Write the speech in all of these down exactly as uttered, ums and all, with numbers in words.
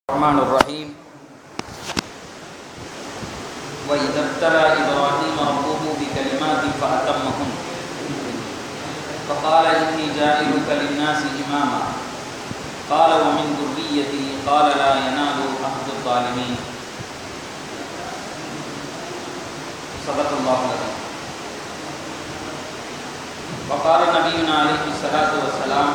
الرحمن الرحيم وإذا ابتلى إبراهيم ربه بكلمات فأتمهن فقال إني جاعلك للناس إماما قال ومن ذريتي قال لا ينال عهد الظالمين صدق الله العظيم. وقال نبينا عليه الصلاة والسلام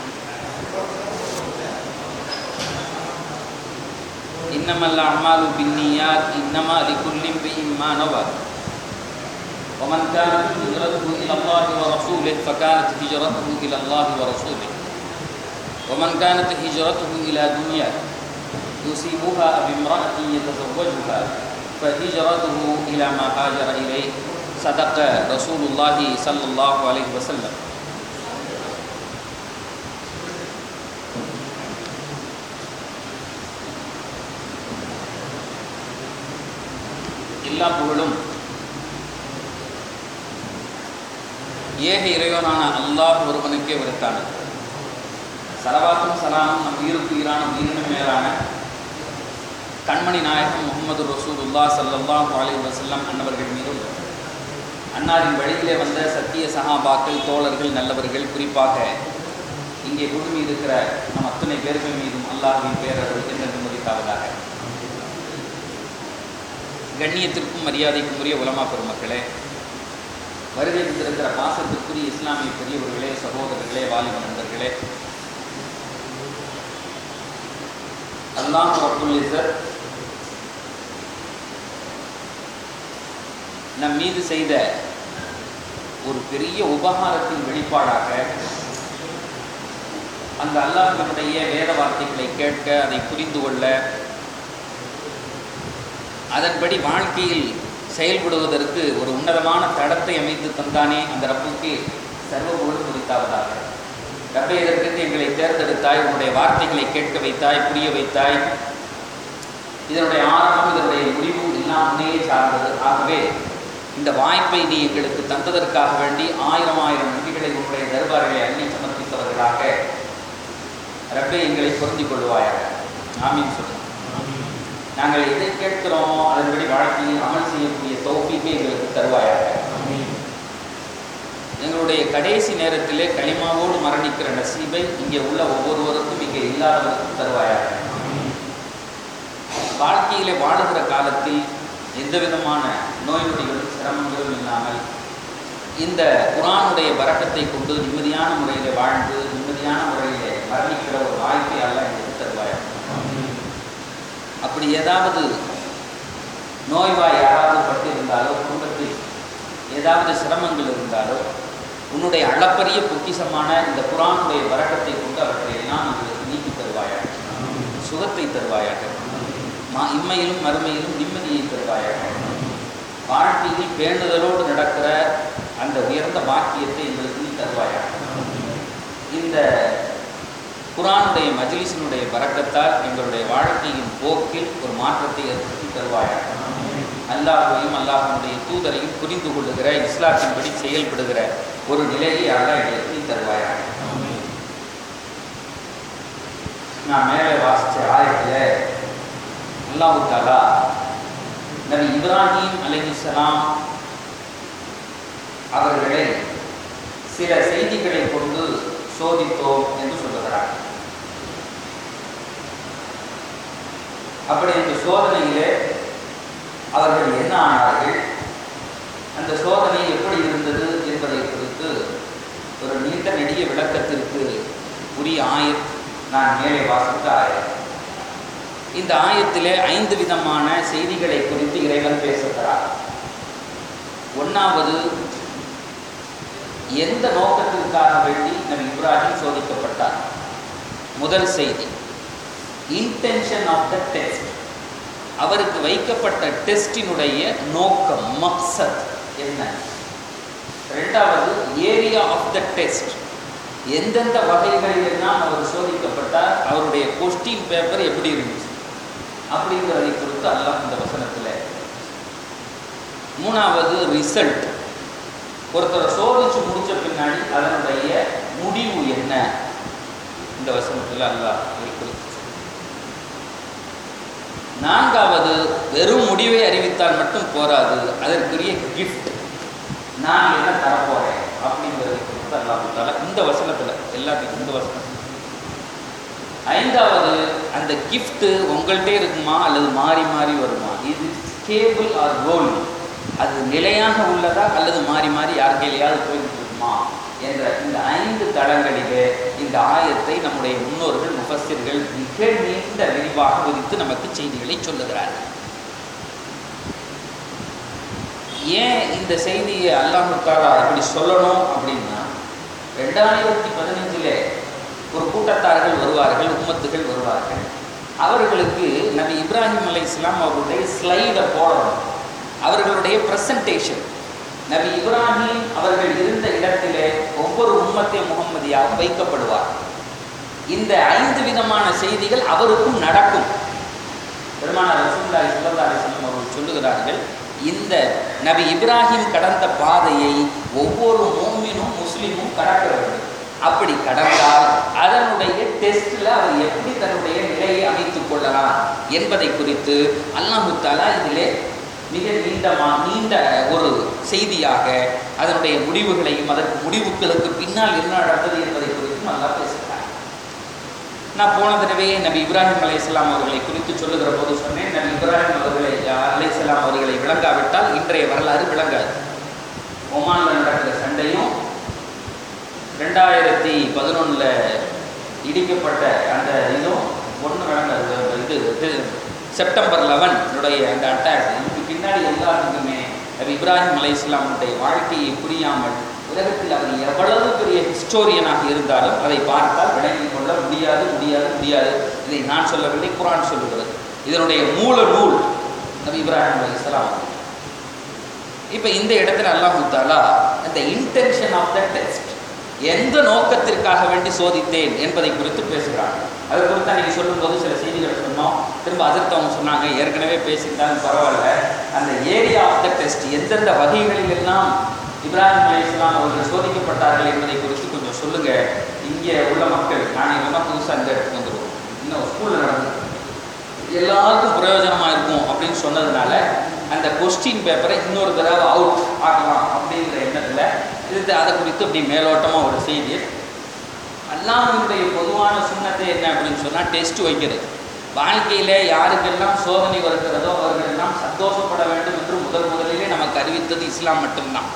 إنما الأعمال بالنيات إنما لكل امرئ ما نوى ومن كانت هجرته إلى الله ورسوله فكانت هجرته إلى الله ورسوله ومن كانت هجرته إلى دنيا يصيبها أو امرأة يتزوجها فهجرته إلى ما هاجر إليه صدق رسول الله صلى الله عليه وسلم. எல்லா புகழும் ஏக இறைவனான அல்லாஹ் ஒருவனுக்கே விடுத்தானது. சலவாத்தும் சலாமும் நம் உயிருக்கு உயிரான உயிரினும் மேலான கண்மணி நாயகம் முகமது ரசூலுல்லாஹ் ஸல்லல்லாஹு அலைஹி வஸல்லம் அன்னவர்கள் மீதும் அன்னாரின் வழியிலே வந்த சத்திய சஹாபாக்கள் தோழர்கள் நல்லவர்கள் குறிப்பாக இங்கே குழுமி இருக்கிற நம் அத்தனை பேர்கள் மீதும் அல்லாஹ்வின் பேரருள் என்று முடித்தாவதாக. கண்ணியத்திற்கும் மரியாதைக்கும் உரிய உலமா பெருமக்களே, வருகை வந்திருக்கிற பாசத்திற்குரிய இஸ்லாமிய பெரியவர்களே, சகோதரர்களே, வாலிப நண்பர்களே, அல்லாஹ் ரப்புல் இஸ்ஸத் நம் மீது செய்த ஒரு பெரிய உபகாரத்தின் வெளிப்பாடாக அந்த அல்லாஹ்வினுடைய வேத வார்த்தைகளை கேட்க, அதை புரிந்து கொள்ள, அதன்படி வாழ்க்கையில் செயல்படுவதற்கு ஒரு உன்னதமான தடத்தை அமைத்து தந்தானே அந்த ரப்புக்கு சர்வ புகழும் குறித்தாவதாக. ரப்பே, இதற்கு எங்களை தேர்ந்தெடுத்தாய், உன்னுடைய வார்த்தைகளை கேட்க வைத்தாய், புரிய வைத்தாய். இதனுடைய ஆரம்பம் இதனுடைய முடிவு எல்லாம் உன்னையே சார்ந்தது. ஆகவே இந்த வாய்ப்பை நீ எங்களுக்கு தந்ததற்காக வேண்டி ஆயிரம் ஆயிரம் நன்றிகளை உன்னுடைய தர்பார்களை அள்ளி சமர்ப்பித்தவர்களாக ரப்பே எங்களை பொருந்திக் கொள்வாயாக. ஆமீன் சொல்லுங்கள். நாங்கள் எதை கேட்கிறோமோ அதன்படி வாழ்க்கையில் அமல் செய்யக்கூடிய தௌஃபீக்கை எங்களுக்கு தருவாயாக. எங்களுடைய கடைசி நேரத்திலே கலிமாவோடு மரணிக்கிற நசீபை இங்கே உள்ள ஒவ்வொருவருக்கும் இங்கே இல்லாதவருக்கும் தருவாயாக. வாழ்க்கையிலே வாழுகிற காலத்தில் எந்த விதமான நோய் நொடிகளும் சிரமங்களும் இல்லாமல் இந்த குர்ஆனுடைய பரக்கத்தை கொண்டு நிம்மதியான முறையில் வாழ்ந்து நிம்மதியான முறையில் மரணிக்கிற ஒரு வாய்ப்பை அல்ல எங்களுக்கு தருவாயாக. அப்படி ஏதாவது நோய்வாய் யாராவது பட்டிருந்தாலோ, குடும்பத்தில் ஏதாவது சிரமங்கள் இருந்தாலோ, உன்னுடைய அளப்பரிய பொக்கிசமான இந்த குர்ஆனுடைய பரக்கத்தை கொண்டு அவற்றை எல்லாம் உங்களுக்கு நீக்கி தருவாயாக, சுகத்தை தருவாயாக, மா இம்மையிலும் மறுமையிலும் நிம்மதியை தருவாயாக. வாழ்க்கையில் பேணுதலோடு நடக்கிற அந்த உயர்ந்த பாக்கியத்தை எங்களுக்கு நீ தருவாயாக. இந்த குர்ஆனுடைய மஜ்லிஸினுடைய பரக்கத்தால் எங்களுடைய வாழ்க்கையின் போக்கில் ஒரு மாற்றத்தை ஏற்படுத்தி தருவாயாக. அல்லாஹ்வையும் அல்லாஹ்வுடைய தூதரையும் புரிந்து கொள்ளுகிற, இஸ்லாத்தின்படி செயல்படுகிற ஒரு நிலையை அல்லாஹ் எங்களுக்கு தருவாயாக. நான் மேலே வாசித்த ஆயத்தில் அல்லாஹ் தஆலா நபி இப்ராஹிம் அலைஹிஸ்ஸலாம் அவர்களை சில செய்திகளை கொண்டு சோதித்தோம் என்று சொல்லுகிறார். அப்படி இந்த சோதனையிலே அவர்கள் என்ன ஆனார்கள், அந்த சோதனை எப்படி இருந்தது என்பதை குறித்து ஒரு நீண்ட நெடிய விளக்கத்திற்கு உரிய ஆயத் நான் மேலே வாசித்த ஆயத். இந்த ஆயத்திலே ஐந்து விதமான செய்திகளை குறித்து இறைவன் பேசுகிறார். ஒன்றாவது, எந்த நோக்கத்திற்காக வேண்டி நபி இப்ராஹிம் சோதிக்கப்பட்டார். முதல் செய்தி, இன்டென்ஷன் ஆஃப் த டெஸ்ட். அவருக்கு வைக்கப்பட்ட டெஸ்டினுடைய நோக்கம், மக்சத் என்ன. ரெண்டாவது, ஏரியா ஆஃப் த டெஸ்ட். எந்தெந்த வகைகளிலெல்லாம் அவர் சோதிக்கப்பட்டார், அவருடைய கொஸ்டின் பேப்பர் எப்படி இருந்துச்சு அப்படிங்கிறதை குறித்து அல்லாஹ் இந்த வசனத்தில். மூணாவது, ரிசல்ட். ஒருத்தரை சோதிச்சு முடிச்ச பின்னாடி அதனுடைய முடிவு என்ன இந்த வசனத்தில் அல்லாஹ் குறித்து. நான்காவது, வெறும் முடிவை அறிவித்தால் மட்டும் போராது, அதற்குரிய கிஃப்ட் நான் என்ன தரப்போறேன் அப்படிங்கிறது அல்லாஹ் இந்த வசனத்துல எல்லாத்துக்கும் இந்த வசனம். ஐந்தாவது, அந்த கிஃப்ட் உங்கள்கிட்ட இருக்குமா அல்லது மாறி மாறி வருமா, இது ஸ்டேபிள் ஆர் ரோல், அது நிலையாக உள்ளதா அல்லது மாறி மாறி யார் கையிலையாவது போயிட்டு இருக்குமா என்ற இந்த ஐந்து தளங்களிலே இந்த ஆயத்தை நம்முடைய முன்னோர்கள் முஃபஸ்ஸிர்கள் மிக நீண்ட விரிவாக விரித்து நமக்கு செய்திகளை சொல்லுகிறார்கள். ஏன் இந்த செய்தியை அல்லாஹ் தஆலா இப்படி சொல்லணும் அப்படின்னா, ரெண்டாயிரத்தி பதினஞ்சிலே ஒரு கூட்டத்தார்கள் வருவார்கள், உம்மத்துகள் வருவார்கள். அவர்களுக்கு நபி இப்ராஹிம் அலைஹிஸ்ஸலாம் அவர்களுடைய ஸ்லைடை போடணும், அவர்களுடைய ப்ரெசன்டேஷன். நபி இப்ராஹிம் அவர்கள் இருந்த இடத்திலே ஒவ்வொரு உம்மத்தே முகம்மதியாக வைக்கப்படுவார். இந்த ஐந்து விதமான செய்திகள் அவருக்கும் நடக்கும். பெருமானார் ரசூலுல்லாஹி ஸல்லல்லாஹு அலைஹி வஸல்லம் அவர்கள் சொல்லுகிறார்கள், இந்த நபி இப்ராஹிம் கடந்த பாதையை ஒவ்வொரு மோமினும் முஸ்லிமும் கடக்க வேண்டும். அப்படி கடந்தால் அதனுடைய டெஸ்டில் அவர் எப்படி தன்னுடைய நிலையை அமைத்துக் கொள்ளலாம் என்பதை குறித்து அல்லாஹ் தஆலா இதிலே மிக நீண்டமா நீண்ட ஒரு செய்தியாக அதனுடைய முடிவுகளையும் அதற்கு முடிவுகளுக்கு பின்னால் என்ன நடந்தது என்பதை குறித்தும் அல்லாஹ் பேசுகிறார். நான் போன தடவையே நபி இப்ராஹிம் அலைஹிஸ்ஸலாம் அவர்களை குறித்து சொல்லுகிற போது சொன்னேன், நபி இப்ராஹிம் அவர்களை அலைஹிஸ்ஸலாம் அவர்களை விளங்காவிட்டால் இன்றைய வரலாறு விளங்காது. ஒமானில் நடக்கிற சண்டையும் ரெண்டாயிரத்தி பதினொன்றில் இடிக்கப்பட்ட அந்த இதுவும் ஒன்று விளங்காது. இது செப்டம்பர் லெவனுடைய அந்த அட்டாக், இதுக்கு பின்னாடி எல்லாத்துக்குமே நபி இப்ராஹிம் அலைஹிஸ்ஸலாமுடைய வாழ்க்கையை புரியாமல் உலகத்தில் அவர் எவ்வளவு பெரிய ஹிஸ்டோரியனாக இருந்தாலும் அதை பார்த்தால் விளங்கிக் கொள்ள முடியாது முடியாது முடியாது. இதை நான் சொல்லவில்லை, குர்ஆன் சொல்லுகிறது. இதனுடைய மூல நூல் நபி இப்ராஹிம் அலைஹிஸ்ஸலாம். இப்போ இந்த இடத்துல அல்லாஹ் தஆலா அந்த இன்டென்ஷன் ஆஃப் த டெஸ்ட், எந்த நோக்கத்திற்காக வேண்டி சோதித்தேன் என்பதை குறித்து பேசுகிறாங்க. அதை குறித்து அன்றைக்கி சொல்லும்போது சில செய்திகளை சொன்னோம். திரும்ப அதற்கு அவங்க சொன்னாங்க, ஏற்கனவே பேசியிருந்தாலும் பரவாயில்ல, அந்த ஏரியா ஆஃப் த டெஸ்ட், எந்தெந்த வகைகளிலெல்லாம் இப்ராஹிம் அலைஹிஸ்ஸலாம் அவர்கள் சோதிக்கப்பட்டார்கள் என்பதை குறித்து கொஞ்சம் சொல்லுங்கள். இங்கே உள்ள மக்கள், நான் இதெல்லாம் புதுசாக இந்த இடத்துக்கு வந்துடுவோம், இன்னும் ஸ்கூலில் நடந்து எல்லாருக்கும் பிரயோஜனமாக இருக்கும் அப்படின்னு சொன்னதுனால அந்த கொஸ்டின் பேப்பரை இன்னொரு தடவை அவுட் ஆக்கலாம் அப்படிங்கிற எண்ணத்தில் இது அதை குறித்து அப்படி மேலோட்டமாக ஒரு செய்தி. அல்லாஹ்வுடைய பொதுவான சுன்னத்தை என்ன அப்படின்னு சொன்னால், டெஸ்ட் வைக்கிறது. வாழ்க்கையில் யாருக்கெல்லாம் சோதனை வருகிறதோ அவர்களெல்லாம் சந்தோஷப்பட வேண்டும் என்று முதல் முதலிலே நமக்கு அறிவித்தது இஸ்லாம் மட்டும்தான்.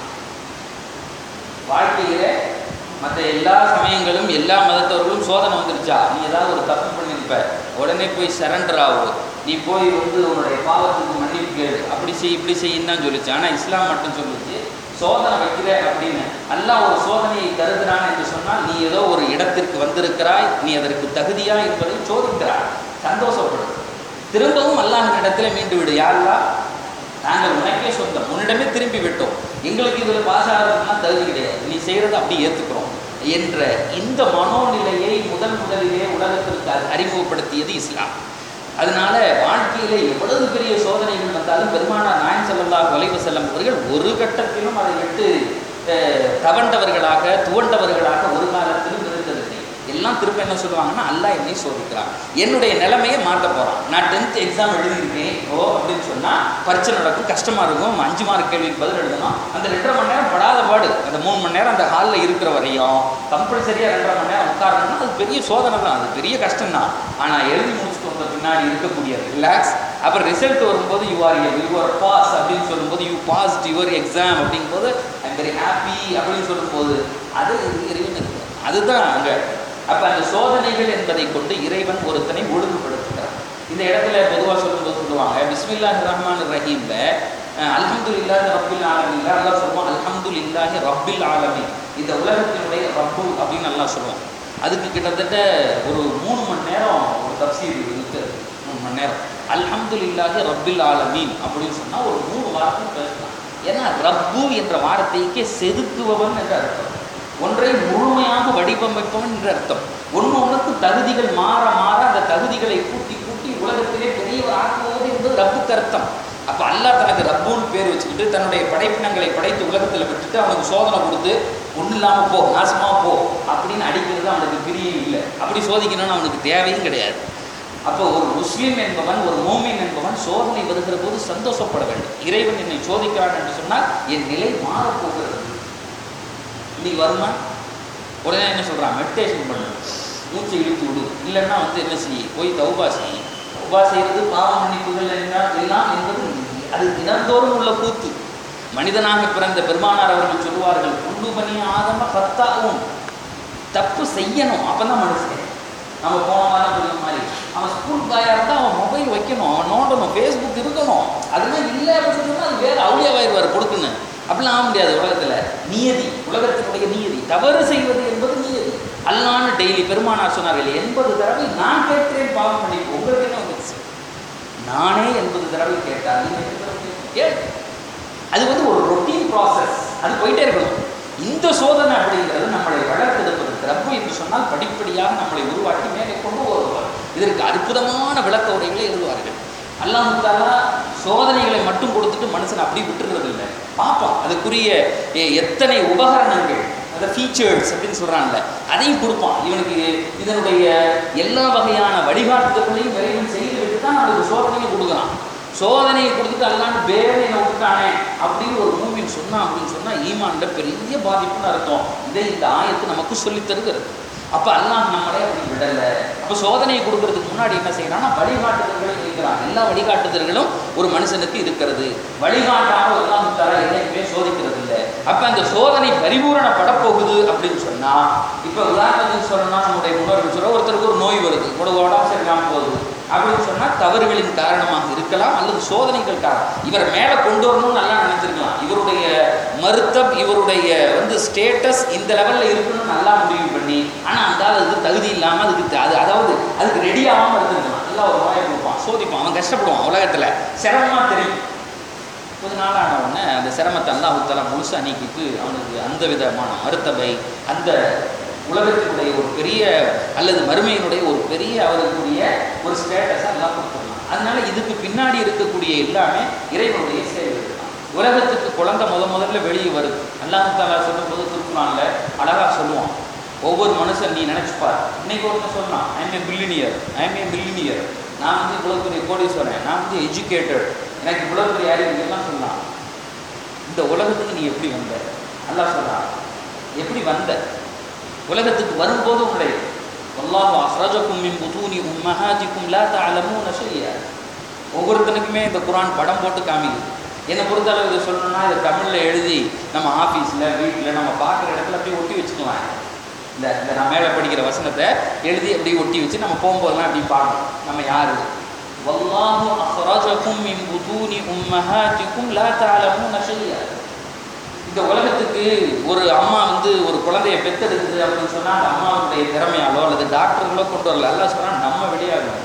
வாழ்க்கையில் மற்ற எல்லா சமயங்களும் எல்லா மதத்தவர்களும் சோதனை வந்துருச்சா, நீ ஏதாவது ஒரு தப்பு பண்ணியிருப்ப, உடனே போய் சரண்டர் ஆகும், நீ போய் வந்து உன்னுடைய பாவத்துக்கு மன்னிப்பு கேளு, அப்படி செய் இப்படி செய்யின்னு தான் சொல்லிச்சு. ஆனால் இஸ்லாம் மட்டும் சொல்லிச்சு, சோதனை வைக்கிற அப்படின்னு. அல்லாஹ் ஒரு சோதனையை தருகிறான் என்று சொன்னால், நீ ஏதோ ஒரு இடத்திற்கு வந்திருக்கிறாய், நீ அதற்கு தகுதியா என்பதை சோதிக்கிறாய், சந்தோஷப்படு, திரும்பவும் அல்லாஹின் இடத்துல மீண்டு விடு. யாரெல்லாம் நாங்கள் உனக்கே சொந்தம், உன்னிடமே திரும்பி விட்டோம், எங்களுக்கு இதில் பாஸ் ஆகிறதுலாம் தகுதி கிடையாது, நீ செய்கிறத அப்படி ஏற்றுக்கிறோம் என்ற இந்த மனோநிலையை முதல் முதலிலே உலகத்திற்கு அறிமுகப்படுத்தியது இஸ்லாம். அதனால வாழ்க்கையிலே எவ்வளவு பெரிய சோதனைகள் வந்தாலும் பெருமானார் நாயகம் ஸல்லல்லாஹு அலைஹி வஸல்லம் அவர்கள் ஒரு கட்டத்திலும் அதை விட்டு தவண்டவர்களாக துவண்டவர்களாக ஒரு காலத்திலும் இருந்ததில்லை. எல்லாம் திரும்ப என்ன சொல்லுவாங்கன்னா, அல்லாஹ் என்னை சோதிக்கிறான், என்னுடைய நிலைமையை மாற்ற போகிறான். நான் டென்த் எக்ஸாம் எழுதியிருக்கேன் ஓ அப்படின்னு சொன்னால் பரீட்சை நடக்கும், கஷ்டமாக இருக்கும், அஞ்சு மார்க் கேள்விக்கு பதில் எழுதணும். அந்த ரெண்டரை மணி நேரம் படாத பாடு, அந்த மூணு மணி நேரம் அந்த ஹாலில் இருக்கிற வரையும் கம்பல்சரியாக ரெண்டரை மணி நேரம் உட்காரணும்னா அது பெரிய சோதனை தான், அது பெரிய கஷ்டம்தான். ஆனால் எழுதி முடிச்சுட்டு வந்த பின்னாடி இருக்கக்கூடிய ரிலாக்ஸ், அப்புறம் ரிசல்ட் வரும்போது you are you are pass அப்படின்னு சொல்லும்போது, யூ பாஸ்ட் யுவர் எக்ஸாம் அப்படிங்கும்போது ஐ எம் வெரி ஹாப்பி அப்படின்னு சொல்லும்போது அது இறைவன் இருக்குது, அதுதான் அங்கே. அப்போ அந்த சோதனைகள் என்பதை கொண்டு இறைவன் ஒருத்தனை ஒழுங்குபடுத்துகிறார். இந்த இடத்துல பொதுவாக சொல்லும்போது சொல்லுவாங்க, பிஸ்மில்லாஹிர் ரஹ்மானிர் ரஹீம்ல அல்ஹம்துலில்லாஹி ரப்பில் ஆலமீன், அல்லாஹ் சொல்லுவான் அல்ஹம்துலில்லாஹி ரப்பில் ஆலமீன், இந்த உலகத்தினுடைய ரப்பு அப்படின்னு நல்லா சொல்லுவான். அதுக்கு கிட்டத்தட்ட ஒரு மூணு மணி நேரம் ஒரு தஃசீர் இருக்குது, மூணு மணி நேரம் அல்ஹம்துலில்லாஹி ரப்பில் ஆலமீன் அப்படின்னு சொன்னால் ஒரு மூணு வார்த்தை பேசலாம். ஏன்னா ரப்பு என்ற வார்த்தைக்கே செதுக்குபவன் என்ற அர்த்தம், ஒன்றை முழுமையாக வடிவமைப்பவன் என்ற அர்த்தம். ஒன்று ஒன்றுக்கு தகுதிகள் மாற மாற அந்த தகுதிகளை கூட்டி கூட்டி உலகத்திலே பெரியவர் ஆக்குவது என்பது ரப்புக்கு அர்த்தம். அப்போ அல்லாஹ் தனக்கு ரப்புன்னு பேர் வச்சுக்கிட்டு தன்னுடைய படைப்பினங்களை படைத்து உலகத்தில் விட்டுட்டு அவனுக்கு சோதனை கொடுத்து ஒன்றும் இல்லாமல் போ, நாசமாக போ அப்படின்னு அடிக்கிறது அவனுக்கு பிரியம் இல்லை. அப்படி சோதிக்கணும்னு அவனுக்கு தேவையும் கிடையாது. அப்போ ஒரு முஸ்லீம் என்பவன், ஒரு மோமின் என்பவன் சோதனை வருகிற போது சந்தோஷப்பட வேண்டும். இறைவன் என்னை சோதிக்கிறான் என்று சொன்னால் என் நிலை மாறப்போகிறது. இன்னைக்கு வருமா? உடனே என்ன சொல்கிறான்? மெடிடேஷன் பண்ணு, மூச்சை இழுத்து விடு, இல்லைன்னா வந்து என்ன செய்ய, போய் தௌபா செய்ய. தௌபா செய்கிறது, பாவ மன்னிப்புகள் எல்லாம் என்பது அது தினந்தோறும் உள்ள கூத்து. மனிதனாக பிறந்த பெருமானார் அவர்கள் சொல்லுவார்கள், குண்டு பனி ஆதம பத்தாகும், தப்பு செய்யணும், அப்போ தான் மனுஷன். நம்ம போன வாரம் சொல்ல மாதிரி அவன் ஸ்கூல் காயாக இருந்தால் அவன் மொபைல் வைக்கணும், அவன் நோண்டணும், ஃபேஸ்புக் இருக்கணும். அதெல்லாம் இல்லை அப்படின்னு சொன்னால் அது வேறு அவுளியாவாயிருவார் கொடுக்குன்னு. அப்படிலாம் ஆக முடியாது. உலகத்தில் நியதி, உலகத்தினுடைய நியதி, தவறு செய்வது என்பது நியதி. அல்லான்னு டெய்லி பெருமானார் சொன்னார்கள், எண்பது தடவை நான் கேட்கிறேன் பாவம் பண்ணி, உங்களுக்கு என்ன வந்துச்சு? நானே எண்பது தடவை கேட்டால் ஏன்? அது வந்து ஒரு ரொட்டீன் ப்ராசஸ், அது போயிட்டே இருக்கணும். இந்த சோதனை அப்படிங்கிறது நம்மளை வளர்த்தெடுப்பது. ரப்பு என்று சொன்னால் படிப்படியாக நம்மளை உருவாக்கி மேலே கொண்டு வருவார். இதற்கு அற்புதமான விளக்க உரைகளை எழுதுவார்கள். அல்லாஹ் தஆலா சோதனைகளை மட்டும் கொடுத்துட்டு மனுஷன் அப்படி விட்டுறது இல்லை. பார்ப்போம் அதுக்குரிய எத்தனை உபகரணங்கள், அந்த ஃபீச்சர்ஸ் அப்படின்னு சொல்கிறான்ல, அதையும் கொடுப்பான். இவனுக்கு இதனுடைய எல்லா வகையான வழிகாட்டுதல்களையும் இறைவன் செய்து விட்டு தான் அவனுக்கு சோதனையை கொடுக்குறான். சோதனையை கொடுத்துட்டு அல்லான்னு வேலையை விட்டுட்டானே அப்படின்னு ஒரு மூமின் சொன்னான் அப்படின்னு சொன்னால் ஈமான்ல பெரிய பாதிப்புன்னு அர்த்தம். இதை இந்த ஆயத்து நமக்கு சொல்லித் தருகிறது. அப்போ அல்லாஹ் நம்மளே அப்படி விடலை. அப்போ சோதனையை கொடுக்கறதுக்கு முன்னாடி என்ன செய்யறான்னா வழிகாட்டுதல்களை இருக்கிறான். எல்லா வழிகாட்டுதல்களும் ஒரு மனுஷனுக்கு இருக்கிறது. வழிகாட்டாக அல்லாஹ் தஆலா என்னைக்குமே சோதிக்கிறது இல்லை. அப்போ அந்த சோதனை பரிபூரணப்படப்போகுது அப்படின்னு சொன்னால், இப்போ உதாரணத்துக்கு சொல்லணும்னா நம்முடைய முன்னோர்கள் சொல்ல, ஒருத்தருக்கு ஒரு நோய் வருது, கூட உடம்பு சரியில்லாமல் போகுது அப்படின்னு சொன்னால் தவறுகளின் காரணமாக இருக்கலாம், அல்லது சோதனைகள் காரணம். இவரை மேலே கொண்டு வரணும்னு நல்லா நினைச்சிருக்கலாம். இவருடைய மருத்துவம், இவருடைய வந்து ஸ்டேட்டஸ் இந்த லெவலில் இருக்கணும்னு நல்லா முடிவு பண்ணி, ஆனால் அந்த அதுக்கு தகுதி இல்லாமல் அதுக்கு அது அதாவது அதுக்கு ரெடி ஆகாமல் இருந்துருக்கலாம். நல்லா ஒரு நோயை கொடுப்பான், சோதிப்பான், அவன் கஷ்டப்படுவான், உலகத்தில் சிரமமாக தெரியும். கொஞ்ச நாள் ஆன உடனே அந்த சிரமத்தை அல்லாஹ் தஆலா முழுசாக நீக்கிட்டு அவனுக்கு அந்த விதமான மருத்துவை, அந்த உலகத்தினுடைய ஒரு பெரிய அல்லது மறுமையினுடைய ஒரு பெரிய அவர்களுடைய ஒரு ஸ்டேட்டஸை எல்லாம் கொடுத்துடலாம். அதனால இதுக்கு பின்னாடி இருக்கக்கூடிய எல்லாமே இறைவனுடைய செயல்கள் தான். உலகத்துக்கு குழந்தை முத முதல்ல வெளியே வருது. அல்லாஹ் தஆலா சொல்லும் போது திருக்குறான்ல அழகாக சொல்லுவான், ஒவ்வொரு மனுஷன் நீ நினைச்சுப்பார். இன்னைக்கு ஒருத்தர் சொல்லலாம், I am a billionaire, I am a millionaire, நான் வந்து இவ்வளோ பெரிய கோடீஸ்வரன், நான் வந்து எஜுகேட்டட், எனக்கு இவ்வளோ பெரிய அறிவு எல்லாம் சொல்லலாம். இந்த உலகத்துக்கு நீ எப்படி வந்த? அல்லாஹ் சொல்றான், எப்படி வந்த? உலகத்துக்கு வரும்போது உங்களை வல்லாஹு அஹ்ரஜகும் மின் புதூனி உம்மஹாதிக்கும் லா தஅலமூன ஷையா. ஒவ்வொருத்தனுக்குமே இந்த குர்ஆன் படம் போட்டு காமிக்குது. என்னை பொறுத்தளவு இதை சொல்லணும்னா இதை தமிழில் எழுதி நம்ம ஆஃபீஸில், வீட்டில் நம்ம பார்க்குற இடத்துல அப்படியே ஒட்டி வச்சுக்குவாங்க. இந்த இந்த நான் மேலே படிக்கிற வசனத்தை எழுதி அப்படியே ஒட்டி வச்சு நம்ம போகும்போதெல்லாம் அப்படி பார்க்கணும், நம்ம யார். வல்லாஹு அஹ்ரஜகும் மின் புதூனி உம்மஹாதிக்கும் லா தஅலமூன ஷையா. இந்த உலகத்துக்கு ஒரு அம்மா வந்து ஒரு குழந்தைய பெத்தெடுக்குது அப்படின்னு சொன்னால் அந்த அம்மாவுடைய திறமையாலோ அல்லது டாக்டர்களோ கொண்டு வரல. அல்லாஹ் சொன்னால் நம்ம வெளியாகணும்.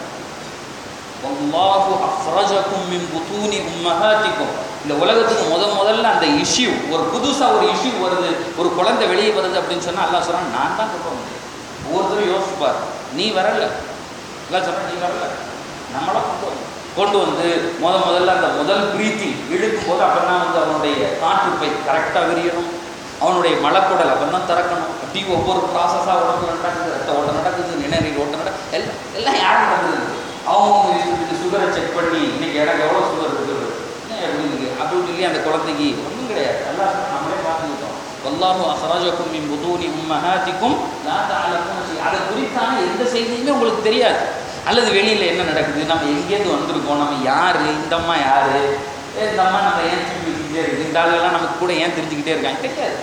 வல்லாஹு அஹ்ரஜகும் மின் புதூனி உம்மஹாதிக்கும். இந்த உலகத்துக்கு முத முதல்ல அந்த இஷ்யூ, ஒரு புதுசாக ஒரு இஷ்யூ வருது, ஒரு குழந்தை வெளியே வருது அப்படின்னு சொன்னால் அல்லாஹ் சொன்னால் நான் தான் கொண்டு வந்தேன். ஒவ்வொருத்தரும் யோசிப்பார், நீ வரல. அல்லாஹ் சொன்னால் நீ வரல, நம்மளாம் கொண்டு வந்தோம். கொண்டு வந்து முத முதல்ல அந்த முதல் பிரீத்திங் இழுக்கும் போது அப்போ தான் வந்து அவனுடைய காற்றுப்பை கரெக்டாக விரியணும், அவனுடைய மலக்குடல் அப்போ தான் திறக்கணும். அப்படி ஒவ்வொரு ப்ராசஸாக உடம்புல நடக்குது, ரத்த ஓட்டம் நடக்குது, நிணநீர் ஓட்டம் நடக்குது, எல்லாம் எல்லாம் யாரும் நடக்குது. அவங்க சுகரை செக் பண்ணி இன்னைக்கு எனக்கு எவ்வளோ சுகர் இருக்குது, என்ன எப்படி இருக்குது அப்படி சொல்லி அந்த குழந்தைக்கு ஒன்றும் கிடையாது. எல்லாம் நம்மளே பார்த்துக்கிட்டோம். வல்லாஹு அஹ்ரஜகும் மின் புதூனி உம்மஹாதிக்கும் லா தஅலமூன ஷையா. அதை குறித்தான எந்த செய்தியுமே உங்களுக்கு தெரியாது. அல்லது வெளியில் என்ன நடக்குது, நம்ம எங்கேருந்து வந்திருக்கோம், நம்ம யார், இந்த அம்மா யார், இந்த அம்மா நம்ம ஏன் தெரிஞ்சுக்கிட்டே இருக்குது, இந்த ஆளுகள்லாம் நமக்கு கூட ஏன் தெரிஞ்சுக்கிட்டே இருக்காங்க, தெரியாது.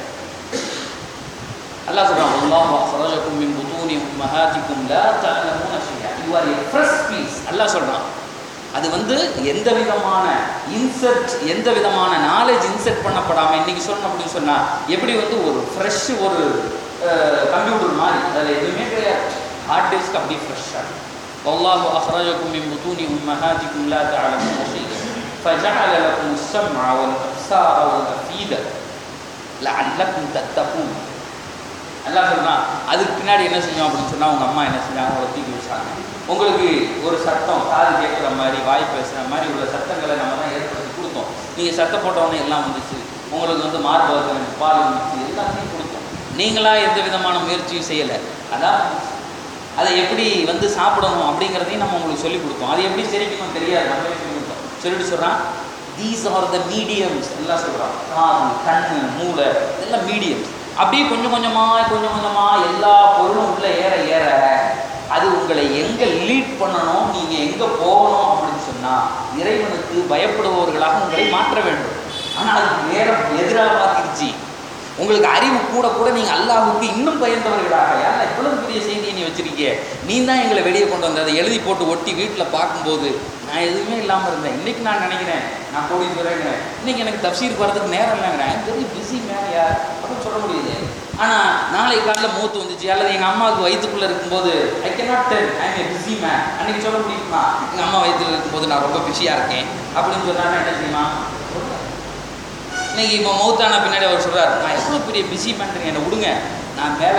அல்லாஹ் சொல்றான், வல்லாஹு அஹ்ரஜகும் மின் புதூனி உம்மஹாதிக்கும் லா தஅலமூன ஷையா. You are a fresh piece. Allah சொல்றான், அது வந்து எந்த விதமான இன்சர்ட், எந்த விதமான நாலேஜ் இன்சர்ட் பண்ணப்படாமல் இன்னைக்கு சொல்லணும் அப்படின்னு சொன்னால் எப்படி வந்து ஒரு ஃப்ரெஷ் ஒரு கம்ப்யூட்டர் மாதிரி, அதில் எதுவுமே கிடையாது. ஹார்ட் டிஸ்க் அப்படி ஃப்ரெஷ்ஷாக. வல்லாஹு அஹ்ரஜகும் மின் புதூனி உம்மஹாதிக்கும் லா தஅலமூன ஷையா ஃபஜஅல லக்கும் ஸ்-ஸம்அ வல் அப்ஸார வல் அஃபீத லஅல்லக்கும் தத்தகூன். அல்லாஹ் சொல்றான், அதுக்கு பின்னாடி என்ன செஞ்சோம் அப்படின்னு சொன்னால் உங்கள் அம்மா என்ன செஞ்சாங்க, அவங்களை தூக்கி வச்சாங்க. உங்களுக்கு ஒரு சத்தம், காது கேட்குற மாதிரி, வாய் பேசுகிற மாதிரி உள்ள சத்தங்களை நம்ம தான் ஏற்படுத்தி கொடுத்தோம். நீங்கள் சத்தம் போட்டவொடனே எல்லாம் வந்துச்சு. உங்களுக்கு வந்து மார்பகத்தில் பால் வந்துச்சு, எல்லாத்தையும் கொடுத்தோம். நீங்களாக எந்த விதமான முயற்சியும் செய்யலை. அதான் அதை எப்படி வந்து சாப்பிடணும் அப்படிங்கிறதையும் நம்ம உங்களுக்கு சொல்லிக் கொடுத்தோம். அது எப்படி செரிக்கணும் தெரியாது, நம்மளே சொல்லி கொடுத்தோம். சொல்லிட்டு சொல்கிறான், தீஸ் ஆர் த மீடியம்ஸ் எல்லாம் சொல்கிறான். காது, கண்ணு, மூளை இதெல்லாம் மீடியம்ஸ். அப்படியே கொஞ்சம் கொஞ்சமாக கொஞ்சம் கொஞ்சமாக எல்லா பொருளும் உள்ளே ஏற ஏற அது உங்களை எங்கே லீட் பண்ணணும், நீங்கள் எங்கே போகணும் அப்படின்னு சொன்னால் இறைவனுக்கு பயப்படுபவர்களாக உங்களை மாற்ற வேண்டும். ஆனால் அதுக்கு நேரம் எதிராக மாற்றிடுச்சு. உங்களுக்கு அறிவு கூட கூட நீங்கள் அல்லாஹுக்கு இன்னும் பயந்தவர்களாக, யாரா இவ்வளவு பெரிய செய்தியை நீ வச்சிருக்கீங்க, நீ தான் எங்களை வெளியே கொண்டு வந்த, அதை எழுதி போட்டு ஒட்டி வீட்டில் பார்க்கும்போது நான் எதுவுமே இல்லாமல் இருந்தேன். இன்றைக்கி நான் நினைக்கிறேன் நான் கோடீஸ்வரங்கிறேன், இன்றைக்கி எனக்கு தப்சீர் போகிறதுக்கு நேரம் இல்லைங்கிறேன், வெரி பிஸி மேன் யார் அப்படின்னு சொல்ல முடியுது. ஆனால் நாளை காலையில் மூத்து வந்துச்சு அல்லது எங்கள் அம்மாவுக்கு வயிற்றுக்குள்ளே இருக்கும்போது I cannot tell I am a busy man, அன்றைக்கி சொல்ல முடியுமா எங்கள் அம்மா வயிற்றுல இருக்கும்போது நான் ரொம்ப பிஸியாக இருக்கேன் அப்படின்னு சொன்னாலும் என்ன செய்யுமா? இன்னைக்கு இப்போ மௌத்தான பின்னாடி அவர் சொல்கிறார், நான் எவ்வளோ பெரிய பிஸி பண்ணுறேன், என்னை விடுங்க, நான் மேலே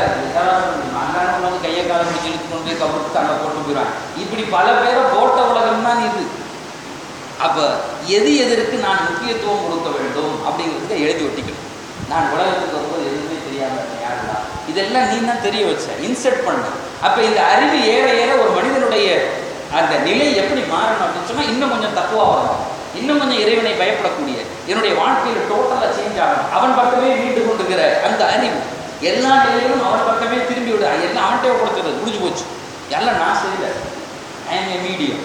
அங்கான வந்து கையை காலம் பிடிச்சி இழுத்து கொண்டு போய் கவர்த்து அங்கே போட்டு போயிடுவேன். இப்படி பல பேரை போட்ட உலகம் தான் இது. அப்போ எது எதற்கு நான் முக்கியத்துவம் கொடுக்க வேண்டும் அப்படிங்கிறதுக்கு எழுதி ஒட்டிக்கணும். நான் உலகத்துக்கு வரும்போது எதுவுமே தெரியாமல் யாருதான், இதெல்லாம் நீ தான் தெரிய வச்ச, இன்செர்ட் பண்ண. அப்போ இந்த அறிவு ஏற ஏற ஒரு மனிதனுடைய அந்த நிலை எப்படி மாறணும் அப்படின்னு சொன்னால் இன்னும் கொஞ்சம் தக்குவா வரணும், இன்னும் கொஞ்சம் இறைவனை பயப்படக்கூடிய, என்னுடைய வாழ்க்கையில் டோட்டலாக சேஞ்ச் ஆகணும். அவன் பக்கமே மீண்டு கொண்டிருக்கிற அந்த அறிவு எல்லா நிலையிலும் அவன் பக்கமே திரும்பி விட, எல்லாம் அவன்கிட்ட கொடுத்துறது முடிஞ்சு போச்சு. எல்லாம் நான் செய்யல, I am a medium,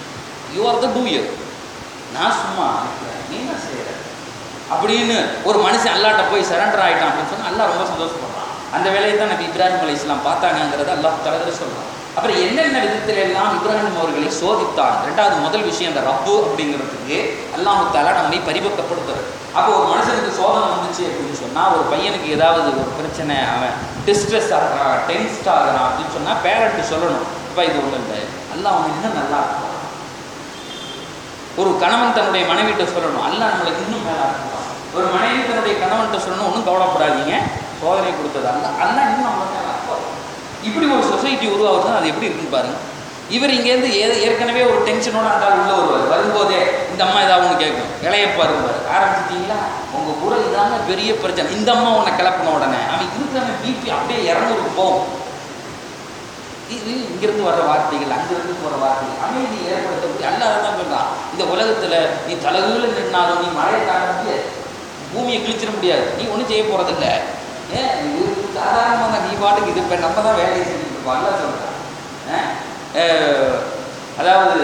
you are the doer, நான் சும்மா நீ தான் செய்யற அப்படின்னு ஒரு மனுஷன் அல்லாட்ட போய் சரண்டர் ஆகிட்டான் அப்படின்னு சொன்னால் அல்லா ரொம்ப சந்தோஷப்படுறான். அந்த வேலையை தான் நபி இப்ராஹிம் அலைஹிஸ்ஸலாம் பார்த்தாங்கிறத அல்லாஹ் தஆலா சொல்கிறான். அப்புறம் என்னென்ன விதத்தில் எல்லாம் இப்ராஹிம் அவர்களை சோதித்தான். ரெண்டாவது முதல் விஷயம் அந்த ரப்பு அப்படிங்கிறதுக்கு அல்லாஹ் தஆலா நம்மை பரிபக்கப்படுத்துறது. அப்போ ஒரு மனுஷனுக்கு சோதனை வந்துச்சு அப்படின்னு சொன்னால், ஒரு பையனுக்கு ஏதாவது ஒரு பிரச்சனை, அவன் டிஸ்ட்ரெஸ் ஆகிறான், டென்ஸ்ட் ஆகிறான் அப்படின்னு சொன்னால் பேரண்ட்டு சொல்லணும், இப்போ இது ஒன்றும் இல்லை, அல்லாஹ் அவன் இன்னும் நல்லா இருக்கும். ஒரு கணவன் தன்னுடைய மனைவிட்ட சொல்லணும், அல்லாஹ் நம்மளுக்கு இன்னும் மேலே இருக்குவான். ஒரு மனைவி தன்னுடைய கணவன்கிட்ட சொல்லணும், ஒன்றும் கவலைப்படாதீங்க, சோதனை கொடுத்தது அல்ல, அல்லாஹ் இன்னும் நம்ம மேலே இருக்கும். இப்படி ஒரு சொசைட்டி உருவாகுதுன்னா அது எப்படி இருக்குன்னு பாருங்க. இவர் இங்கேருந்து ஏ ஏற்கனவே ஒரு டென்ஷனோட அந்த உள்ள வருவார். வரும்போதே இந்த அம்மா ஏதாவது ஒன்று கேட்கும், இளையப்பா இருப்பார், ஆரம்பிச்சிட்டிங்களா உங்கள் கூட இதாங்க பெரிய பிரச்சனை, இந்த அம்மா உன்னை கிளப்பின உடனே அவன் இருக்கிறவன் பிபி அப்படியே இரநூறுக்கு போகும். இது இங்கிருந்து வர்ற வார்த்தைகள், அங்கிருந்து போகிற வார்த்தைகள் அமைதி ஏற்படுத்தக்கூடிய அல்லாஹ் தான் சொல்கிறான். இந்த உலகத்தில் நீ தலகுல நின்னாலும் நீ மழையை தாண்ட முடியாது, பூமியை கிழிச்சிட முடியாது, நீ ஒன்றும் செய்ய போகிறதில்ல. ஏன் இது சாதாரணமாக தான், நீ பாட்டுக்கு இது இப்போ நம்ம தான் வேலையை செஞ்சுட்டு இருக்கோம். அல்லா சொல்கிறான். அதாவது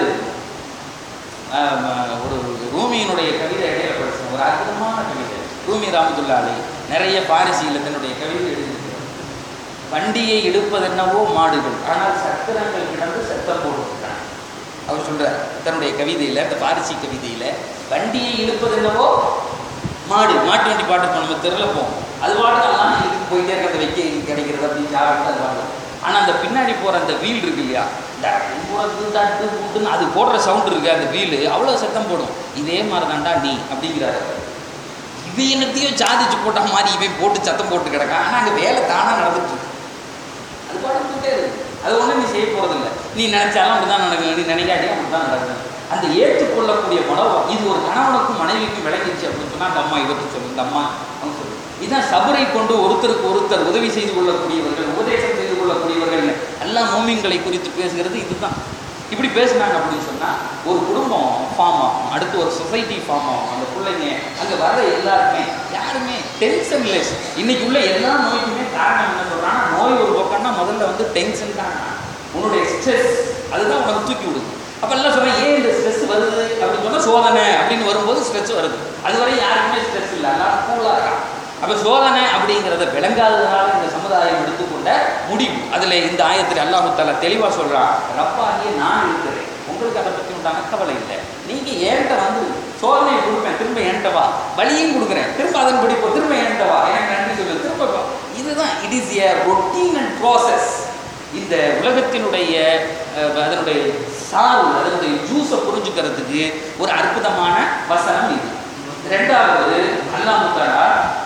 ஒரு ரூமியினுடைய கவிதை இடையில படித்தேன், ஒரு அற்புதமான கவிதை. ரூமி ரஹ்மத்துல்லாஹி அலைஹி நிறைய பாரிசியில் தன்னுடைய கவிதை எழுதியிருக்கிறார். வண்டியை எடுப்பதென்னவோ மாடுகள், ஆனால் சக்கரங்கள் கிடந்து சத்தம் போடுகிறான். அவர் சொல்கிறார் தன்னுடைய கவிதையில், அந்த பாரிசி கவிதையில், வண்டியை இழுப்பதென்னவோ மாடு, மாட்டு வண்டி பாட்டு நம்ம தெருவில் போவோம், அது பாட்டு எல்லாம் இதுக்கு போயிட்டே இருக்க, அந்த வைக்க கிடைக்கிறது அப்படின்னு யாருக்கு அது பாடு. ஆனால் அந்த பின்னாடி போகிற அந்த வீல் இருக்கு இல்லையா, தட்டு புட்டுன்னு அது போடுற சவுண்ட் இருக்கு, அந்த வீலு அவ்வளோ சத்தம் போடும். இதே மாதிரி தான்டா நீ அப்படிங்கிறாரு. இவன் என்னத்தையும் சாதிச்சு போட்ட மாதிரி இவன் போட்டு சத்தம் போட்டு கிடக்கான். ஆனால் அங்கே வேலை தானாக நடந்துட்டு இருக்கு, அது பாட்டுக்கிட்டே இருக்கு, அது ஒன்றும் நீ செய்ய போகிறதில்ல. நீ நினைச்சாலும் அப்படி தான் நடக்கும், நீ நினைக்காட்டியும் அப்படி தான் நடக்கும். அந்த ஏற்றுக்கொள்ளக்கூடிய மனோபம் இது ஒரு கணவனுக்கும் மனைவிக்கும் விளங்கிச்சு அப்படின்னு சொன்னால் அந்த அம்மா இவருக்கு சொல்லு, இந்த அம்மா அவங்க சொல்லு. இதுதான் சபரை கொண்டு ஒருத்தருக்கு ஒருத்தர் உதவி செய்து கொள்ளக்கூடியவர்கள், உபதேசம் செய்து கொள்ளக்கூடியவர்கள் எல்லாம் மூமின்களை குறித்து பேசுகிறது இதுதான். இப்படி பேசுனாங்க அப்படின்னு சொன்னால் ஒரு குடும்பம் ஃபார்ம் ஆகும், அடுத்து ஒரு சொசைட்டி ஃபார்ம் ஆகும். அந்த பிள்ளைங்க அங்கே வர்ற எல்லாருமே யாருமே டென்ஷன் லெஸ். இன்னைக்கு உள்ள எல்லா நோய்க்குமே காரணம் என்ன சொல்கிறாங்கன்னா, நோய் ஒரு பக்கம்னா முதல்ல வந்து டென்ஷன் தான், உன்னுடைய ஸ்ட்ரெஸ் அதுதான் உனக்கு தூக்கி விடுது. அப்போ எல்லாம் சொல்கிறேன், ஏன் இந்த ஸ்ட்ரெஸ் வருது அப்படின்னு சொன்னால் சோதனை அப்படின்னு வரும்போது ஸ்ட்ரெஸ் வருது. அதுவரை யாருக்குமே ஸ்ட்ரெஸ் இல்லை, எல்லாரும் கூலாக இருக்கான். அப்போ சோதனை அப்படிங்கிறத விளங்காததுனால இந்த சமுதாயம் எடுத்துக்கொண்ட முடிவு. அதில் இந்த ஆயத்தில் அல்லாஹ் தஆலா தெளிவாக சொல்கிறான், ரப்பாகிய நான் இருக்கிறேன், உங்களுக்கு அதை பற்றி உண்டான கவலை இல்லை, நீங்கள் ஏன்ட்ட வந்து சோதனையை கொடுப்பேன், திரும்ப ஏன்ட்ட வா, வழியும் கொடுக்குறேன், திரும்ப அதன் படிப்போம், திரும்ப ஏன்ட்ட வா, எனக்கு நன்றி சொல்லு, திரும்ப. இதுதான் it is a routine and process. இந்த உலகத்தினுடைய அதனுடைய சாறு, அதனுடைய ஜூஸை புரிஞ்சுக்கிறதுக்கு ஒரு அற்புதமான வசனம் இது. ரெண்டாவது அல்லாஹ் தஆலா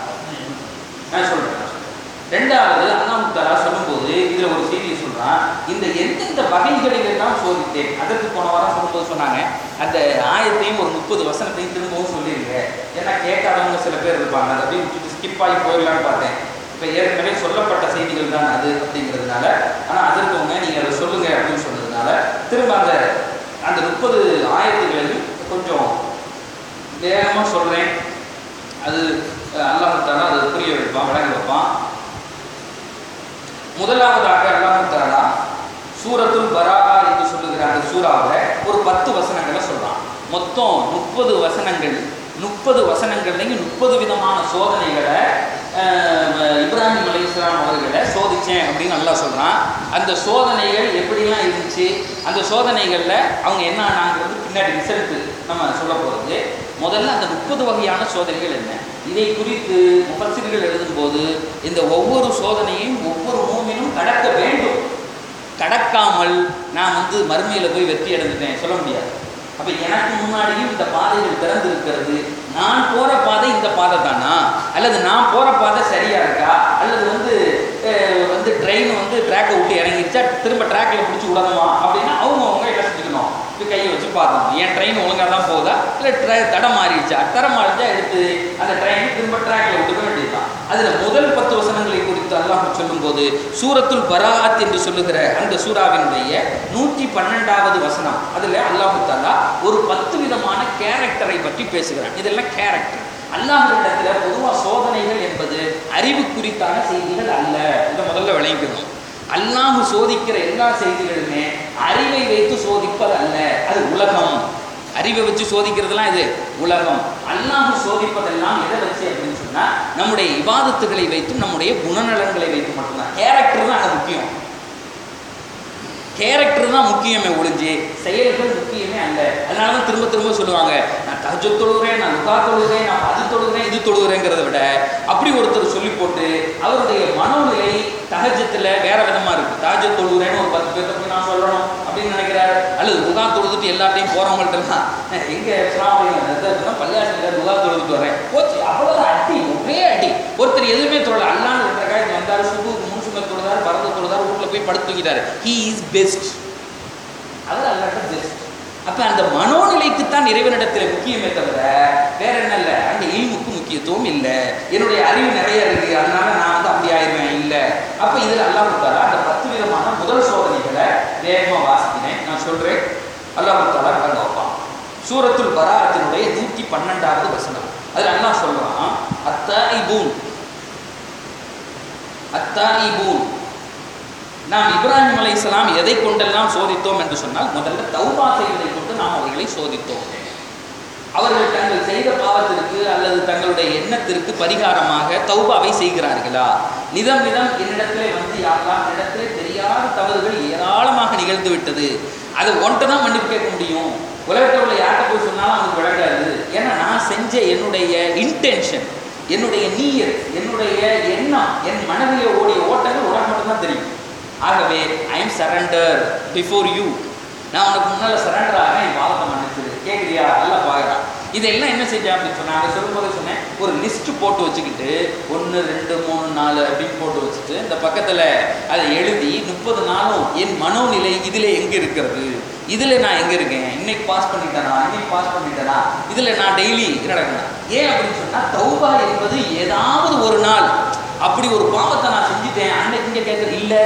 நான் சொல்கிறேன் ரெண்டாவது அல்லாஹ் தஆலா சொல்லும்போது இதில் ஒரு செய்தியை சொல்கிறான், இந்த எந்தெந்த வகைகளிலெல்லாம் சோதித்தேன். அதற்கு போன வாரம் சொல்லும்போது சொன்னாங்க, அந்த ஆயத்தையும் ஒரு முப்பது வசனத்தையும் திரும்பவும் சொல்லியிருக்கேன். ஏன்னா கேட்காதவங்க சில பேர் இருப்பாங்க, அதை அப்படியே விட்டுட்டு ஸ்கிப் ஆகி போயிடலான்னு பார்த்தேன். இப்போ ஏற்கனவே சொல்லப்பட்ட செய்திகள் தான் அது அப்படிங்கிறதுனால, ஆனால் அதற்கவங்க நீங்கள் அதை சொல்லுங்க அப்படின்னு சொன்னதுனால திரும்ப அந்த அந்த முப்பது ஆயத்துகளையும் கொஞ்சம் வேகமாக சொல்கிறேன். அது அல்லாஹ் தஆலா அது புரிய வைப்பான், வழங்க வைப்பான். முதலாவதாக அல்லாஹ் தஆலா சூரத்துல் பராஆ என்று சொல்லுகிற அந்த சூறாவை ஒரு பத்து வசனங்களை சொல்றான். மொத்தம் முப்பது வசனங்கள். முப்பது வசனங்கள்லையும் முப்பது விதமான சோதனைகளை இப்ராஹிம் அலைஹிஸ்ஸலாம் அவர்களை சோதிச்சேன் அப்படின்னு அல்லாஹ் சொல்றான். அந்த சோதனைகள் எப்படிலாம் இருந்துச்சு, அந்த சோதனைகளில் அவங்க என்ன ஆனாங்கிறது பின்னாடி ரிசல்ட்டு நம்ம சொல்ல போகிறது. முதல்ல அந்த முப்பது வகையான சோதனைகள் என்ன, இதை குறித்து முஃபஸ்ஸிர்கள் எழுதும்போது இந்த ஒவ்வொரு சோதனையும் ஒவ்வொரு மூமினும் கடக்க வேண்டும். கடக்காமல் நான் வந்து மறுமையில் போய் வெற்றி அடைஞ்சிட்டேன் சொல்ல முடியாது. அப்போ எனக்கு முன்னாடியும் இந்த பாதைகள் திறந்திருக்கிறது, நான் போகிற பாதை இந்த பாதை தானா, அல்லது நான் போகிற பாதை சரியா இருக்கா, அல்லது வந்து வந்து ட்ரெயின் வந்து ட்ராக்கை விட்டு இறங்கிடுச்சா திரும்ப ட்ராக்கில் பிடிச்சி விடணுமா அப்படின்னா அவங்க அவங்க என்ன செஞ்சுக்கணும், இப்போ கையை வச்சு பார்க்கணும் என் ட்ரெயின் ஒழுங்காக தான் போகுதா இல்லை ட்ரை தடம் மாறிடுச்சா, தடம் மாறிச்சா எடுத்து அந்த ட்ரெயின் திரும்ப ட்ராக்கில் விட்டுக்க வேண்டியதுதான். அதில் முதல் பத்து வசனங்களை குறித்து அல்லாஹ் சொல்லும்போது சூரத்துல் பராஅத் என்று சொல்லுகிற அந்த சூறாவினுடைய நூற்றி பன்னெண்டாவது வசனம், அதில் அல்லாஹ் தஆலா ஒரு பத்து விதமான கேரக்டரை பற்றி பேசுகிறான். இதெல்லாம் கேரக்டர். அல்லாஹ்விடத்தில் பொதுவாக சோதனைகள் என்பது அறிவு குறித்தான செய்திகள் அல்ல. இதை முதல்ல விளங்கிக்கணும். அல்லாஹ் சோதிக்கிற எல்லா செய்திகளுமே அறிவை வைத்து சோதிப்பது அல்ல, அது உலகம். அறிவை வச்சு சோதிக்கிறதுலாம் இது உலகம். அல்லாஹ் சோதிப்பதெல்லாம் எதை வச்சு அப்படின்னு சொன்னா நம்முடைய இபாதத்துகளை வைத்தும் நம்முடைய குணநலன்களை வைத்து மட்டும்தான். கேரக்டர் தான் அது முக்கியம். கேரக்டர் தான் முக்கியமே ஒழிஞ்சு செயல்கள் முக்கியமே அல்ல. அதனால தான் திரும்ப திரும்ப சொல்லுவாங்க, நான் தஹஜ்ஜுத் தொழுகிறேன், நான் லுகா தொழுகிறேன், நான் அது தொழுகிறேன் இது தொழுகிறேங்கிறத விட அப்படி ஒருத்தர் சொல்லி போட்டு அவருடைய மனோநிலை தஹஜ்ஜுத்தில் வேற விதமாக இருக்குது. தஹஜ்ஜுத் தொழுகிறேன்னு ஒரு பத்து பேர்த்த போய் நான் சொல்லணும் அப்படின்னு நினைக்கிறாரு, அல்லது லுகா தொழுதுட்டு எல்லாத்தையும் போகிறவங்கள்ட்டலாம் எங்கே பள்ளியாசிரியர் லுகா தொழுதுட்டு வரேன் போச்சு அவ்வளோ அடி, ஒரே அடி. ஒருத்தர் எதுவுமே தொழல, அல்லான்னு ரெண்டு காய்ச்சி வந்தார், சுகு தொழுதார், பரத தொழுதார், வீட்டில் போய் படுத்து தூங்கிட்டாரு. ஹீ இஸ் பெஸ்ட், அவர் அல்லாட்ட பெஸ்ட். அப்ப அந்த மனோநிலைக்குத்தான் இறைவனிடத்தில் முக்கியமே தவிர வேற என்ன இல்லை. அந்த இல்முக்கு முக்கியத்துவம் இல்லை. என்னுடைய அறிவு நிறைய இருக்கு அதனால நான் வந்து அப்படி ஆயிடுவேன் இல்லை. அப்ப இதுல அல்லாஹ் தஆலா அந்த பத்து விதமான முதல் சோதனைகளை வேகமா வாசிக்கிறேன், நான் சொல்றேன். அல்லாஹ் தஆலா கண்டு வைப்பான். சூரத்துல் பராஅத்தினுடைய நூற்றி பன்னெண்டாவது வசனம், அதுல அல்லாஹ் சொல்றான், அத்தாயிபூன் அத்தாயிபூன். நாம் இப்ராஹிம் அலைஹிஸ்ஸலாம் எதை கொண்டெல்லாம் சோதித்தோம் என்று சொன்னால் முதல்ல தௌபா செய்வதை கொண்டு நாம் அவர்களை சோதித்தோம். அவர்கள் தங்கள் செய்த பாவத்திற்கு அல்லது தங்களுடைய எண்ணத்திற்கு பரிகாரமாக தௌபாவை செய்கிறார்களா? நிதம் நிதம் என்னிடத்திலே வந்து யாரெல்லாம் என்னிடத்திலே தெரியாத தவறுகள் ஏராளமாக நிகழ்ந்து விட்டது, அதை ஒன்றை தான் மன்னிப்பு கேட்க முடியும். உலகத்தில் உள்ள யார்கிட்ட போய் சொன்னாலும் அவனுக்கு விளங்காது. ஏன்னா நான் செஞ்ச என்னுடைய இன்டென்ஷன், என்னுடைய நீயத், என்னுடைய எண்ணம், என் மனதிலே ஓடிய ஓட்டங்கள் உனக்கு மட்டும்தான் தெரியும். ஆகவே I am surrender before you. நான் உனக்கு முன்னால் சரண்டர் ஆகிறேன், என் பாவத்தை மன்னிச்சிரு. கேட்குறியா? நல்லா பார்க்குறான். இதெல்லாம் என்ன செஞ்சேன் அப்படின்னு சொன்னேன், அதை சொல்லும்போது சொன்னேன், ஒரு லிஸ்ட்டு போட்டு வச்சுக்கிட்டு ஒன்று ரெண்டு மூணு நாலு அப்படின்னு போட்டு வச்சுட்டு இந்த பக்கத்தில் அதை எழுதி முப்பது நாளும் என் மனோநிலை இதில் எங்கே இருக்கிறது, இதில் நான் எங்கே இருக்கேன், இன்னைக்கு பாஸ் பண்ணிட்டேனா, இன்னைக்கு பாஸ் பண்ணிட்டேனா, இதில் நான் டெய்லி நடக்கணும். ஏன் அப்படின்னு சொன்னால் தௌபா என்பது ஏதாவது ஒரு நாள் அப்படி ஒரு பாவத்தை நான் செஞ்சுட்டேன் அன்னைக்கு இங்கே கேட்குறது இல்லை,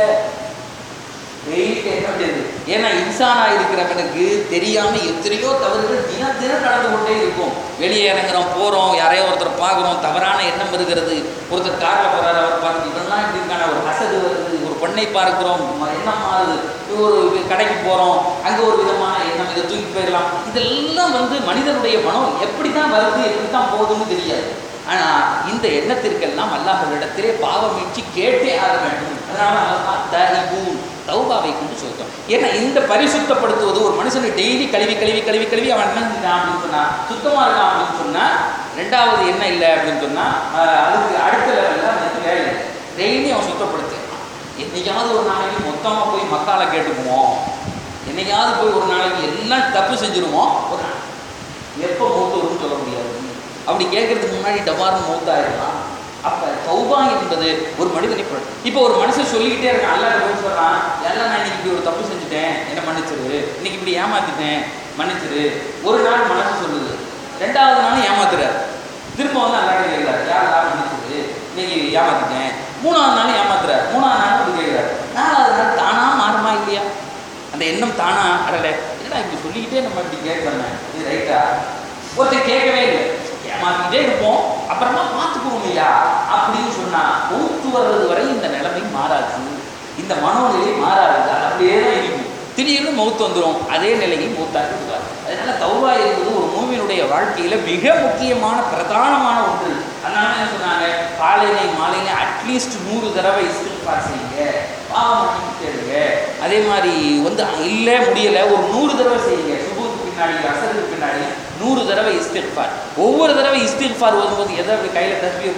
டெய்லி கேட்க வேண்டியது. ஏன்னா இன்சானாக இருக்கிறவனுக்கு தெரியாமல் எத்தனையோ தவறுகள் தினம் தினம் நடந்து கொண்டே இருக்கும். வெளியே இறங்குறோம், போகிறோம், யாரையோ ஒருத்தர் பார்க்குறோம், தவறான எண்ணம் வருகிறது. ஒருத்தர் காரில் போகிறாரு, அவர் பார்த்துட்டு இதெல்லாம் இப்படி இருக்கான ஒரு ஹசது வருது. ஒரு பெண்ணை பார்க்குறோம், எண்ணம் மாறுது. ஒரு கடைக்கு போகிறோம், அங்கே ஒரு விதமான எண்ணம், இதை தூக்கி போயிடலாம். இதெல்லாம் வந்து மனிதனுடைய மனம் எப்படி தான் வருது, எப்படி தான் போகுதுன்னு தெரியாது. ஆனால் இந்த எண்ணத்திற்கெல்லாம் அல்லாஹ்விடத்திலே பாவம் மீட்சி கேட்டே ஆக வேண்டும். அதனால தௌபாவை கொண்டு சொல்கிறோம். ஏன்னா இந்த பரிசுத்தப்படுத்துவது ஒரு மனுஷனை டெய்லி கழுவி கழுவி கழுவி கழுவி அவன் என்ன செஞ்சான் அப்படின்னு சொன்னால் சுத்தமாக இருக்கான் அப்படின்னு சொன்னால் ரெண்டாவது என்ன இல்லை அப்படின்னு சொன்னால் அதுக்கு அடுத்த லெவலில் அவனுக்கு வேலை இல்லை. டெய்லி அவன் சுத்தப்படுத்து. என்னைக்காவது ஒரு நாளைக்கு மொத்தமாக போய் மக்கால கேட்டுக்குவோம், என்னைக்காவது போய் ஒரு நாளைக்கு எல்லாம் தப்பு செஞ்சுருவோம். ஒரு எப்போ மூத்து வரும்னு சொல்ல முடியாது. அப்படி கேட்கறதுக்கு முன்னாடி டபார்னு மூத்தாயிடலாம். அப்போ தௌபா என்பது ஒரு மனிதனை இப்போ ஒரு மனுஷன் சொல்லிக்கிட்டே இருக்கான், அல்லாஹ் போய் சொல்கிறான், எல்லாம் நான் இன்னைக்கு இப்படி ஒரு தப்பு செஞ்சுட்டேன், என்ன மன்னிச்சிரு, இன்னைக்கு இப்படி ஏமாத்திட்டேன் மன்னிச்சிரு. ஒரு நாள் மனசு சொல்லுது, ரெண்டாவது நாள் ஏமாத்துறாரு, திரும்ப வந்து அல்லாஹ் கேட்கிறார், யாரெல்லாம் மன்னிச்சிரு, இன்னைக்கு ஏமாத்திட்டேன். மூணாவது மூணாவது நாள் ஏமாத்துறாரு, மூணாவது நாள் அப்படி கேட்குறாரு, நாலாவது நாள் தானாக மாறுமா இல்லையா? அந்த எண்ணம் தானா அடலை ஏன்னா இப்படி சொல்லிக்கிட்டே நம்ம இப்படி கேட்கறேன் இது ரைட்டா? ஒருத்தர் கேட்கவே இல்லை, ஏமாத்திக்கிட்டே இருப்போம், அப்புறமா பார்த்துக்குவோம் இல்லையா அப்படின்னு சொன்னா ஊத்து வர்றது வரை இந்த நிலைமை மாறாது, இந்த மனோநிலை மாறாது, அது அப்படியே தான் இருக்கும். திடீர்னு மௌத்து வந்துடும், அதே நிலையை மௌத்தாக இருக்காது. அதனால தௌபா என்பது ஒரு மூமினுடைய வாழ்க்கையில மிக முக்கியமான பிரதானமான ஒன்று. அதனால என்ன சொன்னாங்க, காலையிலே மாலையிலே அட்லீஸ்ட் நூறு தடவை இஸ்திக்ஃபார் செய்யுங்க, பாவம் மன்னிப்பு கேளுங்க. அதே மாதிரி வந்து இல்லை முடியலை ஒரு நூறு தடவை செய்யுங்க, சுபுக்கு பின்னாடி அசருக்கு பின்னாடி நூறு தடவை இஸ்திக்ஃபார். ஒவ்வொரு தடவை இஸ்திக்ஃபார் ஓதும்போது எதை அப்படி கையில் தஸ்பீஹ்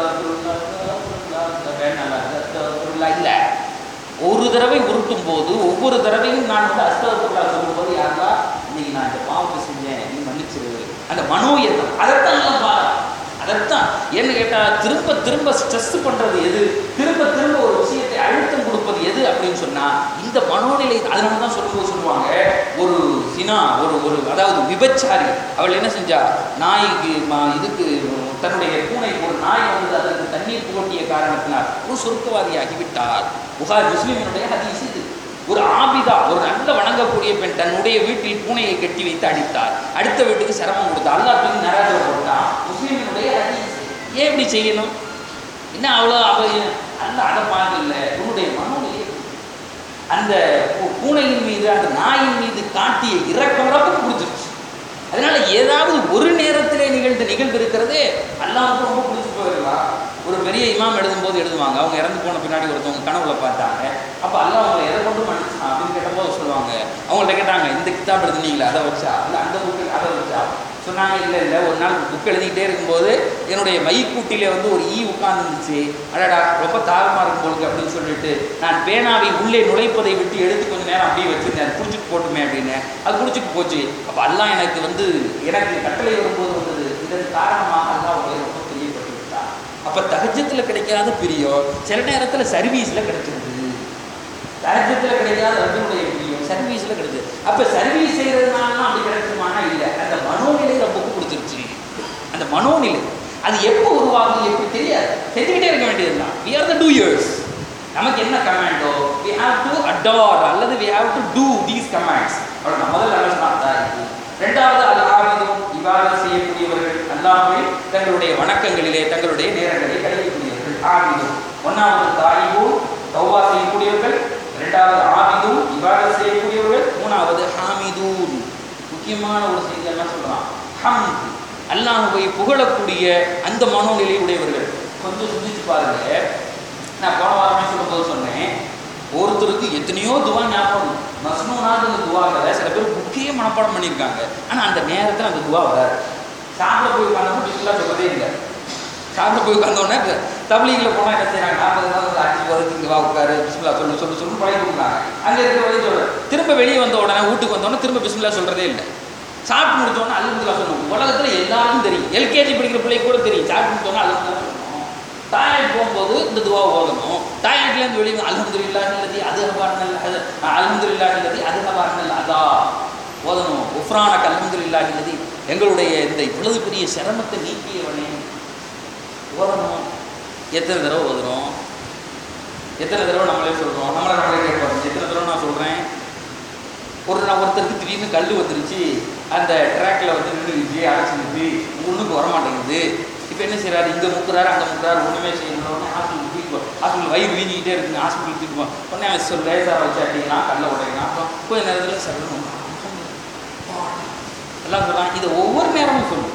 இல்லை, ஒரு தடவை உருட்டும் போது ஒவ்வொரு தடவையும் நான் வந்து அஸ்தக்ஃபிருல்லாஹ் சொல்லும்போது யாரா இன்னைக்கு நான் இந்த பாவத்தை செஞ்சேன் நீ மன்னிச்சிரு, அந்த மனோ எண்ணம் அதைத்தான் எல்லாம் பாரு. அதைத்தான் ஏன்னு கேட்டால் திரும்ப திரும்ப ஸ்ட்ரெஸ் பண்ணுறது எது, திரும்ப திரும்ப ஒரு விஷயத்தை அழுத்தம் கொடுப்பது எது அப்படின்னு சொன்னால் இந்த மனோநிலை. அதனால தான் சொல்லும்போது சொல்லுவாங்க, ஒரு சினா ஒரு ஒரு அதாவது விபச்சாரி அவள் என்ன செஞ்சா, நாய்க்கு இதுக்கு தன்னுடைய பூனைக்கு ஒரு நாய் வந்து அதற்கு தண்ணீர் புகட்டிய காரணத்தினால் ஒரு சொர்க்கவாதியாகிவிட்டார். புகார் முஸ்லிமினுடைய ஹதீஸ் இது. ஒரு ஆபிதா ஒரு நல்ல வணங்கக்கூடிய பெண் தன்னுடைய வீட்டில் பூனையை கட்டி வைத்து அடித்தார், அடுத்த வீட்டுக்கு சிரமம் கொடுத்தார், அல்லாஹ் தூக்கி நரகத்தில் போட்டான். முஸ்லிமினுடைய ஹதீஸ். ஏன் இப்படி செய்யணும்? என்ன அவ்வளோ அவ அல்ல அதை பார்க்க இல்லை, உன்னுடைய மனோநிலை அந்த பூனையின் மீது அந்த நாயின் மீது காட்டிய இறக்கம் கொடுத்துருச்சு. அதனால ஏதாவது ஒரு நேரத்திலே நிகழ்ந்த நிகழ்வு இருக்கிறதே அல்லாஹ்வுக்கு ரொம்ப பிடிச்சி போயிடலாம். ஒரு பெரிய இமாம் எழுதும்போது எழுதுவாங்க, அவங்க இறந்து போன பின்னாடி ஒருத்தவங்க கனவுல பார்த்தாங்க, அப்போ அல்லாஹ் அவங்களை எதை கொண்டு மன்னிச்சான் அப்படின்னு கேட்டபோது சொல்லுவாங்க, அவங்கள்ட்ட கேட்டாங்க இந்த கிதாப் எழுதுனீங்களா அதை வச்சா இல்லை அந்த புக்கு அதை வச்சா சொன்னாங்க, இல்லை இல்லை ஒரு நாள் புக் எழுதிக்கிட்டே இருக்கும்போது என்னுடைய மைக்கூட்டிலே வந்து ஒரு ஈ உட்கார்ந்துருந்துச்சு, அடடா ரொம்ப தாகமாக இருக்கும் போலுக்கு அப்படின்னு சொல்லிட்டு நான் பேனாவை உள்ளே நுழைப்பதை விட்டு எடுத்து கொஞ்சம் நேரம் அப்படியே வச்சுருந்தேன், அது குடிச்சிட்டு போட்டுமே அப்படின்னு, அது குடிச்சிட்டு போச்சு. அப்போ அல்லாஹ் எனக்கு வந்து எனக்கு கட்டளை வரும்போது வந்தது, இதன் காரணமாக அல்லாஹ் அவங்களை ரொம்ப பிரியப்பட்டு விட்டார். அப்போ தஹஜ்ஜுல கிடைக்காத பிரியம் சில நேரத்தில் சர்வீஸில் கிடைச்சிருது, தஹஜ்ஜுல கிடைக்காத ரப்பினுடைய பிரியம் சர்வீஸில் கிடைச்சது. அப்போ சர்வீஸ் செய்கிறதுனால அப்படி கிடைக்குமானா இல்லை, அந்த மனோநிலை ரப்புக்கு கொடுத்துருச்சு. அந்த மனோநிலை அது எப்போ உருவாகும் எப்படி தெரியாது, செஞ்சுக்கிட்டே இருக்க வேண்டியதுதான். we are the doers. நமக்கு என்ன commando we have to adore அல்லது we have to do these commands. அவ்வளோ முதல்ல நல்லா சொன்னா இருக்கு. ரெண்டாவது அல்-ஆபிதும் இபாதத் செய்யக்கூடியவர்கள், அல்லாஹ்வை தங்களுடைய வணக்கங்களிலே தங்களுடைய நேரங்களை கழிக்கக்கூடியவர்கள் ஆபிதும். ஒன்றாவது தாயிபும் தௌபா செய்யக்கூடியவர்கள், இரண்டாவது ஆபிதும் இபாதத் செய்யக்கூடியவர்கள், மூணாவது ஹாமிதூன். முக்கியமான ஒரு செய்தி என்ன சொல்றான், ஹம்த் அல்லாஹ்வை புகழக்கூடிய அந்த மனோநிலை உடையவர்கள். கொஞ்சம் சிந்திச்சு பாருங்க, நான் போன வாரமே சொல்லும்போது சொன்னேன், ஒருத்தருக்கு எத்தனையோ துவா ஞாபகம், மஸ்னூனாக அந்த துவாக்களை சில பேர் முக்கிய மனப்பாடம் பண்ணியிருக்காங்க, ஆனால் அந்த நேரத்தில் அந்த துவா வராது. சாப்பிட போய் உட்காந்தோம் பிஸ்மில்லா சொல்றதே இல்லை, சாப்பிட போய் உட்காந்தோடனே தப்லீகில் போனால் என்ன செய்யறாங்க, நாற்பது நாள் அஞ்சு வருது இங்கே வா உட்காரு பிஸ்மில்லா சொல்லு சொல்லு சொல்லு பழகி கொடுக்குறாங்க. அங்கே இருக்கிற வழி சொல்ற திரும்ப வெளியே வந்த உடனே வீட்டுக்கு வந்தோடனே திரும்ப பிஸ்மில்லா சொல்றதே இல்லை. சாப்பிட்டு முடித்தோடனே அல்ஹம்துலில்லாஹ் சொல்லணும். உலகத்தில் எல்லாருக்கும் தெரியும், எல்கேஜி படிக்கிற பிள்ளைக்கு கூட தெரியும், சாப்பிட்டு முடித்தோடனே அல்ஹம்துலில்லாஹ் சொல்லணும். டாய்லெட் போகும்போது இந்த துவா ஓதணும். டாய்லெட்லேருந்து வெளியே அல்ஹம்துலில்லாஹ் இல்லதி அது ஹபார்னல் அது அல்ஹம்துலில்லாஹ் இல்லதி அது ஹபார்னல் அதா ஓதணும். உஃப்ரானக் அல்ஹம்துலில்லாஹ் இல்லதி எங்களுடைய இந்த இவ்வளவு பெரிய சிரமத்தை நீக்கியவனே ஓதணும். எத்தனை தடவை ஓதுறோம், எத்தனை தடவை நம்மளே சொல்கிறோம், நம்மளை நம்மளே கேட்போம், எத்தனை தடவை நான் சொல்கிறேன். ஒரு நான் ஒருத்தருக்கு திடீர்னு கல் வந்துருச்சு, அந்த ட்ராக்கில் வந்து நின்றுச்சு, அடைச்சிருச்சு, ஒன்றுக்கு வரமாட்டேங்குது. இப்போ என்ன செய்கிறாரு, இங்கே முக்குறாரு அங்கே முக்குறாரு, ஒன்றுமே செய்யணும்னு ஹாஸ்பிட்டல் தூக்கிப்போம். ஹாஸ்பிட்டல் வயிறு வீங்கிக்கிட்டே இருக்குங்க, ஹாஸ்பிட்டல் தூக்கிப்போம். உடனே அவன் சொல் லேசாக வச்சு அப்படின்னா கல்லை உடையினா, அப்புறம் கொஞ்சம் நேரத்தில் சொல்லணும் எல்லாம் சொல்லலாம். இதை ஒவ்வொரு நேரமும் சொல்லணும்.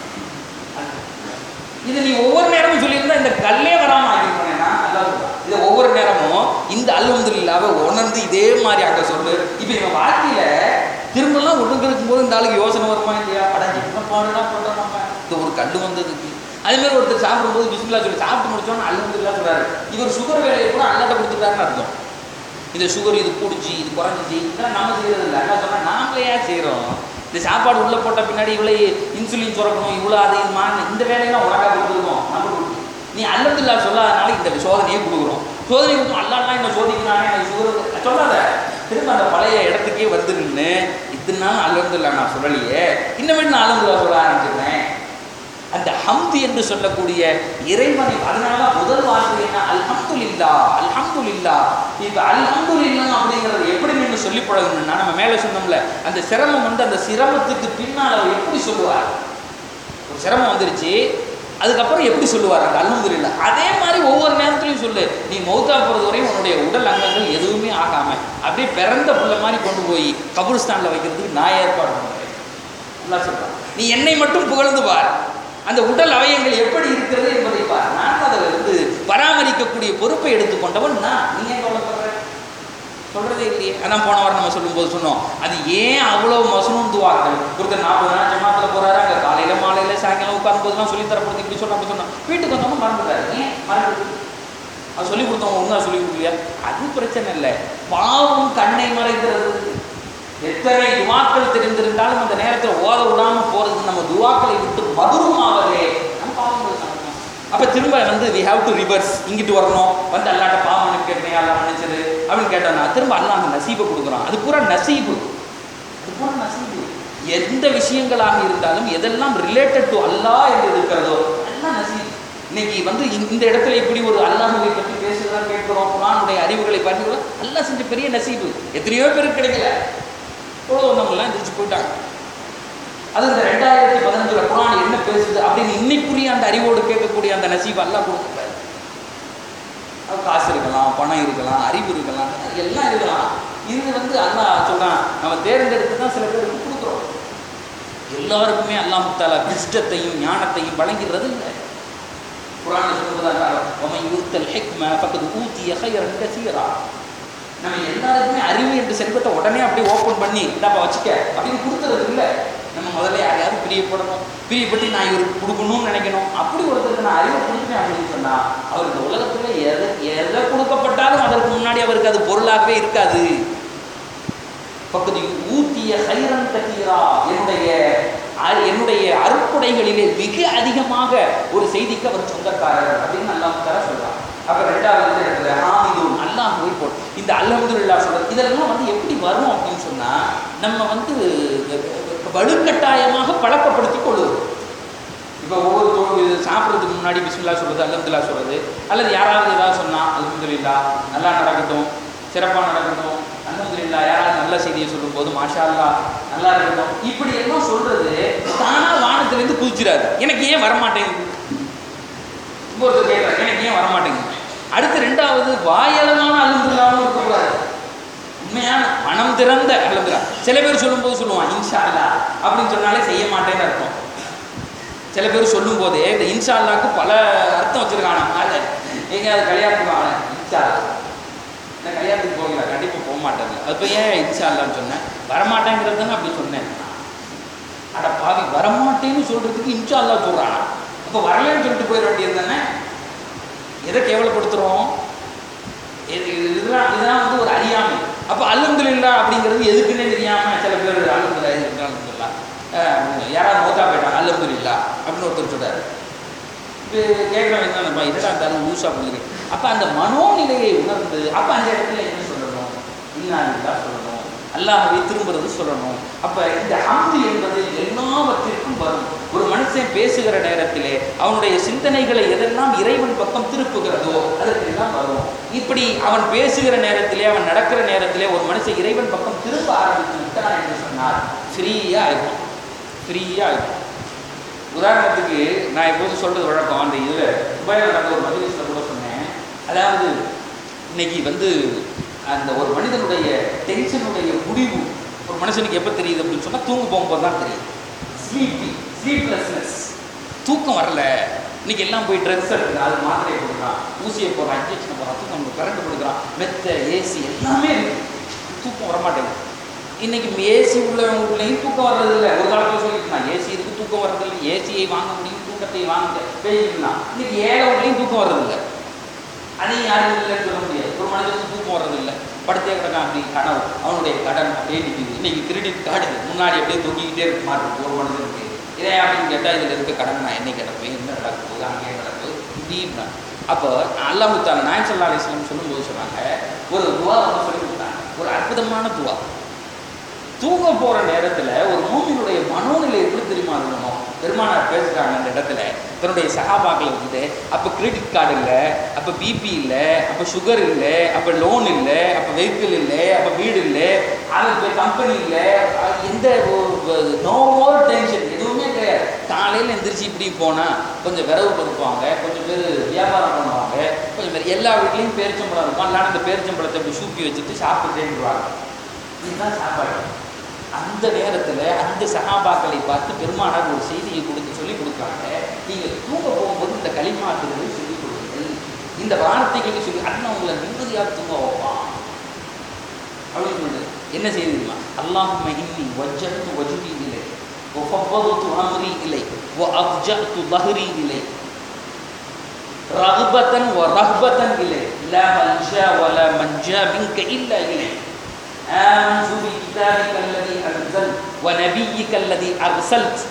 இதை நீ ஒவ்வொரு நேரமும் சொல்லியிருந்தா இந்த கல்லே வராமல் ஆகிருப்பேன்னா நல்லா இருக்கும். இதை ஒவ்வொரு நேரமும் இந்த அல்ஹம்துலில்லாஹ்வை உணர்ந்து இதே மாதிரி அங்கே சொல்லு. இப்போ இவன் வாழ்க்கையில் திரும்பலாம் ஒழுங்கு இருக்கும்போது இந்த ஆளுக்கு யோசனை வருமா இல்லையா, அடைஞ்சி என்ன பாடுனா பண்ணுறோம் நம்ம, இந்த ஒரு கல் வந்ததுக்கு. அதேமாதிரி ஒருத்தர் சாப்பிடும்போது பிஸ்மில்லா சொல்லி சாப்பிட்டு முடிச்சோன்னா அல்ஹம்துலில்லாஹ் சொல்கிறாரு. இவர் சுகர் வேலையை கூட அல்லாட்ட கொடுத்துட்டாருன்னு அர்த்தம். இந்த சுகர் இது கூடிச்சு இது குறைஞ்சிச்சு இதெல்லாம் நம்ம செய்கிறது இல்லை. அல்லா சொன்னால் நாமளே ஏன் செய்கிறோம், இந்த சாப்பாடு உள்ளே போட்ட பின்னாடி இவ்வளோ இன்சுலின் சுரக்கணும், இவ்வளோ அது இது மாறணும், இந்த வேலையெல்லாம் உனக்காக கொடுத்துருக்கோம் நம்ம கொடுக்கணும். நீ அல்ஹம்துலில்லாஹ் சொல்லாதனால இந்த சோதனையே கொடுக்குறோம். சோதனை கொடுக்கும் அல்லாஹ்லாம் என்ன சோதிக்கிறானே எனக்கு சுகர் சொல்லாத, திரும்ப அந்த பழைய இடத்துக்கே வந்துருன்னு இத்தனை நாள் அல்ஹம்துலில்லாஹ் நான் சொல்லலையே, இன்னும் நான் அல்ஹம்துலில்லாஹ் சொல்ல ஆரம்பிச்சிருந்தேன். அந்த ஹம்து என்று சொல்லக்கூடிய இறைவனை, அதனால முதல் வார்த்தை என்ன? அல்ஹம்துலில்லாஹ், அல்ஹம்துலில்லாஹ். இப்போ அல்ஹம்துலில்லாஹ் அப்படிங்கிறது எப்படி நின்று சொல்லி பழகணும்னா, நம்ம மேலே சொன்னோம்ல, அந்த சிரமம் வந்து அந்த சிரமத்துக்கு பின்னால் அவர் எப்படி சொல்லுவார்? ஒரு சிரமம் வந்துருச்சு, அதுக்கப்புறம் எப்படி சொல்லுவார் அந்த அல்ஹம்துலில்லாஹ்? அதே மாதிரி ஒவ்வொரு நேரத்துலையும் சொல்லு. நீ மௌத்தா போகிறது வரையும் உன்னுடைய உடல் அங்கங்கள் எதுவுமே ஆகாம அப்படியே பிறந்த புள்ள மாதிரி கொண்டு போய் கபூர்ஸ்தானில் வைக்கிறதுக்கு நான் ஏற்பாடு பண்ணுறேன். நல்லா சொல்கிறான். நீ என்னை மட்டும் புகழ்ந்து பார், அந்த உடல் அவயங்கள் எப்படி இருக்கிறது என்பதை பார். நான் அதை வந்து பராமரிக்கக்கூடிய பொறுப்பை எடுத்துக்கொண்டவன் நான். நீ ஏன் கவலைப்படுற? சொல்கிறதே இல்லையே. அதான் போன வாரம் நம்ம சொல்லும்போது சொன்னோம், அது ஏன் அவ்வளோ மசனூன் துவாக்கள்? ஒருத்தர் நாற்பது நாள் ஜமாத்தில் போகிறாரு, அங்கே காலையில் மாலையில் சாயங்காலம் உட்காரும் போதுலாம் சொல்லி தரப்படுது, இப்படி சொன்ன அப்படி சொன்னோம். வீட்டுக்கு வந்தவங்க மறந்துட்டாரு. ஏன் மறந்து? அது சொல்லிக் கொடுத்தவங்க ஒழுங்காக சொல்லி கொடுக்கலையா? அது பிரச்சனை இல்லை. பாவம் கண்ணை மறைக்கிறது. எத்தனை துவாக்கள் தெரிந்திருந்தாலும் அந்த நேரத்தில் ஓத விடாமல் போகிறது நம்ம துவாக்களை விட்டு மதுரமாவதே நம்ம பாவங்கள். அப்போ திரும்ப வந்து வி ஹாவ் டு ரிவர்ஸ், இங்கிட்டு வரணும், வந்து அல்லாட்ட பாவம் கேட்டேன், அல்லா மன்னிச்சது அப்படின்னு கேட்டோம்னா திரும்ப அல்லா அந்த நசீபை கொடுக்குறோம். அது பூரா நசீபு, அது பூரா நசீபு. எந்த விஷயங்களாக இருந்தாலும் எதெல்லாம் ரிலேட்டட் டு அல்லாஹ் என்று இருக்கிறதோ எல்லாம் நசீபு. இன்னைக்கு வந்து இந்த இடத்துல இப்படி ஒரு அல்லாஹ்வை பற்றி பேசுகிறதா கேட்கிறோம், குர்ஆனுடைய அறிவுகளை பார்க்கிறோம், அல்லாஹ் செஞ்ச பெரிய நசீபு. எத்தனையோ பேருக்கு கிடைக்கல, போது வந்தவங்கலாம் எந்திரிச்சு போயிட்டாங்க. அது இந்த ரெண்டாயிரத்தி பதினஞ்சுல குர்ஆன் என்ன பேசுது அப்படின்னு இன்னைக்குரிய அந்த அறிவோடு கேட்கக்கூடிய அந்த நசீபு அல்லாஹ் கொடுக்குறாரு. அது காசு இருக்கலாம், பணம் இருக்கலாம், அறிவு இருக்கலாம், எல்லாம் இருக்கலாம். இது வந்து அல்லாஹ் சொல்றான், நம்ம தேர்ந்தெடுத்து தான் சில பேருக்கு கொடுக்குறோம். எல்லாருக்குமே அல்லாஹ் தஆலா விஸ்டத்தையும் ஞானத்தையும் வழங்கிறது இல்லை. குர்ஆன் சொல்றதா வமன் யுத்தல் ஹிக்ம ஃபகத் ஊதிய கைரன் கஸீரா. நம்ம எல்லாருக்குமே அறிவு என்று செல்வத்தை உடனே அப்படியே ஓப்பன் பண்ணி இதாப்பா வச்சுக்க அப்படின்னு கொடுத்துறது இல்லை. நம்ம முதல்ல யாரையாவது பிரியப்படணும், பிரியப்பட்டு நான் இவருக்கு கொடுக்கணும்னு நினைக்கணும். அப்படி ஒருத்தருக்கு நான் அறிவை கொடுத்தேன் அப்படின்னு சொன்னால் அவர் இந்த உலகத்தில் எதை எதை கொடுக்கப்பட்டாலும் அதற்கு முன்னாடி அவருக்கு அது பொருளாகவே இருக்காது. பக்கத்து ஊத்திய கைரன் கத்தீரா, என்னுடைய என்னுடைய அருட்கொடைகளிலே மிக அதிகமாக ஒரு செய்திக்கு அவர் சொந்தக்காரர் அப்படின்னு அல்லாஹ் தஆலா சொல்றார். அப்போ ரெண்டாவது இடத்துல ஹாமிதுன், அல்லாஹ்வை போல் இந்த அல்ஹம்துலில்லாஹ் சொல்றது. இதெல்லாம் வந்து எப்படி வரும் அப்படின்னு சொன்னால் நம்ம வந்து வலுக்கட்டாயமாக பழக்கப்படுத்தி கொள்ளுவோம். இப்போ ஒவ்வொரு தொழில் சாப்பிட்றதுக்கு முன்னாடி பிஸ்மில்லாஹ் சொல்கிறது, அல்ஹம்துலில்லாஹ் சொல்கிறது, அல்லது யாராவது ஏதாவது சொன்னால் அல்ஹம்துலில்லாஹ் நல்லா நடக்கட்டும், சிறப்பாக நடக்கட்டும், அல்ஹம்துலில்லாஹ் யாராவது நல்ல செய்தியை சொல்லும்போது மாஷா அல்லாஹ் நல்லா இருக்கட்டும், இப்படி எல்லாம் சொல்கிறது தானாக வானத்திலேருந்து குதிச்சிடாது. எனக்கு ஏன் வரமாட்டேங்குது? ஒருத்தர் கேட்குறாரு, எனக்கு ஏன் வரமாட்டேங்குது? அடுத்து ரெண்டாவது வாயளவான அல்ஹம்துலில்லாஹ்னு இருக்கக்கூடாது, உண்மையான மனம் திறந்த அல்ஹம்துலில்லாஹ். சில பேர் சொல்லும்போது சொல்லுவான் இன்ஷா அல்லாஹ் அப்படின்னு சொன்னாலே செய்ய மாட்டேன்னு அர்த்தம். சில பேர் சொல்லும் போதே இந்த இன்ஷா அல்லாஹ்க்கு பல அர்த்தம் வச்சிருக்காங்க. அது எங்கேயாவது கல்யாணத்துக்கு வாங்க இன்ஷா அல்லாஹ், நான் கல்யாணத்துக்கு போகல, கண்டிப்பாக போக மாட்டேங்க. அப்போ ஏன் இன்ஷா அல்லாஹ்னு சொன்னேன்? வரமாட்டேங்கிறது தானே அப்படி சொன்னேன். அட பாவி, வரமாட்டேன்னு சொல்கிறதுக்கு இன்ஷா அல்லாஹ் சொல்கிறான். அப்போ வரலன்னு சொல்லிட்டு போயிட வேண்டியது தானே. எதை கேவலப்படுத்துகிறோம்? இதெல்லாம் இதெல்லாம் வந்து ஒரு அறியாமை. அப்போ அல்ஹம்துலில்லாஹ் அப்படிங்கிறது எதுக்குன்னே தெரியாமல் சில பேர் அல்ஹம்துலில்லாஹ் அல்ஹம்துலில்லாஹ் யாராவது மௌத்தா போயிட்டாங்க அல்ஹம்துலில்லாஹ் அப்படின்னு ஒருத்தர் சொல்கிறார். இது கேட்குறவங்க என்னப்பா இதெல்லாம் இருந்தாலும் லூஸாக கொடுக்குறேன். அப்போ அந்த மனோநிலையை உணர்ந்து அப்போ அந்த இடத்துல என்ன சொல்லணும்? இன்னாலில்லாஹ் சொல்லணும், அல்லாஹ்வை திரும்புறது சொல்லணும். அப்போ இந்த ஹம்து என்பது எல்லாவற்றிற்கும் வரும். ஒரு மனுஷன் பேசுகிற நேரத்திலே அவனுடைய சிந்தனைகளை எதெல்லாம் இறைவன் பக்கம் திருப்புகிறதோ அதற்கெல்லாம் வரும். இப்படி அவன் பேசுகிற நேரத்திலே, அவன் நடக்கிற நேரத்திலே ஒரு மனுஷன் இறைவன் பக்கம் திரும்ப ஆரம்பித்து விட்டான் என்று சொன்னால் ஃப்ரீயாக இருக்கும், ஃப்ரீயாக இருக்கும். உதாரணத்துக்கு நான் எப்போது சொல்கிறது வழக்கம், அந்த இதில் துபாயில் நடந்த ஒரு மஜ்லிஸில் கூட சொன்னேன். அதாவது இன்னைக்கு வந்து அந்த ஒரு மனிதனுடைய டென்ஷனுடைய முடிவு ஒரு மனுஷனுக்கு எப்போ தெரியுது அப்படின்னு சொன்னால் தூங்க போகும்போது தான் தெரியுது. ஸ்லீப்பி ஸ்லீப்லெஸ்னஸ், தூக்கம் வரல. இன்றைக்கி எல்லாம் போய் ட்ரெஸ் எடுக்குது, அது மாத்திரையை கொடுக்குறான், ஊசியை போடுறான், இன்ஜெக்ஷனை போடுறான், தூக்கம் கரண்ட் கொடுக்குறான், மெத்த ஏசி எல்லாமே இருக்குது, தூக்கம் வரமாட்டேங்குது. இன்றைக்கி ஏசி உள்ளவங்களையும் தூக்கம் வர்றதில்லை. ஒரு காலத்தில் சொல்லிட்டு நான் ஏசி இருக்குது தூக்கம் வர்றதில்லை, ஏசியை வாங்க முடியும் தூக்கத்தை வாங்க பேசிட்டுனா இன்றைக்கி ஏழவங்களையும் தூக்கம் வர்றதில்லை. அதையும் யாரும் இல்லைன்னு சொல்ல முடியாது. ஒரு மனிதனுக்கு தூக்கம் வர்றதில்லை, படுத்தே கிடக்கான், அப்படி கனவு, அவனுடைய கடன் அப்படியே நிற்கிது. இன்றைக்கி கிரெடிட் கார்டு முன்னாடி அப்படியே தொங்கிக்கிட்டே இருக்க மாட்டேங்குது ஒரு மனிதனுக்கு. இதே அப்படின்னு கேட்டால் இதில் இருக்க கடன் நான் என்னை கிடப்பேன், என்ன நடக்க போகுது, அங்கே கிடப்பு இப்படின்னா. அப்போ அல்லாஹ் தஆலா நாயகம் ஸல்லல்லாஹு அலைஹி வஸல்லம் சொல்லும்போது சொன்னாங்க, ஒரு துவா வந்து சொல்லி கொடுத்தாங்க, ஒரு அற்புதமான துவா. தூங்க போகிற நேரத்தில் ஒரு மூமினுடைய மனோநிலை எப்படி தெரியுமா இருக்கணும்? பெருமானார் பேசுகிறாங்க அந்த இடத்துல, தன்னுடைய சகாபாக்களை வச்சுட்டு. அப்போ கிரெடிட் கார்டு இல்லை, அப்போ பிபி இல்லை, அப்போ சுகர் இல்லை, அப்போ லோன் இல்லை, அப்போ வெஹிக்கிள் இல்லை, அப்போ வீடு இல்லை, அது கம்பெனி இல்லை, எந்த நோ மோர் டென்ஷன் எதுவுமே கிடையாது. காலையில் எந்திரிச்சு இப்படி போனால் கொஞ்சம் விரவு பருப்புவாங்க, கொஞ்சம் பேர் வியாபாரம் பண்ணுவாங்க, கொஞ்சம் பேர் எல்லா வீட்லேயும் பேரிச்சம்பழம் இருக்கும். அதனால அந்த பேரிச்சம்பழத்தை இப்படி சூப்பி வச்சுட்டு சாப்பிட்டுட்டேன்னுவாங்க. இதுதான் சாப்பாடு. அந்த நேரத்தில் அந்த சகாபாக்களை பார்த்து பெருமானார் ஒரு செய்தியை கொடுத்து சொல்லி கொடுக்குறாங்க. நீங்கள் தூங்க போகும்போது இந்த களிமாத்துகளை சொல்லிக் கொடுங்கள், இந்த வார்த்தைகளை சொல்லி அண்ணன் உங்களை நிம்மதியாக தூங்க வைப்பான் அப்படின்னு சொல்லுது. என்ன செய்திருமா? அல்லாஹும்ம இன்னி வஜ்ஜஹ்து வஜ்ஹி இலைக் வ ஃபவ்வது அம்ரி இலைக் வ அஃஜஅது ظஹரி இலைக் ரஹ்பத்தன் வ ரஹ்பத்தன் இலைக் லா மல்ஜா வ லா மன்ஜா மின்க இல்லா இலைக் ஆமன்து பி கிதாபிக அல்லதி அன்ஸல் வ நபியிக அல்லதி அர்ஸல்த்.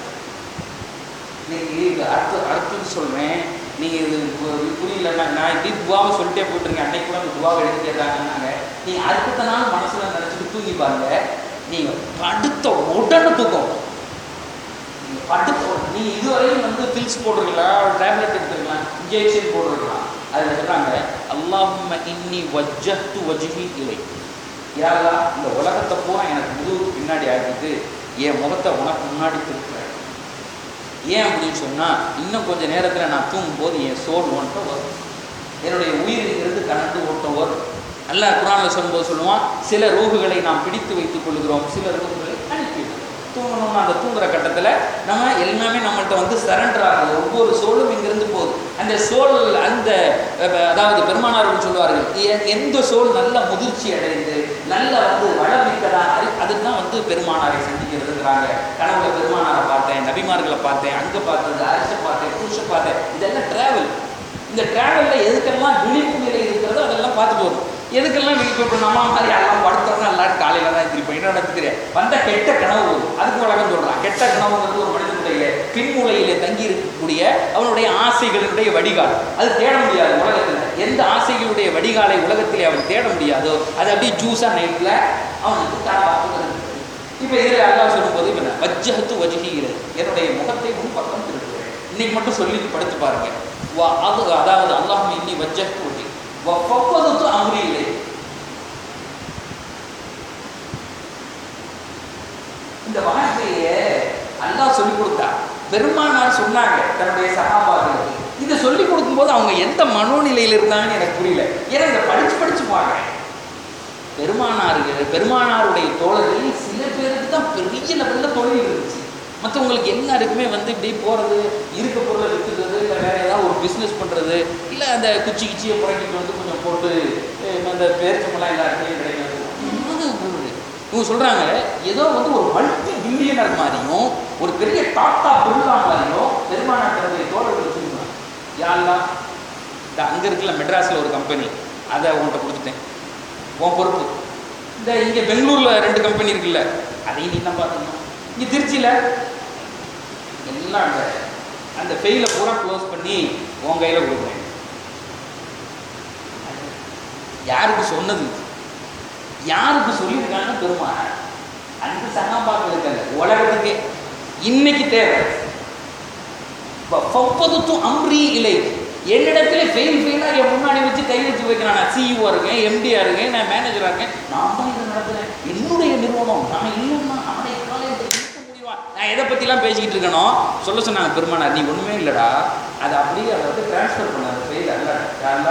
நீங்கள் அடுத்து அடுத்து சொல்கிறேன், நீங்கள் இது புரியலன்னா நான் இப்படி துவாவை சொல்லிட்டே போட்டுருங்க. அன்னைக்கு கூட அந்த துவாவை எடுத்து கேட்டாங்கன்னாங்க. நீங்கள் அடுத்த நாள் மனசில் நினச்சிட்டு தூங்கி பாருங்க, நீங்கள் படுத்த உடனே தூக்கம். நீங்கள் படுத்த நீங்கள் இதுவரையும் வந்து பில்ஸ் போடுறீங்களா, டேப்லெட் எடுத்துருக்கலாம், இன்ஜெக்ஷன் போடுறீங்களா? அதில் சொல்கிறாங்க அல்லாஹும்ம இன்னி வஜ்ஜஹ்து வஜ்ஹி இலைக். யா அல்லாஹ், இந்த உலகத்தை பூரா எனக்கு முதுகுக்கு பின்னாடி ஆக்கிட்டு என் முகத்தை உனக்கு முன்னாடி திருப்புறேன். ஏன் அப்படின்னு சொன்னால், இன்னும் கொஞ்சம் நேரத்தில் நான் தூங்கும்போது என் சோல் ஓட்ட வரும், என்னுடைய உயிரிலிருந்து கலந்து ஓட்டம் வரும். அல்லாஹ் குர்ஆனில் சொல்லும்போது சொல்லுவான், சில ரூஹுகளை நாம் பிடித்து வைத்துக் கொள்கிறோம், சில ரூஹுகளை அனுப்பிவிடுவோம். தூங்கணும்னா அந்த தூங்குற கட்டத்தில் நம்ம எல்லாமே நம்மள்கிட்ட வந்து சரண்டர் ஆகுது. ஒவ்வொரு சோலும் இங்கிருந்து போகுது. அந்த சோல் அந்த அதாவது பெருமானார்கள் சொல்லுவார்கள், எந்த சோல் நல்ல முதிர்ச்சி அடைந்து நல்ல வந்து வளமிக்கதா அதுதான் வந்து பெருமானாரை சந்திக்கிறதுங்கிறாங்க. கனவுல பெருமானாரை பார்த்தேன், நபிமார்களை பார்த்தேன், அங்கே பார்த்தது அரசை பார்த்தேன், புருஷை பார்த்தேன். இதெல்லாம் டிராவல். இந்த டிராவலில் எதுக்கெல்லாம் விழிப்பு நிலை இருக்கிறதோ அதெல்லாம் பார்த்துட்டு வரும். எதுக்கெல்லாம் விழிப்பு இப்போ நம்ம மாதிரி எல்லாம் படுத்தோம்னா எல்லாரும் காலையில் தான் திருப்போம். என்ன நடக்குது? வந்த கெட்ட கனவு வரும். அதுக்கு வழக்கம் சொல்கிறான். கெட்ட கனவுங்கிறது ஒரு மனிதனுடைய பின்மூலையிலே தங்கி இருக்கக்கூடிய அவனுடைய ஆசைகளினுடைய வடிகால். அது தேட முடியாது உலகத்தில். எந்த ஆசைகளுடைய வடிகாலை உலகத்திலே அவன் தேட முடியாதோ அது அப்படியே ஜூஸாக நைட்டில் அவனுக்கு தாராளமாக. இப்போ இதில் அல்லாஹ் சொல்லும்போது இப்போ நான் வஜ்ஜஹ்து வஜ்ஹி இலைக், என்னுடைய முகத்தை முன்பக்கம் திருப்புகிறேன். இன்னைக்கு மட்டும் சொல்லிட்டு படுத்து பாருங்க. வா அது அதாவது அல்லாஹும்ம இன்னி வஜ்ஜஹ்து வஜ்ஹி வ ஃபவ்வது அம்ரி இலைக். இந்த வார்த்தையை அல்லாஹ் சொல்லிக் கொடுத்தா, பெருமானார் சொன்னாங்க தன்னுடைய சகாபாக்களுக்கு. இதை சொல்லிக் கொடுக்கும்போது அவங்க எந்த மனோநிலையில் இருந்தாங்கன்னு எனக்கு புரியல. ஏன்னா இதை படிச்சு படிச்சு பார்க்குறேன். பெருமானார்கள் பெருமானாருடைய தோழர்களில் சில பேருக்கு தான் பெரிய லெவலில் தொழில் இருந்துச்சு. மற்றவங்களுக்கு எல்லாருக்குமே வந்து இப்படி போகிறது, இருக்க பொருளை விற்றுக்கிறது, இல்லை வேறு ஏதாவது ஒரு பிஸ்னஸ் பண்ணுறது, இல்லை அந்த குச்சி கிச்சியை புறக்கிட்டு வந்து கொஞ்சம் போட்டு அந்த பேர்ச்சமெல்லாம் எல்லாருக்குமே கிடைக்கிறது. இவங்க சொல்கிறாங்க ஏதோ வந்து ஒரு மல்டி பில்லியனர் மாதிரியும் ஒரு பெரிய டாட்டா பிர்லா மாதிரியும் பெருமானாருடைய தோழர்கள் வச்சுருக்காங்க. யாரெல்லாம் இந்த அங்கே இருக்குல்ல மெட்ராஸில் ஒரு கம்பெனி, அதை உங்கள்கிட்ட கொடுத்துட்டேன், உன் பொறுப்பு. இந்த இங்கே பெங்களூரில் ரெண்டு கம்பெனி இருக்குல்ல, அதையும் நீ தான் பார்த்துக்கணும். இங்கே திருச்சியில் எல்லாம் அந்த அந்த ஃபெயிலை பூரா க்ளோஸ் பண்ணி உன் கையில் கொடுக்குறேன். யாருக்கு சொன்னது? யாருக்கு சொல்லியிருக்காங்க? பெருமானார். அந்த சகாபாக்களுக்கு அல்ல, உலகத்துக்கே இன்னைக்கு தேவை. ஃபவ்வது அம்ரி இலைக், என்னிடத்துல ஃபெயில் ஃபெயிலாக என் முன்னாடி வச்சு கை வச்சு வைக்கிறேன். நான் சிஇஓ இருக்கேன், எம்டிஆ இருக்கேன், நான் மேனேஜராக இருக்கேன், நான் தான் இதை நடத்துகிறேன். என்னுடைய நிறுவனம், நான் இல்லைன்னா அவனை காலையில் இருக்க முடியுமா? நான் எதை பற்றிலாம் பேசிக்கிட்டு இருக்கணும் சொல்ல சொன்னாங்க பெருமானார். நீ ஒன்றுமே இல்லைடா, அதை அப்படியே அதை வந்து டிரான்ஸ்ஃபர் பண்ணாது. ஃபெயில் அல்ல யாருலா,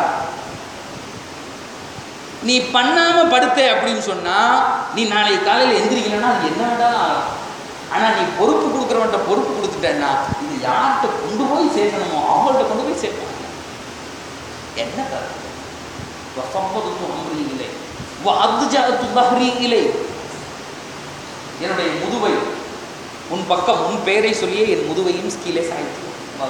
நீ பண்ணாமல் படுத்த அப்படின்னு சொன்னால் நீ நாளைக்கு காலையில் எந்திரிக்கலன்னா அது என்னடா. ஆனால் நீ பொறுப்பு கொடுக்குறவன்ட்ட பொறுப்பு கொடுத்துட்டேன்னா இது யார்கிட்ட கொண்டு போய் சேர்க்கணுமோ அவங்கள்ட்ட கொண்டு போய் சேர்க்கணும். என்ன கருத்து? அம்ரி இலை வஅத்ஜஅது ظஹரி இலை, என்னுடைய முதுவை உன் பக்கம் உன் பெயரை சொல்லியே என் முதுவையும் கீழே சாய்த்து.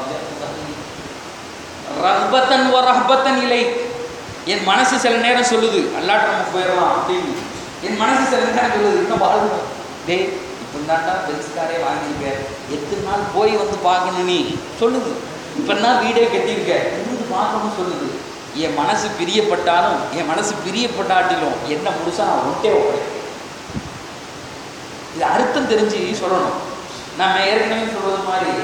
ரஹ்பத்தன் வ ரஹ்பத்தன் இலை, என் மனசு சில நேரம் சொல்லுது அல்லாட்ட நம்ம போயிடலாம் அப்படின்னு. என் மனசு சில நேரம் சொல்லுது இன்னும் வாழணும். டே இப்போ தாண்டா பென்ஸ்காரே வாங்கியிருக்க, எத்தனை நாள் போய் வந்து பார்க்கணும் நீ சொல்லுது. இப்போ தான் வீடே கட்டியிருக்க, இருந்து பார்க்கணும்னு சொல்லுது. என் மனசு பிரியப்பட்டாலும் என் மனசு பிரியப்பட்டாட்டிலும் என்ன முழுசாக நான் ஒட்டே ஒப்படைக்கிறேன். இது அர்த்தம் தெரிஞ்சு சொல்லணும். நம்ம ஏற்கனவே சொல்வது மாதிரி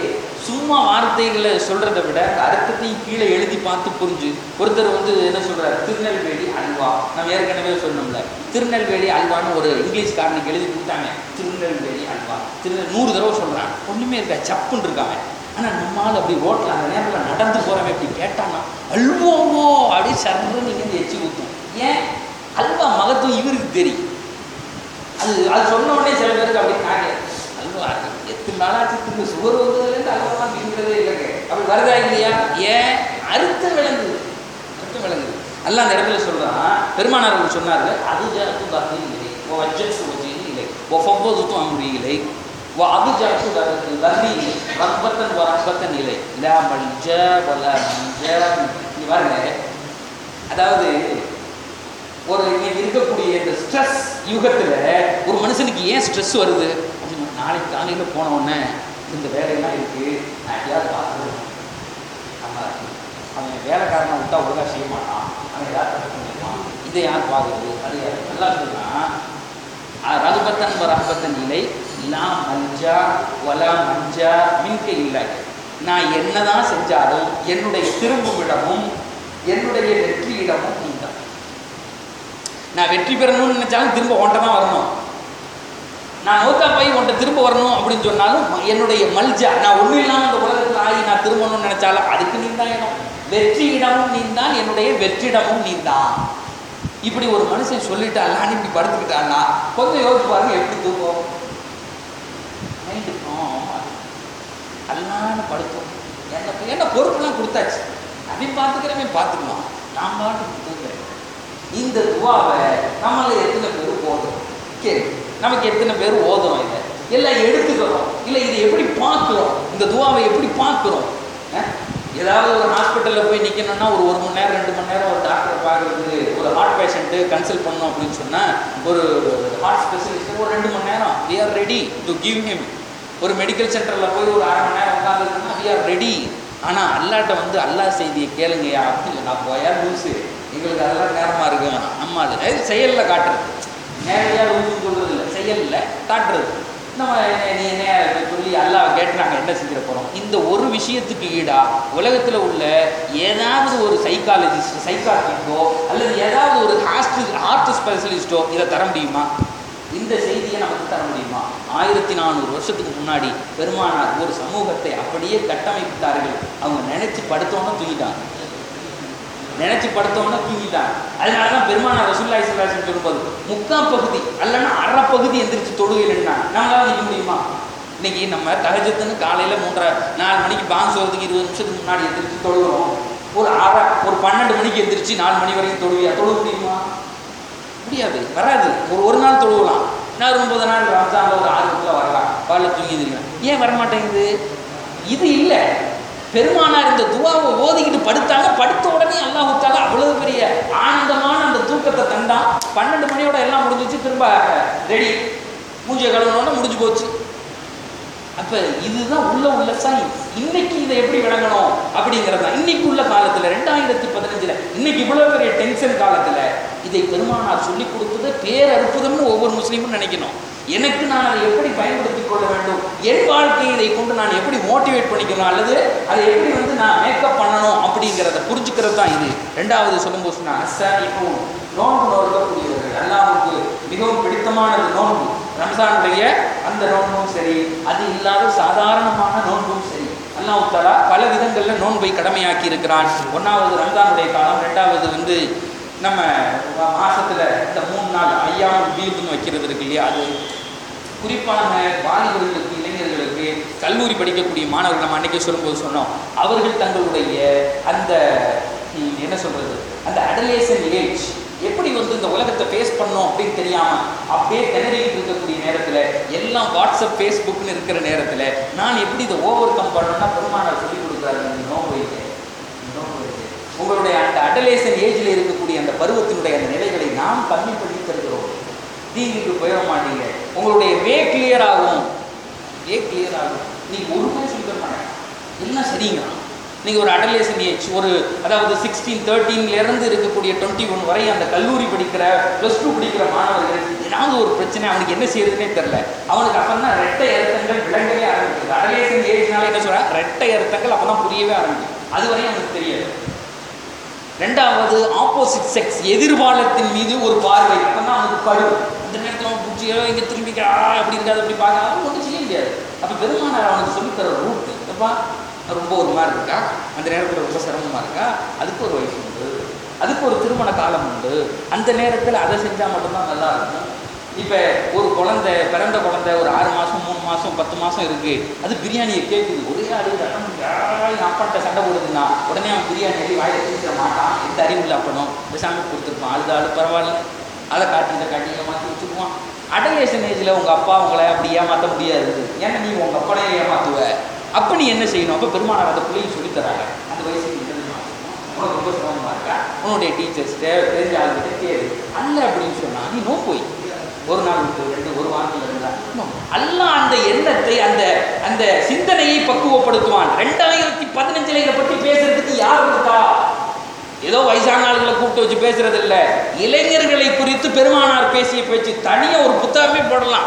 சும்மா வார்த்தைகளை சொல்கிறத விட அந்த அர்த்தத்தையும் கீழே எழுதி பார்த்து புரிஞ்சு. ஒருத்தர் வந்து என்ன சொல்கிறார், திருநெல்வேலி அல்வா. நம்ம ஏற்கனவே சொன்னோம்ல, திருநெல்வேலி அல்வான்னு ஒரு இங்கிலீஷ்காரனுக்கு எழுதி கொடுத்தாங்க. திருநெல்வேலி அல்வா திரு நூறு தடவை சொல்கிறான், ஒன்றுமே இருக்கா, சப்புன்னு இருக்காங்க. ஆனால் நம்மளால் அப்படி ரோட்டில் அந்த நேரத்தில் நடந்து போகிறவன் எப்படி கேட்டான்னா அல்வாவோ அப்படி சர்ன்னு நீங்கள் எச்சி ஊற்றும். ஏன் அல்வா மகத்துவம் இவருக்கு தெரியும். அது அது சொன்ன உடனே சில பேருக்கு அப்படி காங்க அல்வா எத்தனை நாளாச்சு தின்னு சுகர் வந்ததுலேருந்து அல்வா திங்கிறதே இல்லைங்க அப்படி வருதா இல்லையா? ஏன் அறுத்தம் விளங்குது, அறுத்தம் விளங்குது. அல்ல அந்த இடத்துல சொல்கிறான், பெருமானார் சொன்னார், அது ஜாத்து தாத்தின் இல்லை, ஓ அஜன் சுவஜின் இல்லை, ஓ ஃபவ்வதுத்தும் அம்ரி இல்லை, ஓ அது ஜாத்து தாத்து தர்ரி ரப்பத்தன் ஓ ரப்பத்தன் இல்லை, லா மல்ஜ வல மஞ்ச. நீ பாருங்க, அதாவது ஒரு இன்னைக்கு இருக்கக்கூடிய இந்த ஸ்ட்ரெஸ் யுகத்தில் ஒரு மனுஷனுக்கு ஏன் ஸ்ட்ரெஸ் வருது அப்படின்னு, நாளைக்கு காலையில் போன உடனே இந்த வேலையெல்லாம் இருக்குது, நான் யார் பார்க்குறது, நம்ம அவன் வேலைக்காரனை விட்டா ஒழுங்காக செய்ய மாட்டான், அவன் யார் பண்ணிருப்பான், இதை யார் பார்க்குறது, அது யார் நல்லா சொன்னால் ரகுபத்தன் ரகுபத்தன் இல்லை, லா மஞ்சா வலா மஞ்சா மின்க இல்லை. நான் என்னதான் செஞ்சாலும் என்னுடைய திரும்புமிடமும் என்னுடைய வெற்றியிடமும் நீந்தான். நான் வெற்றி பெறணும்னு நினைச்சாலும் திரும்ப ஒன்றை தான் வரணும். நான் நோக்கா போய் ஒன்றை திரும்ப வரணும் அப்படின்னு சொன்னாலும் என்னுடைய மல்ஜா, நான் ஒன்றும் இல்லாமல் இந்த உலகத்தில் ஆகி நான் திரும்பணும்னு நினைச்சாலும் அதுக்கு நீ தான் இடம். வெற்றி இடமும் நீந்தான், என்னுடைய வெற்றிடமும் நீந்தான். இப்படி ஒரு மனுஷன் சொல்லிட்டு அல்லான்னு இப்படி படுத்துக்கிட்டான்னா கொஞ்சம் யோசிச்சு பாருங்க எப்படி தூக்கம். அல்லான்னு படுத்தோம், என்ன என்ன பொறுப்புலாம் கொடுத்தாச்சு, அப்படின்னு பார்த்துக்கிறவன் பார்த்துக்கலாம், நான் பாட்டுக்கு தூங்குறேன். இந்த துவாவை நம்மள எத்தனை பேர் ஓதும் கேள்வி, நமக்கு எத்தனை பேர் ஓதுறோம், இதை எல்லாம் எடுத்துக்கிறோம் இல்லை, இது எப்படி பார்க்குறோம், இந்த துவாவை எப்படி பார்க்குறோம். ஏதாவது ஒரு ஹாஸ்பிட்டலில் போய் நிற்கணும்னா ஒரு ஒரு மணி நேரம் ரெண்டு மணி நேரம் ஒரு டாக்டரை பார்க்குறதுக்கு, ஒரு ஹார்ட் பேஷண்ட்டு கன்சல்ட் பண்ணோம் அப்படின்னு சொன்னால் ஒரு ஹார்ட் ஸ்பெஷலிஸ்ட்டு ஒரு ரெண்டு மணி நேரம் we are ready to give him. ஒரு மெடிக்கல் சென்டரில் போய் ஒரு அரை மணி நேரம் உட்காந்துருக்கோம்னா வி ஆர் ரெடி. ஆனால் அல்லாட்ட வந்து அல்லா செய்தியை கேளுங்கயா அப்படின்னு நான் போயா லூஸு, எங்களுக்கு அதெல்லாம் நேரமாக இருக்கும். நம்ம அது செயலில் காட்டுறது, நேரடியாக லூஸுன்னு சொல்கிறது இல்லை, செயலில் காட்டுறது. நம்ம நீ என்ன சொல்லி அல்லாஹ் கேட்டு நாங்கள் என்ன செஞ்சிட போகிறோம். இந்த ஒரு விஷயத்துக்கு ஈடாக உலகத்தில் உள்ள ஏதாவது ஒரு சைக்காலஜிஸ்ட் சைக்காட்ரிஸ்டோ அல்லது ஏதாவது ஒரு ஹாஸ்ட் ஹார்ட் ஸ்பெஷலிஸ்ட்டோ இதை தர முடியுமா? இந்த செய்தியை நமக்கு தர முடியுமா? ஆயிரத்தி நானூறு வருஷத்துக்கு முன்னாடி பெருமானார் ஒரு சமூகத்தை அப்படியே கட்டமைத்தார்கள். அவங்க நினைச்சு படுத்தோன்னு தூங்கிட்டாங்க, நினைச்சு படுத்தோன்னா தூங்கிட்டாங்க. அதனால தான் பெருமானார் ரசூலுல்லாஹி ஸல்லல்லாஹு அலைஹி வஸல்லம் சொல்லும்போது முக்கால் பகுதி அல்லன்னா அரை பகுதி எந்திரிச்சு தொழுகையில்னா நம்மளால நிற்க முடியுமா? இன்னைக்கு நம்ம தஹஜ்ஜுன்னு காலையில் மூன்றரை நாலு மணிக்கு பாங்ஸ் வரதுக்கு இருபது நிமிஷத்துக்கு முன்னாடி எந்திரிச்சு தொழுகிறோம். ஒரு அரை ஒரு பன்னெண்டு மணிக்கு எந்திரிச்சு நாலு மணி வரைக்கும் தொழுவியா? தொழுக முடியுமா? முடியாது, வராது. ஒரு ஒரு நாள் தொழுவலாம், நான் ஒன்பது நாள் ரம்ஜானில் ஒரு ஆறு மணிக்குள்ள வரலாம், பாலில் தூங்கி தெரியும். ஏன் வரமாட்டேங்குது? இது இல்லை. பெருமானார் இந்த துவாவை ஓதிக்கிட்டு படுத்தாங்க, படுத்த உடனே அல்லாஹ் தஆலா அவ்வளவு பெரிய ஆனந்தமான அந்த தூக்கத்தை தந்தான். பன்னெண்டு மணியோட எல்லாம் முடிஞ்சிச்சு, திரும்ப ரெடி, மூஞ்சியை கழுவுனோட முடிஞ்சு போச்சு. அப்போ இதுதான் உள்ள உள்ள சயின்ஸ். இன்னைக்கு இதை எப்படி விளங்கணும் அப்படிங்கிறது தான் இன்னைக்கு உள்ள காலத்தில் ரெண்டாயிரத்தி பதினஞ்சில் இன்னைக்கு இவ்வளோ பெரிய டென்ஷன் காலத்தில் இதை பெருமானார் சொல்லிக் கொடுத்தது பேரற்புதம்னு ஒவ்வொரு முஸ்லீமும் நினைக்கணும். எனக்கு நான் அதை எப்படி பயன்படுத்திக் கொள்ள வேண்டும், என் வாழ்க்கையை இதை கொண்டு நான் எப்படி மோட்டிவேட் பண்ணிக்கணும் அல்லது அதை எப்படி வந்து நான் மேக்கப் பண்ணணும் அப்படிங்கிறத புரிஞ்சுக்கிறது தான் இது. ரெண்டாவது சொல்லும்போது சொன்னா இப்போ நோன்பு நோக்கக்கூடியவர்கள், அல்லாஹ்வுக்கு மிகவும் பிடித்தமானது நோன்பு. ரம்ஜானுடைய அந்த நோன்பும் சரி, அது இல்லாத சாதாரணமான நோன்பும் சரி, அல்லாஹ் தஆலா பல விதங்களில் நோன்பை கடமையாக்கி இருக்கிறான். ஒன்றாவது ரம்ஜானுடைய காலம், ரெண்டாவது வந்து நம்ம மாசத்துல இந்த மூணு நாள் ஐயாமல் வீடுன்னு வைக்கிறது இருக்கு இல்லையா, அது குறிப்பான வாலிபர்களுக்கு, இளைஞர்களுக்கு, கல்லூரி படிக்கக்கூடிய மாணவர்கள் நம்ம அன்றைக்கே சொல்லும்போது சொன்னோம், அவர்கள் தங்களுடைய அந்த என்ன சொல்கிறது அந்த அடலேசன் ஏஜ் எப்படி வந்து இந்த உலகத்தை ஃபேஸ் பண்ணோம் அப்படின்னு தெரியாமல் அப்படியே திணறிட்டு இருக்கக்கூடிய நேரத்தில், எல்லாம் வாட்ஸ்அப் ஃபேஸ்புக்னு இருக்கிற நேரத்தில் நான் எப்படி இதை ஓவர் கம் பண்ணணும்னா பெருமானார் சொல்லிக் கொடுக்குறாரு. நோன்பு வைக்க உங்களுடைய அந்த அடலேசன் ஏஜில் இருக்கக்கூடிய அந்த பருவத்தினுடைய அந்த நிலைகளை நாம் கம்மி பண்ணி தருகிறோம். தீங்குக்கு போயிட மாட்டீங்க, உங்களுடைய வே கிளியர் ஆகும், வே கிளியர் ஆகும். நீ ஒருமே சொல்லிக்க மாட்டேன், எல்லாம் சரிங்க. நீங்கள் ஒரு அடலேசன் ஏஜ், ஒரு அதாவது சிக்ஸ்டீன் தேர்ட்டீன்லேருந்து இருக்கக்கூடிய டுவெண்ட்டி ஒன் வரை அந்த கல்லூரி படிக்கிற ப்ளஸ் டூ படிக்கிற மாணவர்கள் ஏதாவது ஒரு பிரச்சனை அவனுக்கு என்ன செய்யறதுனே தெரில. அவனுக்கு அப்போ தான் ரெட்டை அர்த்தங்கள் விளங்கவே ஆரம்பிக்குது. அடலேசன் ஏஜ்னால என்ன சொல்கிறா, ரெட்டை அர்த்தங்கள் அப்போ தான் புரியவே ஆரம்பிக்கும். அதுவரையும் அவனுக்கு தெரியாது. ரெண்டாவது ஆப்போசிட் செக்ஸ், எதிர்பாலத்தின் மீது ஒரு பார்வை, அப்போ தான் அவனுக்கு படும். அந்த நேரத்தில் அவன் பூச்சியோ இங்கே திரும்பிக்கா அப்படி இருக்காது, அப்படி பார்க்க அவன் ஒன்றும் செய்ய முடியாது. அப்போ பெருமானார் அவனுக்கு சொல்லித்தர ரூட் எப்பா ரொம்ப ஒரு மாதிரி இருக்கா, அந்த நேரத்தில் ரொம்ப சிரமமாக இருக்கா, அதுக்கு ஒரு வயசு உண்டு, அதுக்கு ஒரு திருமண காலம் உண்டு, அந்த நேரத்தில் அதை செஞ்சால் மட்டும்தான் நல்லா இருக்கும். இப்போ ஒரு குழந்தை, பிறந்த குழந்தை ஒரு ஆறு மாதம் மூணு மாதம் பத்து மாதம் இருக்குது, அது பிரியாணியை கேட்குது, ஒரே ஆடு என் அப்பாட்ட சண்டை போடுதுன்னா உடனே அவன் பிரியாணி எழுதி வாயில் திணிச்சிட மாட்டான். எந்த அறிவுள்ள அப்பனும் பேசாமல் கொடுத்துருப்பான். அழுது ஆளு பரவாயில்ல, அதை காட்டி இதை காட்டி ஏமாற்றி வச்சுக்குவான். அடலேஷன் ஏஜில் உங்கள் அப்பா உங்களை அப்படி ஏமாற்ற முடியாது. ஏன்னா நீ உங்கள் அப்பனையே ஏமாற்றுவ. அப்போ நீ என்ன செய்யணும்? அப்போ பெருமானார் அந்த பிள்ளையும் சொல்லித்தராங்க. அந்த வயசுக்கு உனக்கு ரொம்ப சிரமமாக இருக்கா, உன்னுடைய டீச்சர்ஸ்கிட்ட தெரிஞ்ச ஆளுகிட்ட கேளு. அல்ல அப்படின்னு சொன்னால் நீ நோ போய் ஒரு நாள் விட்டு ரெண்டு ஒரு வாரத்தில் இருந்தால் அல்ல அந்த எண்ணத்தை அந்த அந்த சிந்தனையை பக்குவப்படுத்துவான். ரெண்டாயிரத்தி பதினஞ்சுல இதை பற்றி பேசுறதுக்கு யார் இருக்கா? ஏதோ வயசான ஆளுகளை கூப்பிட்டு வச்சு பேசுறது இல்லை. இளைஞர்களை குறித்து பெருமானார் பேசிய பேச்சு தனியாக ஒரு புத்தகமே போடலாம்.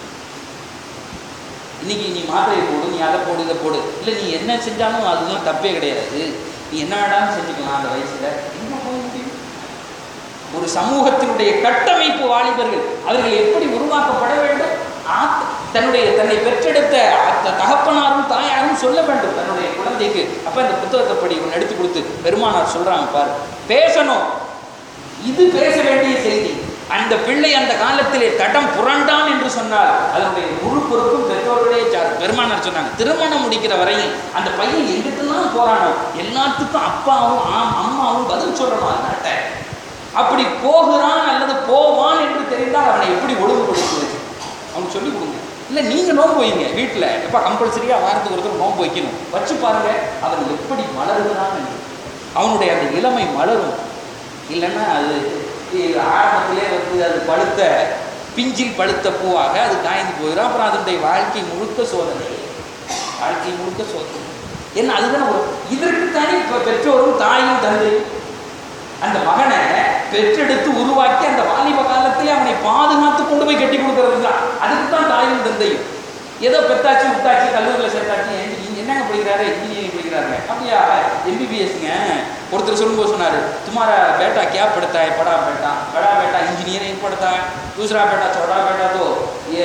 இன்னைக்கு நீ மாத்திரையை போடு, நீ அதை போடு, இதை போடு, இல்லை நீ என்ன செஞ்சாலும் அதுதான் தப்பே கிடையாது, நீ என்ன வேண்டாலும் செஞ்சுக்கலாம். அந்த வயசுல என்ன போக முடியும்? ஒரு சமூகத்தினுடைய கட்டமைப்பு வாலிபர்கள் அவர்கள் எப்படி உருவாக்கப்பட வேண்டும்? தன்னுடைய தன்னை பெற்றெடுத்த தகப்பனாரும் தாயாரும் சொல்ல வேண்டும் தன்னுடைய குழந்தைக்கு. அப்ப இந்த புத்தகத்தை படி ஒன்று எடுத்து கொடுத்து பெருமானார் சொல்றாங்க பாரு, பேசணும், இது பேச வேண்டிய செய்தி. அந்த பிள்ளை அந்த காலத்திலே தடம் புரண்டான் என்று சொன்னால் அதனுடைய முழு பொறுப்பும் பெற்றோர்களே சார். பெருமானார் சொன்னாங்க, திருமணம் முடிக்கிற வரையும் அந்த பையன் எங்கிட்டலாம் போறானோ எல்லாத்துக்கும் அப்பாவும் அம்மாவும் பதில் சொல்லணும். அதனாட்ட அப்படி போகிறான் அல்லது போவான் என்று தெரிந்தால் அவனை எப்படி ஒழுங்குபடுத்துவது அவனுக்கு சொல்லிக் கொடுங்க. இல்லை நீங்கள் நோன்பு வைங்க வீட்டில், எப்போ கம்பல்சரியாக வாரத்துக்கு ஒருத்தர் நோன்பு வைக்கணும், வச்சு பாருங்க அவன் எப்படி மலருகிறான் என்று. அவனுடைய அந்த இளமை மலரும். இல்லைன்னா அது ஆரம்பத்திலே வந்து அது பழுத்த பிஞ்சில் பழுத்த பூவாக அது காய்ந்து போயிடும். அப்புறம் அதனுடைய வாழ்க்கை முழுக்க சோதனை, வாழ்க்கை முழுக்க சோதனை. ஏன்னா அதுதான் ஒரு இதற்கு தானே இப்போ பெற்றோரும் தாயும் தந்தையும் அந்த மகனை பெற்றெடுத்து உருவாக்கி அந்த வாலிப காலத்திலே அவனை பாதுகாத்து கொண்டு போய் கட்டி கொடுக்கறது தான். அதுக்கு தான் தாயும் தந்தையும். ஏதோ பெத்தாச்சு விட்டாச்சு கல்லூரியில் சேர்த்தாச்சு, நீங்கள் என்னங்க படிக்கிறாரு, இன்ஜினியரிங் படிக்கிறாங்க, அப்படியா எம்பிபிஎஸ்ங்க. ஒருத்தர் சொல்லும்போது சொன்னார், तुम्हारा बेटा क्या पढ़ता है? बड़ा बेटा बड़ा बेटा इंजीनियरिंग पढ़ता है, दूसरा बेटा छोटा बेटा तो ये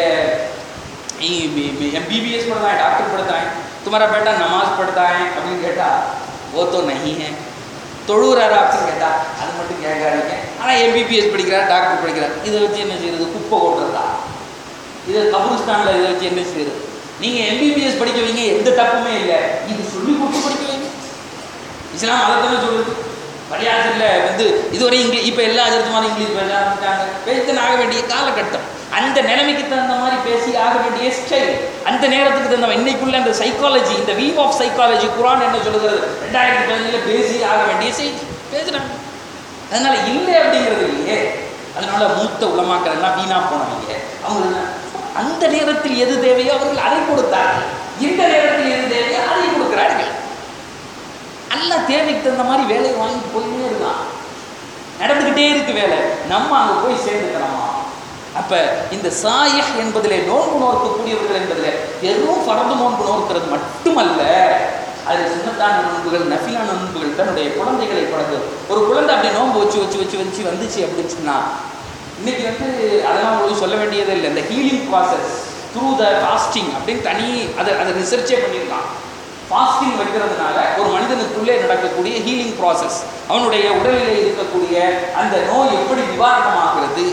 एमबीबीएस पढ़ता है, डॉक्टर पढ़ता है, तुम्हारा बेटा नमाज पढ़ता है? அப்படின்னு கேட்டால் वो तो नहीं है, தொழுகிறாரா அப்படின்னு கேட்டால் அது மட்டும் கேட்காதீங்க, ஆனால் எம்பிபிஎஸ் படிக்கிறார், டாக்டர் படிக்கிறார். இதை வச்சு என்ன செய்யறது? குப்பை ஓட்டுறதா? இதை கபுரிஸ்தானில் இதை வச்சு என்ன செய்யுது? நீங்கள் எம்பிபிஎஸ் படிக்க வைங்க, எந்த தப்புமே இல்லை, இது சொல்லி கொடுத்து படிக்க வைங்க. இஸ்லாம் அதை தானே சொல்லுது. பள்ளியாசலில் வந்து இதுவரை இங்கிலீஷ், இப்போ எல்லா அஜர்த்துமாரும் இங்கிலீஷ் பேச ஆரம்பிச்சாங்க. பேசித்தான் ஆக வேண்டிய காலகட்டம். அந்த நிலைமைக்கு தகுந்த மாதிரி பேசி ஆக வேண்டிய ஸ்டைல், அந்த நேரத்துக்கு தகுந்த இன்னைக்குள்ள அந்த சைக்காலஜி, இந்த வீவ் ஆஃப் சைக்காலஜி குரான் என்ன சொல்லுகிறது? ரெண்டாயிரத்தி பதினஞ்சுல பேசி ஆக வேண்டிய செய்தி பேசுகிறாங்க. அதனால இல்லை அப்படிங்கிறது இல்லையே. அதனால மூத்த உலமாக்கள் எல்லாம் வீணா போனவங்க. அவங்க அந்த நேரத்தில் எது தேவையோ அவர்கள் அதை கொடுத்தார்கள், இந்த நேரத்தில் எது தேவையோ அதை கொடுக்கிறார்கள். எல்லா தேவைக்கு தகுந்த மாதிரி வேலையை வாங்கி போயிட்டே இருக்கான், நடந்துக்கிட்டே இருக்கு வேலை. நம்ம அங்கே போய் சேர்ந்துக்கிறோமா? அப்போ இந்த சாயிஹ் என்பதிலே நோன்பு நோக்கக்கூடியவர்கள் என்பதில் வெறும் பரந்து நோன்பு நோக்கிறது மட்டுமல்ல, அதில் சுன்னத்தான நோன்புகள், நஃபிலான நோன்புகள், தன்னுடைய குழந்தைகளை பழகு. ஒரு குழந்தை அப்படி நோன்பு வச்சு வச்சு வச்சு வச்சு வந்துச்சு அப்படின்னு சொன்னால் இன்னைக்கு வந்து அதெல்லாம் உங்களுக்கு சொல்ல வேண்டியதே இல்லை. இந்த healing process through the fasting அப்படின்னு தனி அதை அதை ரிசர்ச்சே பண்ணியிருக்கான். ஃபாஸ்டிங் வைக்கிறதுனால ஒரு மனிதனுக்குள்ளே நடக்கக்கூடிய ஹீலிங் ப்ராசஸ், அவனுடைய உடலிலே இருக்கக்கூடிய அந்த நோய் எப்படி நிவாரணமாகிறது.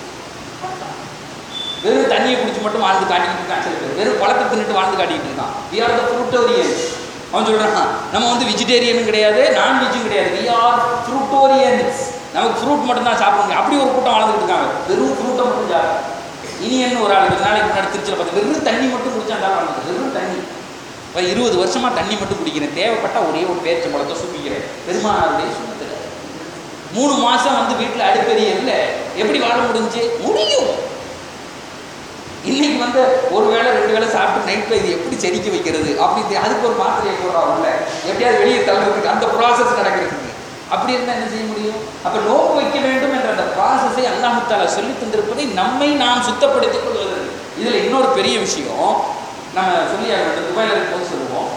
வெறும் தண்ணியை குடிச்சு மட்டும் வாழ்ந்து காட்டிக்கிட்டு இருக்கான் சில பேர், வெறும் பழத்தை தின்னுட்டு வாழ்ந்து காட்டிக்கிட்டு இருக்கான். We are the fruitarians. அவன் சொல்கிறான், நம்ம வந்து வெஜிடேரியனும் கிடையாது, நான்வெஜ்ஜும் கிடையாது, வி ஆர் ஃப்ரூட்டோரியன்ஸ். நமக்கு ஃப்ரூட் மட்டும் தான் சாப்பிடுங்க. அப்படி ஒரு கூட்டம் வாழ்ந்துட்டு இருக்காங்க, வெறும் ஃப்ரூட்டை மட்டும் சாப்பிடும். இனி என்ன ஒரு ஆள் ரெண்டு நாளைக்கு முன்னாடி திருச்சியில் பார்த்து வெறும் தண்ணி மட்டும் குடிச்சா தான் வாழ்ந்துட்டு, வெறும் தண்ணி. இப்போ இருபது வருஷமாக தண்ணி மட்டும் குடிக்கிறேன், தேவைப்பட்டால் ஒரே ஒரு பேச்சை பழத்தை சுப்பிக்கிறேன். பெருமானாருடைய சுண்ணத்தில் மூணு மாதம் வந்து வீட்டில் அடுப்பெரிய இல்லை, எப்படி வாழ முடிஞ்சு? முடியும். இன்னைக்கு வந்து ஒரு வேளை ரெண்டு வேளை சாப்பிட்டு நைட்டில் இது எப்படி செரிக்க வைக்கிறது அப்படி அதுக்கு ஒரு மாத்திரையை போடுறா உள்ள எப்படியாவது வெளியே தள்ளுறதுக்கு அந்த ப்ராசஸ் நடக்கிறதுக்கு. அப்படி இருந்தால் என்ன செய்ய முடியும்? அப்போ நோன்பு வைக்க வேண்டும் என்ற அந்த ப்ராசஸை அல்லாஹ் தஆலா சொல்லி தந்திருப்பதை நம்மை நாம் சுத்தப்படுத்திக் கொள்வது. இதில் இன்னொரு பெரிய விஷயம் நம்ம சொல்லி துபாயில் இருக்கும்போது சொல்லுவோம்.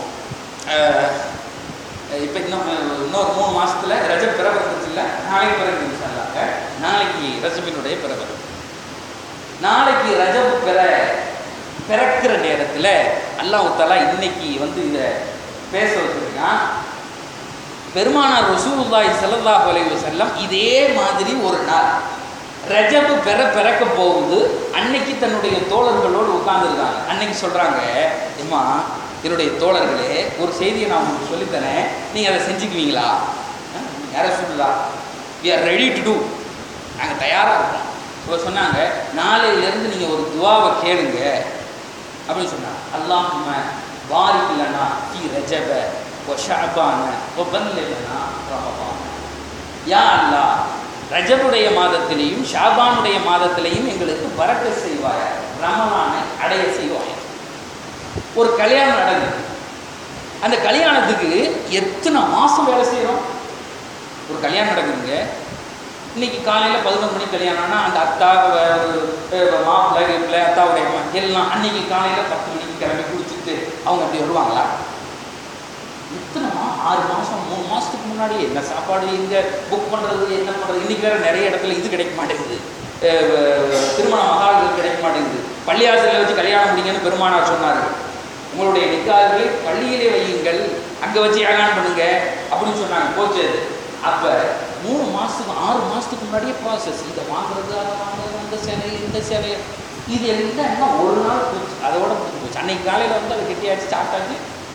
இப்போ இன்னும் இன்னொரு மூணு மாதத்தில் ரஜப் பிற வந்துச்சு இல்லை, நாளைக்கு பிறகு சொன்னாங்க. நாளைக்கு ரஜபினுடைய பிறகு நாளைக்கு ரஜப் பிற பிறக்கிற நேரத்தில் அல்லாஹ் தஆலா இன்னைக்கு வந்து இதை பேச வச்சுருக்கான். பெருமானார் ரசூலுல்லாஹி ஸல்லல்லாஹு அலைஹி வஸல்லம் இதே மாதிரி ஒரு நாள் ரஜபு பெற பிறக்க போகுது. அன்னைக்கு தன்னுடைய தோழர்களோடு உட்கார்ந்துருக்காங்க. அன்னைக்கு சொல்கிறாங்க, எம்மா என்னுடைய தோழர்களே ஒரு செய்தியை நான் உங்களுக்கு சொல்லித்தரேன், நீங்கள் அதை செஞ்சுக்குவீங்களா? யாரை சொல்லலாம்? We are ready to do, நாங்கள் தயாராக இருக்கோம். இப்போ சொன்னாங்க, நாளையிலேருந்து நீங்கள் ஒரு துவாவை கேளுங்க அப்படின்னு சொன்னாங்க. அல்லாஹும்ம பாரிக் லனா ஃபீ ரஜப வ ஷஅபான வ பல்லிக்னா ரமபான. யா அல்லாஹ், ரஜபுடைய மாதத்திலையும் ஷாபானுடைய மாதத்திலையும் எங்களுக்கு பரக்கத் செய்வாய, ரமலானை அடைய செய்வாய. ஒரு கல்யாணம் நடக்குது. அந்த கல்யாணத்துக்கு எத்தனை மாதம் வேலை செய்கிறோம்? ஒரு கல்யாணம் நடக்குதுங்க. இன்னைக்கு காலையில் பதினொரு மணிக்கு கல்யாணம்னா அந்த அத்தா மாப்பிள்ளை வீட்டில் அத்தாவுடைய எல்லாம் அன்னைக்கு காலையில் பத்து மணிக்கு கிளம்பி குடிச்சிட்டு அவங்க அப்படி வருவாங்களா? இத்தனைமா ஆறு மாதம் மூணு மாதத்துக்கு முன்னாடி என்ன சாப்பாடு இங்கே புக் பண்ணுறது என்ன பண்ணுறது. இன்றைக்கி வேறு நிறைய இடத்துல இது கிடைக்க மாட்டேங்குது, திருமண மகால்கள் கிடைக்க மாட்டேங்குது. பள்ளியாசலில் வச்சு கல்யாணம் முடிங்கன்னு பெருமானார் சொன்னார். உங்களுடைய நிக்காதுகளை பள்ளியிலே வையுங்கள், அங்கே வச்சு ஏகான் பண்ணுங்க அப்படின்னு சொன்னாங்க. போச்சு. அப்போ மூணு மாதத்துக்கு ஆறு மாதத்துக்கு முன்னாடியே ப்ராசஸ், இதை வாங்குறது அதை வாங்குறது, அந்த சேவை இந்த சேவை, இது எல்லாம் என்ன ஒரு நாள் போச்சு, அதோட முடிஞ்சு போச்சு. அன்னைக்கு காலையில் வந்து அதை கெட்டியாச்சு சாப்பிட்டாச்சு.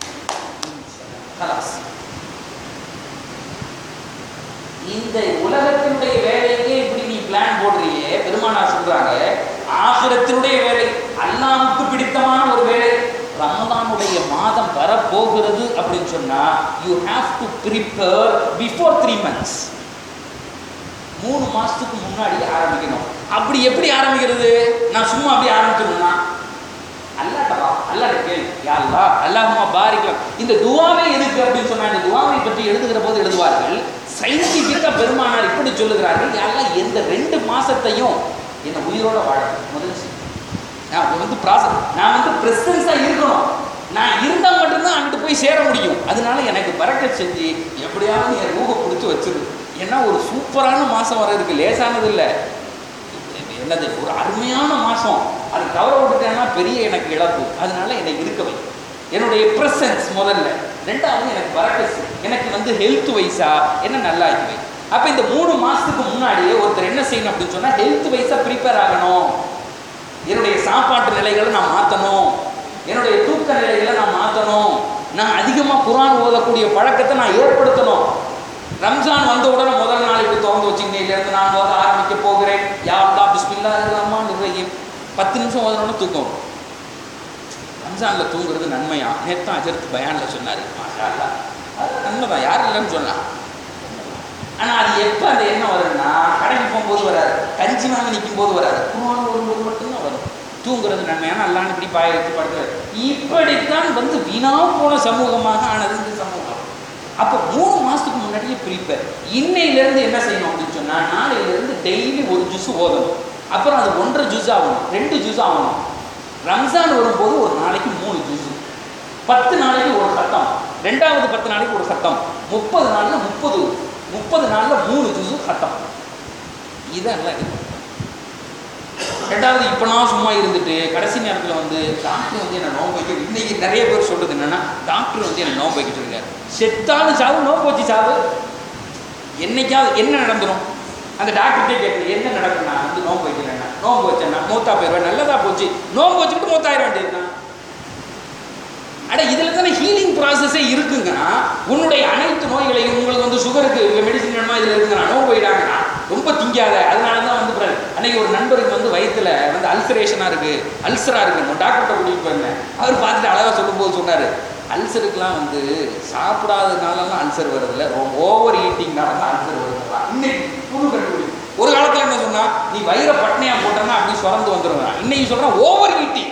இந்த உலகத்தினுடைய வேலைக்கே இப்படி நீ பிளான் போடுறியே, பெருமானார் சொல்றாங்க, ஆகிரத்தினுடைய வேலை, அல்லாஹ்வுக்கு பிடித்தமான ஒரு வேலை, ரமலானுடைய மாதம் வரப்போகிறது அப்படின்னு சொன்னா you have to prepare before three months. மூணு மாசத்துக்கு முன்னாடி ஆரம்பிக்கணும். அப்படி எப்படி ஆரம்பிக்கிறது? நான் சும்மா அப்படி ஆரம்பிச்சிருந்தா அல்லாஹ்டா அல்லாஹ்ட கேள்வி, யா அல்லாஹ் அல்லாஹும்ம பாரிக். இந்த துவாவே எதுக்கு அப்படின்னு சொன்னா, இந்த துவாவை பற்றி எழுதுகிற போது எழுதுவார்கள், சயின்டிஃபிக்கா பெருமானார் இப்படி சொல்லுகிறார்கள், யா அல்லாஹ் எந்த ரெண்டு மாசத்தையும் என்ன உயிரோட வாழணும். முதல் நான் வந்து ப்ராசஸ், நான் வந்து பிரசன்ஸாக இருக்கணும். நான் இருந்தால் மட்டும்தான் அங்கிட்டு போய் சேர முடியும். அதனால எனக்கு பரக்கத் செஞ்சு எப்படியாவது என் ரூபை பிடிச்சி வச்சிரு. ஏன்னா ஒரு சூப்பரான மாதம் வர இருக்கு, லேசானது இல்லை. என்னது ஒரு அருமையான மாதம், அது தவற விட்டுட்டேன்னா பெரிய எனக்கு இழப்பு. அதனால என்னை இருக்கவை, என்னுடைய ப்ரெசன்ஸ் முதல்ல. ரெண்டாவது எனக்கு பரக்கத், எனக்கு வந்து ஹெல்த் வைஸா என்ன நல்லா இருக்குவை. அப்போ இந்த மூணு மாதத்துக்கு முன்னாடியே ஒருத்தர் என்ன செய்யணும் அப்படின்னு சொன்னால், ஹெல்த் வைஸாக ப்ரிப்பேர் ஆகணும். என்னுடைய சாப்பாட்டு நிலைகளை நான் மாற்றணும், என்னுடைய தூக்க நிலைகளை நான் மாற்றணும், நான் அதிகமாக குர்ஆன் ஓதக்கூடிய பழக்கத்தை நான் ஏற்படுத்தணும். ரம்ஜான் வந்த உடனே முதல் நாள் இப்படி திறந்து வச்சுக்கிட்டேருந்து நான் ஓத ஆரம்பிக்க போகிறேன், யா அல்லாஹ் பிஸ்மில்லாஹிர் ரஹ்மானிர் ரஹீம். பத்து நிமிஷம் ஓதணும்னு தூக்கம். ரம்ஜானில் தூங்குறது நன்மையா? நேற்று அஜர்த்து பயானில் சொன்னார். மாஷா அல்லாஹ், அது நன்மை தான், யாரும் இல்லைன்னு சொன்னா. ஆனால் அது எப்போ அந்த எண்ணம் வரும்னா, கடைக்கு போகும்போது வராது, கஞ்சி வாங்கி நிற்கும் போது வராது, குர்ஆன் ஓதும்போது மட்டும்தான் வரும். தூங்குறது நன்மையான அல்லான்னு இப்படி பாய வச்சு படுக்கிறது. இப்படித்தான் வந்து வீணா போன சமூகமாக ஆனது இந்த சமூகம். அப்போ மூணு மாதத்துக்கு முன்னாடியே ப்ரிப்பேர். இன்னையிலேருந்து என்ன செய்யணும் அப்படின்னு சொன்னால், நாளையிலேருந்து டெய்லி ஒரு ஜூஸ் ஓதணும். அப்புறம் அது ஒன்றரை ஜூஸ் ஆகணும், ரெண்டு ஜூஸ் ஆகணும். ரம்ஜான் வரும்போது ஒரு நாளைக்கு மூணு ஜூஸ், பத்து நாளைக்கு ஒரு சத்தம், ரெண்டாவது பத்து நாளைக்கு ஒரு சத்தம், முப்பது நாளில் முப்பது முப்பது நாளில் மூணு ஜூஸு சத்தம். இதெல்லாம் இது. ரெண்டாவது, இப்போ நான் சும்மா இருந்துட்டு கடைசி நேரத்தில் வந்து டாக்டர் வந்து என்னை நோம்பு வைக்க, இன்னைக்கு நிறைய பேர் சொல்கிறது என்னென்னா, டாக்டர் வந்து என்னை நோம்பு வைக்கிட்டு இருக்காரு. செத்தாலும் சாவு, நோம்பு வச்சு சாவு. என்னைக்காவது என்ன நடந்துடும்? அந்த டாக்டர்கிட்டே கேட்கல, என்ன நடக்கும்? நான் வந்து நோம்பு வைக்கிறேன்னா, நோம்பு வச்சேன்னா மூத்தா போயிடுவேன். நல்லதா போச்சு, நோம்பு வச்சுக்கிட்டு மூத்தாயிரம் வேண்டியிருக்கான். அட இதில் தானே ஹீலிங் ப்ராசஸே இருக்குங்கன்னா, உன்னுடைய அனைத்து நோய்களையும், உங்களுக்கு வந்து சுகருக்கு மெடிசின் வேணுமா இதில் இருக்குங்கண்ணா, நோம்பு போயிடாங்கண்ணா, ரொம்ப திங்காத. அதனால தான் வந்து அன்னைக்கு ஒரு நண்பருக்கு வந்து வயிற்றுல வந்து அல்சரேஷனாக இருக்குது, அல்சராக இருக்குது, டாக்டர்கிட்ட கூட்டிகிட்டு போயிருந்தேன். அவர் பார்த்துட்டு அழகாக சொல்லும்போது சொன்னார், அல்சருக்குலாம் வந்து சாப்பிடாததுனாலலாம் அல்சர் வருதில்ல, ஓவர் ஈட்டிங்னால தான் அல்சர் வருதுலாம். இன்னைக்கு புது கண்டுபிடி ஒரு காலத்தில் என்ன சொன்னா, நீ வயிற பட்னையா போட்டனா அப்படி சுரந்து வந்துடுவேன். இன்னைக்கு சொல்றான் ஓவர் ஹீட்டிங்.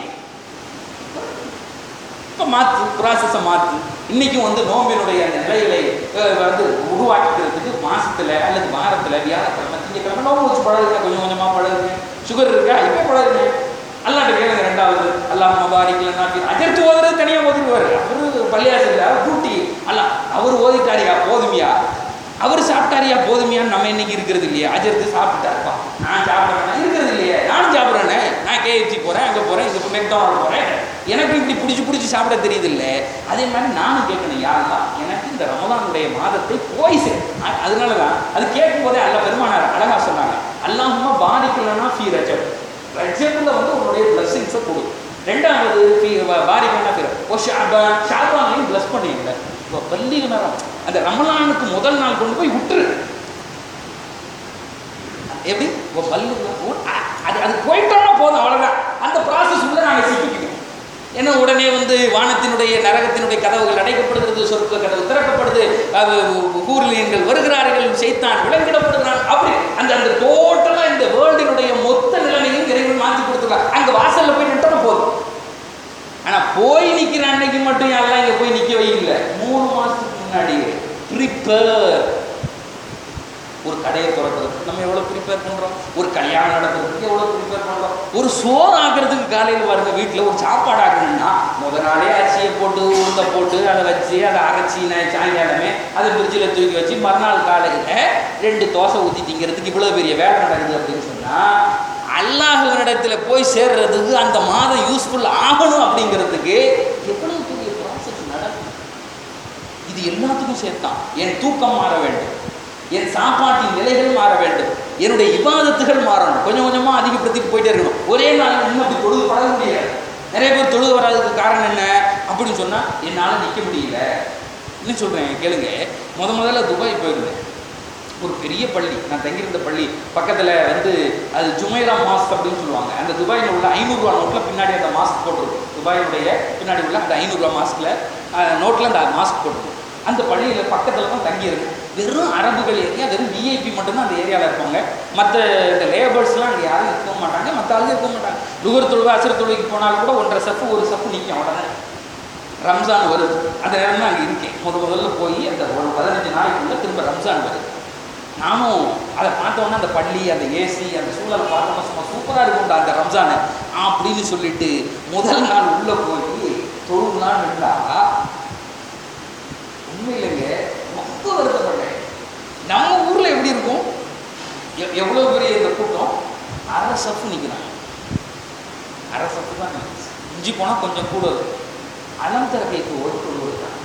இப்போ மாற்று ப்ராசஸை மாற்று. இன்றைக்கும் வந்து நோம்பினுடைய அந்த நிலைகளை வந்து உருவாக்கிக்கிறதுக்கு மாசத்துல அல்லது வாரத்தில் வியாழக்கிழமை திங்கக்கிழமை நோம்பு வச்சு பழகுங்க, கொஞ்சம் கொஞ்சமாக பழகுங்க. சுகர் இருக்கா இப்போ பழகுங்க. அல்லாட்ட கேளுங்க. ரெண்டாவது அல்லாஹ் மபாரிக்லன்னா அஜர்த்து ஓதுறது தனியாக ஓதிடுவார். அவரு பள்ளியாசில் அவர் டியூட்டி அல்ல, அவர் ஓதிட்டாரியா போதுமையா, அவர் சாப்பிட்டாரியா போதுமையான்னு நம்ம இன்னைக்கு இருக்கிறது இல்லையா? அஜர்த்து சாப்பிட்டாருப்பா, நான் சாப்பிட்றேன் இருக்கிறது இல்லையா? நானும் சாப்பிட்றேனே, நான் கேஎஃப்சி போகிறேன், அங்கே போகிறேன், இங்கே மெக்டானல்ட் போகிறேன், எனக்கு இப்படி பிடிச்சி பிடிச்சி சாப்பிட தெரியுது இல்லை. அதே மாதிரி நானும் கேட்கணும், யாருதான் எனக்கு இந்த ரமலானுடைய மாதத்தை போய் சேர். அதனால தான் அது கேட்கும் போதே அல்ல பெருமானார் அழகா சொன்னாங்க, அல்லாஹும்ம பாரிக்லனா ஃபீ ரஜப், ரஜப்ல வந்து உங்களுடைய பிளஸ்ஸிங்ஸை கொடு. ரெண்டாவது பாரிக்லனா ஃபீ ஓ ஷாபான், ஷாபானையும் பிளஸ் பண்ணிங்க. இப்போ பள்ளிக்கு நேரம் அந்த ரமலானுக்கு முதல் நாள் கொண்டு போய் விட்டுரு. எப்படி பல்லு அது அது போயிட்டோம்னா போதும், அவ்வளோதான். அந்த ப்ராசஸ் உள்ள நாங்கள் சிக்கிக்கணும். ஏன்னா உடனே வந்து வானத்தினுடைய நரகத்தினுடைய கதவுகள் அடைக்கப்படுகிறது, சொர்க்க கதவு திறக்கப்படுது, ஊர்லியன்கள் வருகிறார்கள், சைத்தான் விலங்கிடப்படுகிறான். அப்படி அந்த அந்த டோட்டலாக இந்த வேர்ல்டினுடைய மொத்த நிலைமையும் இறைவன் மாற்றி கொடுத்துருக்காங்க. அங்கே வாசலில் போய் நிட்டோம்னா போதும். ஆனால் போய் நிற்கிற அன்னைக்கு மட்டும் யாரெல்லாம் இங்கே போய் நிற்க வைக்கல. மூணு மாதத்துக்கு முன்னாடி ப்ரிப்பேர். ஒரு கடையை திறக்கிறதுக்கு நம்ம எவ்வளோ ப்ரிப்பேர் பண்ணுறோம், ஒரு கல்யாணம் நடக்கிறதுக்கு எவ்வளோ ப்ரிப்பேர் பண்ணுறோம், ஒரு சோறு ஆக்குறதுக்கு காலையில் வருங்க வீட்டில் ஒரு சாப்பாடு ஆக்கணும்னா முதல் நாளே அரிசியை போட்டு உருண்டை போட்டு அதை வச்சு அதை அரைச்சி சாயங்காலமே அதை ஃப்ரிட்ஜில் தூக்கி வச்சு மறுநாள் காலையில் ரெண்டு தோசை ஊற்றி திங்கிறதுக்கு இவ்வளோ பெரிய வேலை நடக்குது அப்படின்னு சொன்னால், அல்லாஹ்வினிடத்தில் போய் சேர்றதுக்கு அந்த மாதம் யூஸ்ஃபுல் ஆகணும் அப்படிங்கிறதுக்கு எவ்வளவு பெரிய ப்ராசஸ் நடக்கும். இது எல்லாத்துக்கும் சேர்த்தான். என் தூக்கம் மாற வேண்டும், என் சாப்பாட்டின் நிலைகள் மாற வேண்டும், என்னுடைய இபாதத்துகள் மாறணும். கொஞ்சம் கொஞ்சமாக அதிகப்படுத்திட்டு போயிட்டே இருக்கணும். ஒரே நாள் இன்னும் அப்படி தொழுது பழக முடியாது. நிறைய பேர் தொழுது வராதுக்கு காரணம் என்ன அப்படின்னு சொன்னால், என்னால் நிற்க முடியல. என்ன சொல்கிறேன் கேளுங்க. முத முதல்ல துபாய் போயிருந்தேன். ஒரு பெரிய பள்ளி, நான் தங்கியிருந்த பள்ளி பக்கத்தில் வந்து அது ஜுமைரா மாஸ்க் அப்படின்னு சொல்லுவாங்க. அந்த துபாயில் உள்ள ஐநூறுரூவா நோட்டில் பின்னாடி அந்த மாஸ்க் போட்டிருக்கும். துபாயினுடைய பின்னாடி உள்ள அந்த ஐநூறுரூவா மாஸ்கில் நோட்டில் அந்த மாஸ்க் போட்டிருக்கும். அந்த பள்ளியில் பக்கத்தில் தான் தங்கியிருக்கு. வெறும் அரபுகள் ஏரியா, வெறும் விஐபி மட்டும்தான் அந்த ஏரியாவில் இருப்பாங்க. மற்ற இந்த லேபர்ஸ்லாம் அங்கே யாரும் இருக்க மாட்டாங்க, மற்ற ஆளுங்க இருக்க மாட்டாங்க. லுகர் தொழுவை அசர் தொழுவைக்கு போனாலும் கூட ஒன்றரை சப்பு ஒரு சப்பு நிற்கும். உடனே ரம்ஜான் வருது, அந்த நேரம் தான் அங்கே இருக்கேன். முத முதல்ல போய் அந்த ஒரு பதினஞ்சு நாளைக்குள்ள திரும்ப ரம்ஜான் வருது. நானும் அதை பார்த்தோன்னா அந்த பள்ளி, அந்த ஏசி, அந்த சூழலை பார்த்தோன்னா சும்மா சூப்பராக இருக்கும்டா அந்த ரம்ஜானு அப்படின்னு சொல்லிட்டு முதல் நாள் உள்ளே போய் தொழுலாம் இருந்தா உண்மையிலேங்க ரொம்ப வருத்தப்பட்டேன். நம்ம ஊரில் எப்படி இருக்கும், எவ்வளோ பெரிய இந்த கூட்டம், அரை சப்பு நிற்கிறாங்க. அரை சப்பு தான் இஞ்சி போனால் கொஞ்சம் கூட இருக்கும். அலம் தர கைக்கு ஓடி தொழு வைக்கிறாங்க.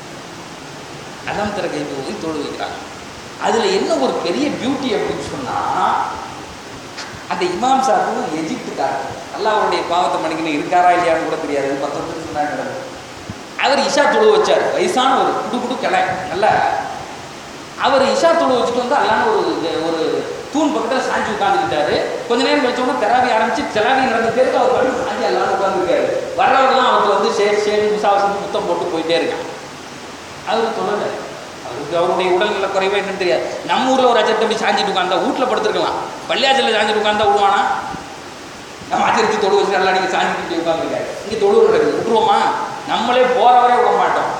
அலம் தர கைக்கு ஓடி தொழு வைக்கிறாங்க. அதில் என்ன ஒரு பெரிய பியூட்டி அப்படின்னு சொன்னால், அந்த இமாம் சாஹிபு எஜிப்துக்காரர், நல்லா அவருடைய பாவத்தை மணிக்கணும் இருக்காரா இல்லையான்னு கூட தெரியாது. பத்தொன்பது சொன்னாங்க. அவர் இஷா தொழு வச்சார். வயசான ஒரு குடு குடு கிளை நல்லா. அவர் இஷா தொழு வச்சுட்டு வந்து அல்லான்னு ஒரு ஒரு தூண் பக்கத்தில் சாஞ்சி உட்காந்துக்கிட்டாரு. கொஞ்ச நேரம் கழிச்சோன்னா தெராவி ஆரம்பிச்சு தெராவி நடந்த பேருக்கு அவர் படி சாஞ்சி அல்லான்னு உட்காந்துருக்காரு. வர்றவரெல்லாம் அவருக்கு வந்து ஷேர் ஷேர் முசாவசம் முத்தம் போட்டு போயிட்டே இருக்காங்க. அவர் தொழலை. அவருக்கு அவருடைய உடல்நல குறைவா என்னன்னு தெரியாது. நம்ம ஊரில் ஒரு அச்சத்தை அப்படி சாஞ்சிட்டு உட்காந்தா வீட்டில் படுத்துருக்கலாம். பள்ளியாச்சலில் சாஞ்சிட்டு உட்காந்தா விடுவானா? நம்ம அச்சரித்து தொழு வச்சு நல்லா நீங்கள் சாஞ்சிட்டு உட்காந்துருக்காரு. இங்கே தொழு நடக்குது, விட்டுருவோமா? நம்மளே போகிறவரே விட மாட்டோம்.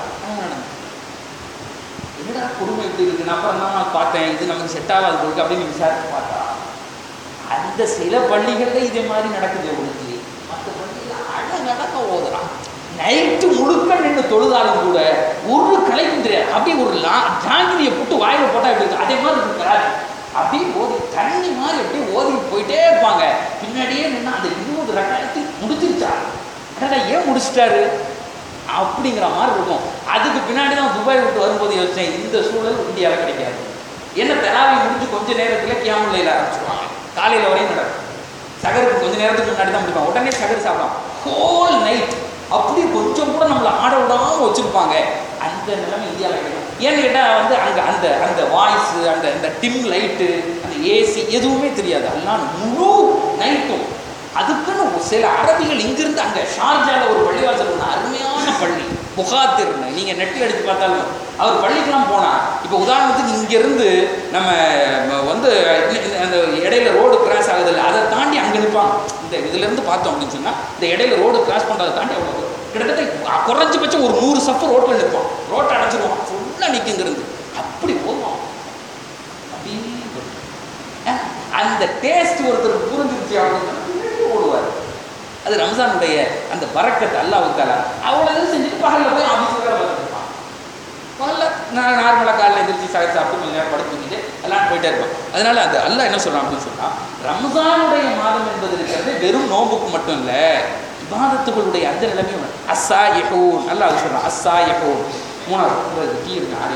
என்னடா குடும்பம் எப்படி இருக்குன்னு அப்புறம் தான் நான் பார்த்தேன், இது நமக்கு செட் ஆகாது கொடுக்கு அப்படின்னு விசாரிச்சு பார்த்தா அந்த சில பள்ளிகளில் இதே மாதிரி நடக்குது. உங்களுக்கு மற்ற பள்ளியில் அழகழக ஓதுறான். நைட்டு முழுக்க நின்று தொழுதாலும் கூட ஒரு கலைக்கும் தெரியாது. அப்படியே ஒரு லா ஜாங்கிரியை போட்டு வாயில போட்டால் எப்படி இருக்கு அதே மாதிரி இருக்காது. அப்படியே ஓதி தண்ணி மாதிரி அப்படியே ஓதிட்டு போயிட்டே இருப்பாங்க. பின்னாடியே நின்று அந்த இருபது ரகாயத்தை முடிச்சிருச்சா, அடடா ஏன் முடிச்சிட்டாரு அப்படிங்கிற மாதிரி இருக்கும். அதுக்கு பின்னாடி தான் துபாய் விட்டு வரும்போது யோசிச்சேன், இந்த சூழல் இந்தியாவில் கிடைக்காது. என்ன தெராவி முடிஞ்சு கொஞ்ச நேரத்தில் கியாமுல் லைல் ஆரம்பிச்சுருவாங்க. காலையில் வரையும் நடக்கும். சகருக்கு கொஞ்சம் நேரத்துக்கு முன்னாடி தான் முடிப்பாங்க. உடனே சகர் சாப்பிடலாம். ஹோல் நைட் அப்படி கொஞ்சம் கூட நம்மளை ஆட விடாமல் வச்சுருப்பாங்க. அந்த நிலைமை இந்தியாவில் கிடைக்கும். ஏன்னு கேட்டால் வந்து அங்கே அந்த அந்த வாய்ஸு, அந்த அந்த டிம் லைட்டு, அந்த ஏசி எதுவுமே தெரியாது. எல்லாம் முழு நைட்டும். அதுக்குன்னு சில அரபிகள் இங்கிருந்து அங்கே ஷார்ஜாவில் ஒரு பள்ளிவாசல் ஒன்று அருமையான பள்ளி புகாத்திருந்தேன். நீங்கள் நெட்டில் அடித்து பார்த்தாலும் அவர் பள்ளிக்கெல்லாம் போனார். இப்போ உதாரணத்துக்கு இங்கேருந்து நம்ம வந்து அந்த இடையில ரோடு கிராஸ் ஆகுது இல்லை, அதை தாண்டி அங்கே நிற்பாங்க. இந்த இதுலேருந்து பார்த்தோம் அப்படின்னு சொன்னால் இந்த இடையில ரோடு கிராஸ் பண்ணுறதை தாண்டி அவ்வளோ கிட்டத்தட்ட குறைஞ்சபட்சம் ஒரு நூறு சஃப் ரோட்டில் நிற்பான். ரோட்டை அடைச்சிருவான், ஃபுல்லாக நிற்குங்கிறது. அப்படி போவோம். அப்படின்னு அந்த டேஸ்ட் ஒருத்தர் புரிஞ்சிருச்சு அப்படின்னு ஓடுவார். அது ரம்ஜானுடைய அந்த பரக்கத் அல்லாஹ்வுத்தாலா அவ்வளோ செஞ்சுட்டு பகலில் போய் ஆஃபீஸில் வேலை பார்த்துருப்பான். பகலில் நான் நார்மலாக காலையில் எந்திரிச்சு சாப்பிட்டு சாப்பிட்டு கொஞ்சம் நேரம் படுத்து தூக்கிட்டு எல்லாம் போயிட்டே இருப்போம். அதனால அது அல்லாஹ் என்ன சொல்கிறான் அப்படின்னு சொன்னால், ரம்ஜானுடைய மாதம் என்பது இருக்கிறது வெறும் நோம்புக்கு மட்டும் இல்லை, இபாதத்துகளுடைய அந்த நிலைமையும் அஸ்ஸா யஹூன் அல்லாஹ் சொல்கிறான். அஸ்ஸா யஹூன் மூணாவது டீ இருக்கு ஆறு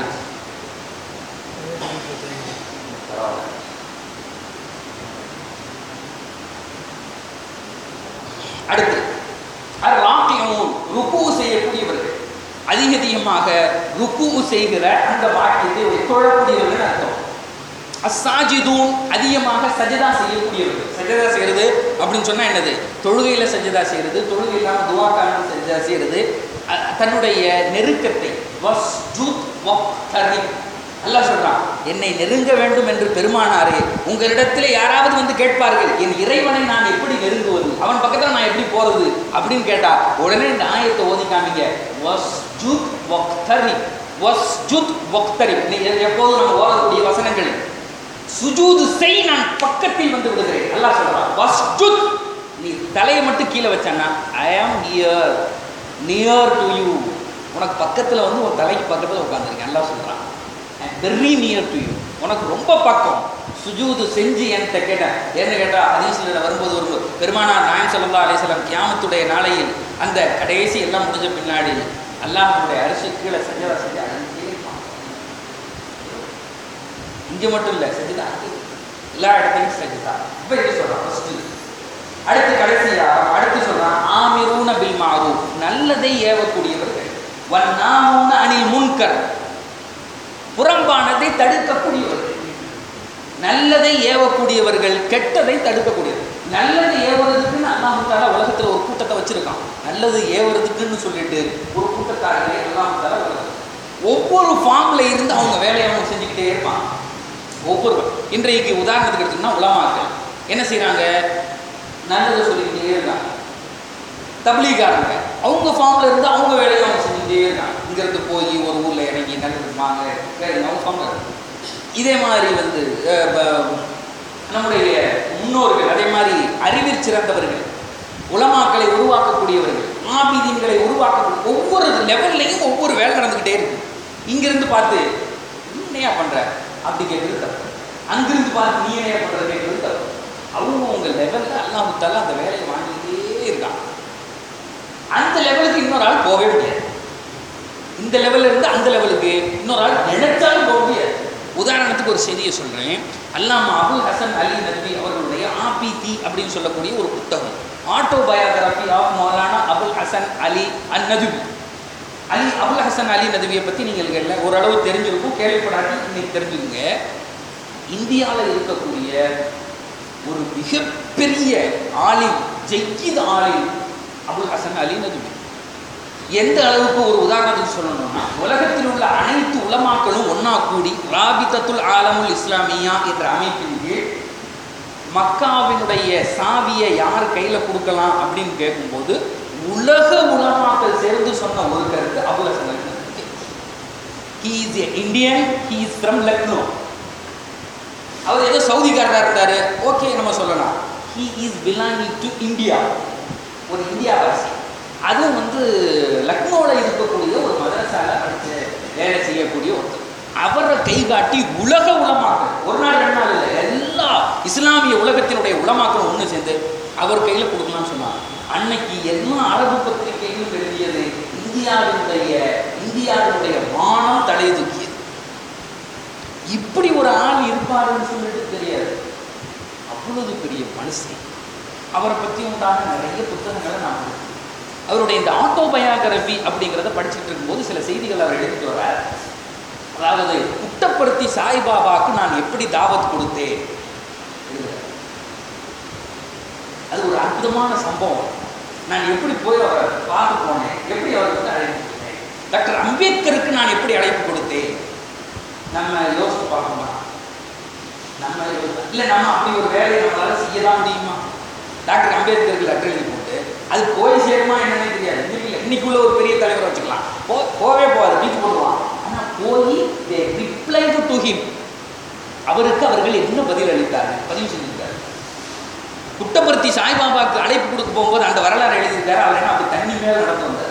அடுத்து அர்-ராக்கிஊன் ருக்கு செய்யக்கூடியவர்கள், அதிக அதிகமாக ருக்கு செய்கிற அந்த வாக்கியத்தை தொழக்கூடியவர்கள் அர்த்தம். அஸ்-சாஜிதூன் அதிகமாக சஜதா செய்யக்கூடியவர்கள். சஜதா செய்கிறது அப்படின்னு சொன்னால் என்னது? தொழுகையில் சஜதா செய்கிறது, தொழுகை இல்லாமல் துஆக்கான சஜதா செய்கிறது, தன்னுடைய நெருக்கத்தை வஸ்ஜுத் வக்தரிப் அல்லாஹ் சொல்றான். என்னை நெருங்க வேண்டும் என்று பெருமானாரே, உங்களிடத்தில் யாராவது வந்து கேட்பார்கள், என் இறைவனை நான் எப்படி நெருங்குவது, அவன் பக்கத்தில் நான் எப்படி போறது அப்படின்னு கேட்டா உடனே இந்த ஆயத்தை ஓதி காமிங்க. வஸ்ஜுத் வக்தரிப் வஸ்ஜுத் வக்தரிப். எப்போதும் நம்ம ஓதக்கூடிய வசனங்கள் சுஜூது செய், நான் பக்கத்தில் வந்து விடுகிறேன். அல்லாஹ் சொல்றான் வஸ்ஜுத், நீ தலையை மட்டும் கீழே வச்சானா ஐ ஆம் ஹியர் நியர் டு யூ, உனக்கு பக்கத்தில் வந்து ஒரு தலைக்கு பக்கத்தில் உட்காந்துருக்கேன். அல்லாஹ் சொல்றான் வெரி நியர் டு யூ, உனக்கு ரொம்ப பக்கம். சுஜூது செஞ்சு என்கிட்ட கேட்டேன். என்ன கேட்டால் ஹதீஸில் வரும்போது வரும்போது பெருமானார் நாயகம் ஸல்லல்லாஹு அலைஹி வஸல்லம் கியாமத்துடைய நாளையில் அந்த கடைசி எல்லாம் முடிஞ்ச பின்னாடி அல்லாஹ்வுடைய அரிசி கீழே சஜதா செஞ்சு அழகிட்டே இருப்பான். இங்கே மட்டும் இல்லை, சஜதா எல்லா இடத்துலையும் சஜதா. இப்போ இது சொல்கிறான் ஃபஸ்ட்டு. அடுத்து கடைசியா அடுத்து சொல்கிறான் ஆமிரூன பில் மாரூஃப், நல்லதை ஏவக்கூடியவர்கள், வன்னாஹூன அனில் முன்கர், புறம்பானதை தடுக்கக்கூடியவர்கள். நல்லதை ஏவக்கூடியவர்கள், கெட்டதை தடுக்கக்கூடியவர்கள். நல்லது ஏவுறதுக்குன்னு அல்லாஹ் தஆலா உலகத்தில் ஒரு கூட்டத்தை வச்சிருக்கான். நல்லது ஏவுறதுக்குன்னு சொல்லிட்டு ஒரு கூட்டத்தார்களே அல்லாஹ் தஆலா உலகம் ஒவ்வொரு ஃபார்ம்ல இருந்து அவங்க வேலையை அவங்க செஞ்சுக்கிட்டே இருப்பாங்க. ஒவ்வொரு இன்றைக்கு உதாரணத்துக்கு எடுத்தோம்னா உலமாக்கள் என்ன செய்யறாங்க? நல்லதை சொல்லிக்கிட்டே இருக்காங்க. தப்லீகாரங்க அவங்க ஃபார்ம்ல இருந்து அவங்க வேலையை அவங்க செஞ்சுக்கிட்டே இருக்காங்க. இங்கிருந்து போய் ஒரு ஊர்ல இறங்கி நல்லது வாங்க அவங்க ஃபார்ம்ல இருக்கு. இதே மாதிரி வந்து நம்முடைய முன்னோர்கள், அதே மாதிரி அறிவில் சிறந்தவர்கள், உலமாக்களை உருவாக்கக்கூடியவர்கள், ஆபிதீன்களை உருவாக்கக்கூடிய ஒவ்வொரு லெவல்லையும் ஒவ்வொரு வேலை நடந்துக்கிட்டே இருக்கு. இங்கிருந்து பார்த்து நீ என்னையா பண்ற அப்படி கேட்குறது தப்பு, அங்கிருந்து பார்த்து நீ என்னையா பண்றது கேட்குறது தப்பு. அவங்க உங்க லெவலில் அல்லாஹ் தஆலா அந்த வேலையை வாங்கிக்கிட்டே இருக்காங்க. அந்த லெவலுக்கு இன்னொரு ஆள் போகவே முடியாது. இந்த லெவலில் இருந்து அந்த லெவலுக்கு இன்னொரு ஆள் நினைச்சாலும் போக முடியாது. உதாரணத்துக்கு ஒரு செய்தியை சொல்கிறேன். அல்லாமா அபுல் ஹசன் அலி நத்வி அவர்களுடைய ஆபிதி அப்படின்னு சொல்லக்கூடிய ஒரு புத்தகம், ஆட்டோபயோகிராஃபி ஆஃப் மௌலானா அபுல் ஹசன் அலி அன் நதுவி. அலி அபுல் ஹசன் அலி நதுவியை பற்றி நீங்கள் எல்லாம் ஓரளவு தெரிஞ்சிருக்கும், கேள்விப்படாட்டி இன்னைக்கு தெரிஞ்சுக்கங்க. இந்தியாவில் இருக்கக்கூடிய ஒரு மிகப்பெரிய ஆலிம், ஜெய்யித் ஆலிம் அபுல் ஹசன் அலி நதுவி. எந்த அளவுக்கு ஒரு உதாரணத்துக்கு சொல்லணும்னா, உலகத்தில் உள்ள அனைத்து உலமாக்களும் ஒன்னா கூடி ராபிதத்துல் ஆலமுல் இஸ்லாமியா என்ற அமைப்பின் கீழ் மக்காவினுடைய சாவியை யார் கையில் கொடுக்கலாம் அப்படின்னு கேட்கும்போது உலக உலமாக்கள் சேர்ந்து சொன்ன ஒரு கருத்து Abul Hasan Ali Nadwi. He is a Indian, he is from Lucknow. அவர் ஏதோ சவுதிக்காரராக இருந்தார், ஓகே நம்ம சொல்லலாம். He is belonging to India, ஒரு இந்தியாவாசி. அதுவும் வந்து லக்னோவில் இருக்கக்கூடிய ஒரு மதரசாவில் படித்து வேலை செய்யக்கூடிய ஒருத்தர். அவரை கை காட்டி உலக உலமாக்கள், ஒரு நாள் ரெண்டு நாள் இல்லை, எல்லா இஸ்லாமிய உலகத்தினுடைய உலமாக்கள் ஒன்று சேர்ந்து அவர் கையில் கொடுக்கலாம்னு சொன்னாங்க. அன்னைக்கு எல்லா அரபு பத்திரிகைகளும் எழுதியது இந்தியாவினுடைய இந்தியாவினுடைய வானம் தலை தூக்கியது. இப்படி ஒரு ஆள் இருப்பாருன்னு சொல்லிட்டு தெரியாது. அவ்வளவு பெரிய மனுஷன். அவரை பற்றி உண்டான நிறைய புத்தகங்களை நான் அவருடைய இந்த ஆட்டோபயோகிராஃபி அப்படிங்கிறத படிச்சுட்டு இருக்கும்போது சில செய்திகள் அவர் எடுத்துட்டு வர்றார். அதாவது குட்டப்படுத்தி சாய்பாபாவுக்கு நான் எப்படி தாவத் கொடுத்தேன், அது ஒரு அற்புதமான சம்பவம். நான் எப்படி போய் அவரை பார்த்து போனேன், எப்படி அவருக்கு அழைத்து டாக்டர் அம்பேத்கர் அம்பேத்கருக்கு நான் எப்படி அழைப்பு கொடுத்தேன்? நம்ம யோசிச்சு பார்க்கணுமா? நம்ம இல்லை, நம்ம அப்படி ஒரு வேலையை நம்மளால செய்யதான் முடியுமா? டாக்டர் அம்பேத்கருக்கு லெட்டர் எழுதி போட்டு அது போய் சேருமா என்னன்னே தெரியாது. இன்னைக்கு இல்லை, இன்னைக்குள்ள ஒரு பெரிய தலைவரை வச்சுக்கலாம், போ போவே போகாது, வீட்டு போடுவான். ஆனால் போய் ரிப்ளை டு ஹிம், அவருக்கு அவர்கள் என்ன பதில் அளித்தார்கள், பதிவு செஞ்சிருக்காரு. புட்டபர்த்தி சாய்பாபாவுக்கு அழைப்பு கொடுக்க போகும்போது அந்த வரலாறு எழுதியிருக்காரு. அவர் என்ன அப்படி தண்ணி மேலே நடந்து வந்தார்.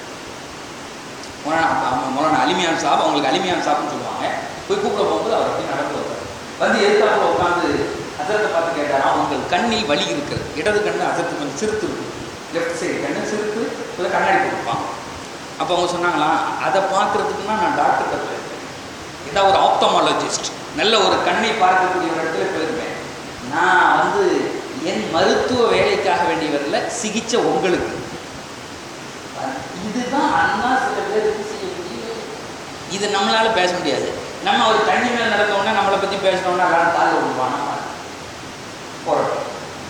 மொலானா மொலானா அலிமியான் சாப், அவங்களுக்கு அலிமியான் சாப்னு சொல்லுவாங்க. போய் கூப்பிட போகும்போது அவர் அப்படி நடந்து வந்தார். வந்து எதிர்த்தாப்புல உட்காந்து அசத்தை பார்த்து கேட்டாரா, உங்கள் கண்ணில் வலி இருக்குது, இடது கண்ணு அசத்து கொஞ்சம் சிறுத்து இருக்கு, லெஃப்ட் சைடு கண்ணு சிறுத்து, இல்லை கண்ணாடி போட்டுப்பான். அப்போ அவங்க சொன்னாங்களா, அதை பார்க்கறதுக்குன்னா நான் டாக்டர்கிட்ட போயிருக்கேன், இதான் ஒரு ஆப்தமாலஜிஸ்ட், நல்ல ஒரு கண்ணை பார்க்கக்கூடிய ஒரு இடத்துல போயிருப்பேன். நான் வந்து என் மருத்துவ வேலைக்காக வேண்டி வரல, சிகிச்சை உங்களுக்கு. இதுதான் அண்ணா சில பேருக்கு செய்ய முடியும். இது நம்மளால பேச முடியாது. நம்ம ஒரு தண்ணி மேல் நடந்தோடனே நம்மளை பற்றி பேசினோன்னா எல்லாரும் தாழ விடுவானா போராட்டம்.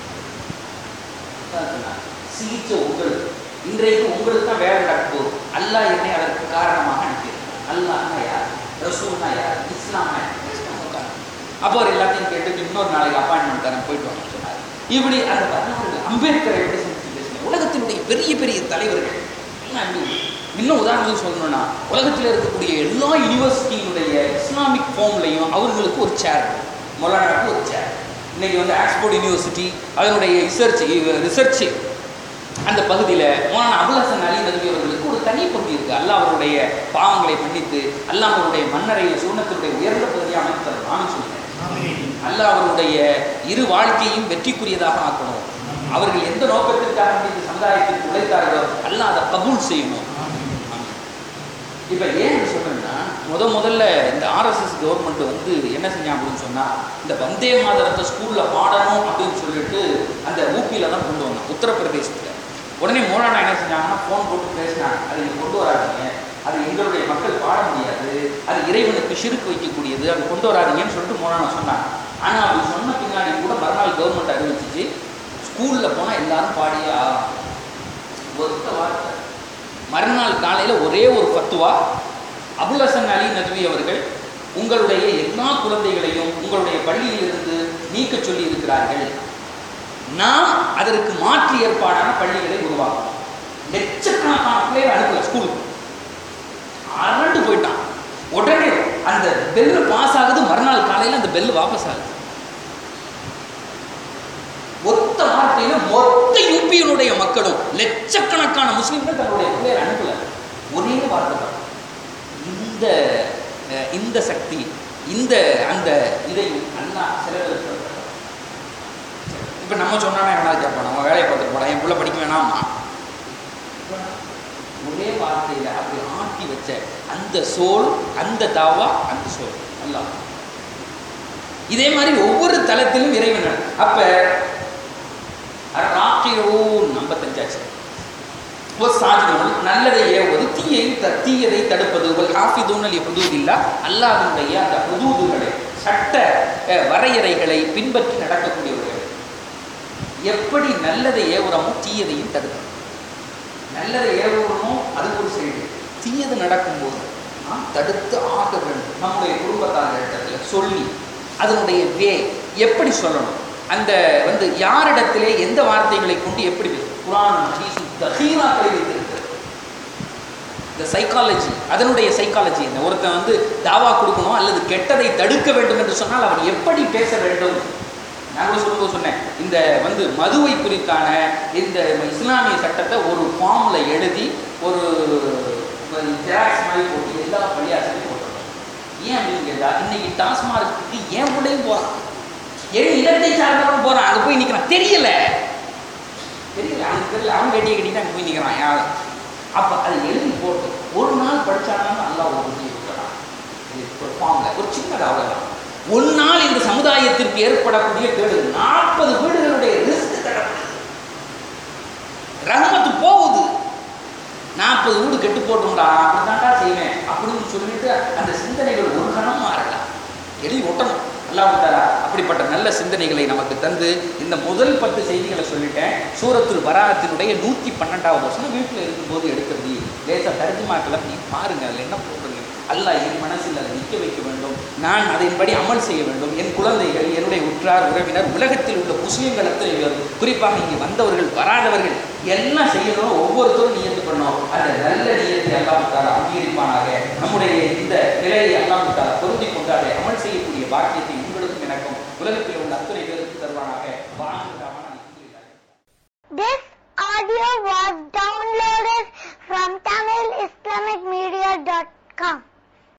சிகிச்சை உங்களுக்கு. இன்றைக்கு உங்களுக்கு தான் வேலை நடக்க போகுது. அல்லாஹ் என்னை அதற்கு காரணமாக அனுப்பியிருக்கான். அல்லாஹ்னா யார், ரசூல்னா யார், இஸ்லாம்னா யார். அப்போ அவர் எல்லாத்தையும் கேட்டு இன்னொரு நாளைக்கு அப்பாயின்மெண்ட் தரேன், போயிட்டு வாங்க சொன்னார். இப்படி அந்த வரலாறு அம்பேத்கரை எப்படி செஞ்சு பேசுங்க. உலகத்தினுடைய பெரிய பெரிய தலைவர்கள் இன்னும் உதாரணத்துக்கு சொல்லணும்னா, உலகத்தில் இருக்கக்கூடிய எல்லா யூனிவர்சிட்டியினுடைய இஸ்லாமிக் ஃபார்ம்லையும் அவர்களுக்கு ஒரு சேர், மொலானாவுக்கு ஒரு சேர். இன்னைக்கு வந்து ஆக்ஸ்போர்ட் யூனிவர்சிட்டி அதனுடைய ரிசர்ச் ரிசர்ச் அந்த பகுதியில் மௌலானா அபுல் ஹசன் அலி நதுவி அவர்களுக்கு ஒரு தனி பகுதி இருக்குது. அல்லாஹ் அவருடைய பாவங்களை மன்னித்து அல்லாஹ் அவருடைய மன்னரையை சூனத்தினுடைய உயர்ந்த பகுதியை அமைத்து நான் சொல்கிறேன். அல்லாஹ் அவருடைய இரு வாழ்க்கையும் வெற்றிக்குரியதாக ஆக்கணும். அவர்கள் எந்த நோக்கத்திற்காக இந்த சமுதாயத்திற்கு உழைத்தார்களோ அல்லாஹ் அதை கபூல் செய்யணும். இப்போ ஏன் சொல்கிறேன்னா, முத முதல்ல இந்த ஆர்எஸ்எஸ் கவர்மெண்ட் வந்து என்ன செஞ்சாங்க அப்படின்னு சொன்னால், இந்த வந்தே மாதரத்தை ஸ்கூலில் பாடணும் அப்படின்னு சொல்லிட்டு அந்த ஊபியில் தான் கொண்டு வந்தாங்க, உத்தரப்பிரதேசத்தில். உடனே மௌலானா என்ன செஞ்சாங்கன்னா ஃபோன் போட்டு பேசினாங்க, அதை நீங்கள் கொண்டு வராதிங்க, அது எங்களுடைய மக்கள் பாட முடியாது, அது இறைவனுக்கு ஷிர்க் வைக்கக்கூடியது, அது கொண்டு வராதிங்கன்னு சொல்லிட்டு மௌலானா சொன்னாங்க. ஆனால் அப்படி சொன்ன பின்னாடி கூட மறுநாள் கவர்மெண்ட் அறிவிச்சிச்சு, ஸ்கூலில் போனால் எல்லாரும் பாடியே ஆகணும். ஒத்த வார்த்தை. மறுநாள் காலையில் ஒரே ஒரு ஃபத்துவா, அபுல் ஹசன் அலி நதுவி அவர்கள் உங்களுடைய எல்லா குழந்தைகளையும் உங்களுடைய பள்ளியிலிருந்து நீக்க சொல்லி இருக்கிறார்கள், நாம் அதற்கு மாற்று ஏற்பாடான பள்ளிகளை உருவாக்கணும். லட்சக்கணக்கான பிள்ளைகள் அனுப்பல ஸ்கூலுக்கு, அரண்டு போயிட்டான். உடனே அந்த பெல்லு பாஸ் ஆகுது, மறுநாள் காலையில் அந்த பெல்லு வாபஸ் ஆகுது. ஒத்த வார்த்தையில மொத்த யூபியினுடைய மக்களும் லட்சக்கணக்கான முஸ்லிம்கள் தன்னுடைய பிள்ளைகளை அனுப்பல. ஒரே வார்த்தை தான். இந்த இந்த சக்தி, இந்த அந்த இதை அல்லா சிலர் இப்போ நம்ம சொன்னா என்ன கேட்பான், நம்ம வேலையை பார்த்துட்டு போடா, என் பிள்ளை படிக்க வேணாமா. ஒரே வார்த்தையில அப்படி ஆட்டி வச்ச அந்த சோல், அந்த தாவா, அந்த சோல் அல்லாஹ். இதே மாதிரி ஒவ்வொரு தளத்திலும் இறைவன். அப்ப ஐம்பத்தஞ்சாச்சு நல்லதை ஏவுவது, தீயை தீயதை தடுப்பது, அல்லாஹ்வுடைய அந்த ஹுதூதுகளை, சட்ட வரையறைகளை பின்பற்றி நடக்கக்கூடியவர்கள். எப்படி நல்லதை ஏவுறமோ தீயதையும் தடுக்கணும். நல்லதை ஏவுறமோ அது ஒரு செய்தி, தீயது நடக்கும்போது நாம் தடுத்து ஆக வேண்டும். நம்முடைய குடும்பத்தாரிடத்துல சொல்லி அதனுடைய வே எப்படி சொல்லணும், அந்த வந்து யாரிடத்திலே எந்த வார்த்தைகளை கொண்டு எப்படி குர்ஆன் ஹதீஸ் தஹீராக்களை வைத்திருக்கிறது. இந்த சைக்காலஜி, அதனுடைய சைக்காலஜி என்ன, ஒருத்தன் வந்து தாவா கொடுக்கணும் அல்லது கெட்டதை தடுக்க வேண்டும் என்று சொன்னால் அவன் எப்படி பேச வேண்டும். நான் சொல்லும்போது சொன்னேன், இந்த வந்து மதுவை குறித்தான இந்த இஸ்லாமிய சட்டத்தை ஒரு ஃபார்மில் எழுதி ஒரு ஜெராக்ஸ் மாதிரி போட்டு எல்லா பள்ளியாசலையும் போட்டுருக்கோம். ஏன் அப்படின்னு கேட்டால், இன்னைக்கு டாஸ்மார்க்கு ஏன் உள்ளேயும் போகிறான், ஏன் இடத்தை சார்ந்தவன் போகிறான், அங்கே போய் நிற்கிறான், தெரியல தெரியல அவனுக்கு தெரியல, அவன் கட்டியை கட்டிட்டு அங்கே போய் நிற்கிறான் யார். அப்போ அதை எழுதி போட்டு ஒரு நாள் படித்தாலும் நல்லா ஒரு புத்தி இருக்கிறான். ஒரு ஃபார்மில் ஒரு சின்னதாக அவ்வளோதான். ஒரு நாள் இந்த சமுதாயத்திற்கு ஏற்படக்கூடிய கேடு நாற்பது வீடுகளுடைய ரிஸ்க் தரப்படுது, ரஹமத்து போகுது. நாற்பது வீடு கெட்டு போட்டும்டா, அப்படித்தான்டா செய்வேன் அப்படின்னு சொல்லிட்டு அந்த சிந்தனைகள் ஒரு கணம் மாறலாம். எழுதி ஒட்டணும். நல்லா விட்டாரா அப்படிப்பட்ட நல்ல சிந்தனைகளை நமக்கு தந்து இந்த முதல் பத்து செய்திகளை சொல்லிட்டேன். சூரத்துல் பராஅத்தினுடைய நூற்றி பன்னெண்டாவது வருஷம் வீட்டில் இருக்கும்போது எடுக்கிறது லேசாக தர்ஜுமாக்களை நீ பாருங்க, அதில் என்ன போடுறது. அல்லாஹ் என் மனசில் அதை நிற்க வைக்க வேண்டும், நான் அதன்படி அமல் செய்ய வேண்டும். என் குழந்தைகள், என்னுடைய உற்றார் உறவினர், உலகத்தில் உள்ள முஸ்லீம்கள் அத்தனை பேர், குறிப்பாக இங்கே வந்தவர்கள் வராதவர்கள் எல்லாம் செய்யணும். ஒவ்வொருத்தரும் நியத்து பண்ணோம். அந்த நல்ல நியத்தை அல்லாஹ் தஆலா அங்கீகரிப்பானாக. நம்முடைய இந்த நிலையை அல்லாஹ் தஆலா பொருந்தி கொண்டு அதை அமல் செய்யக்கூடிய பாக்கியத்தை உங்களுக்கும் எனக்கும் உலகத்தில் உள்ள அத்தனை பேருக்கு தருவானாக. This audio was downloaded from Tamil Islamic Media dot com.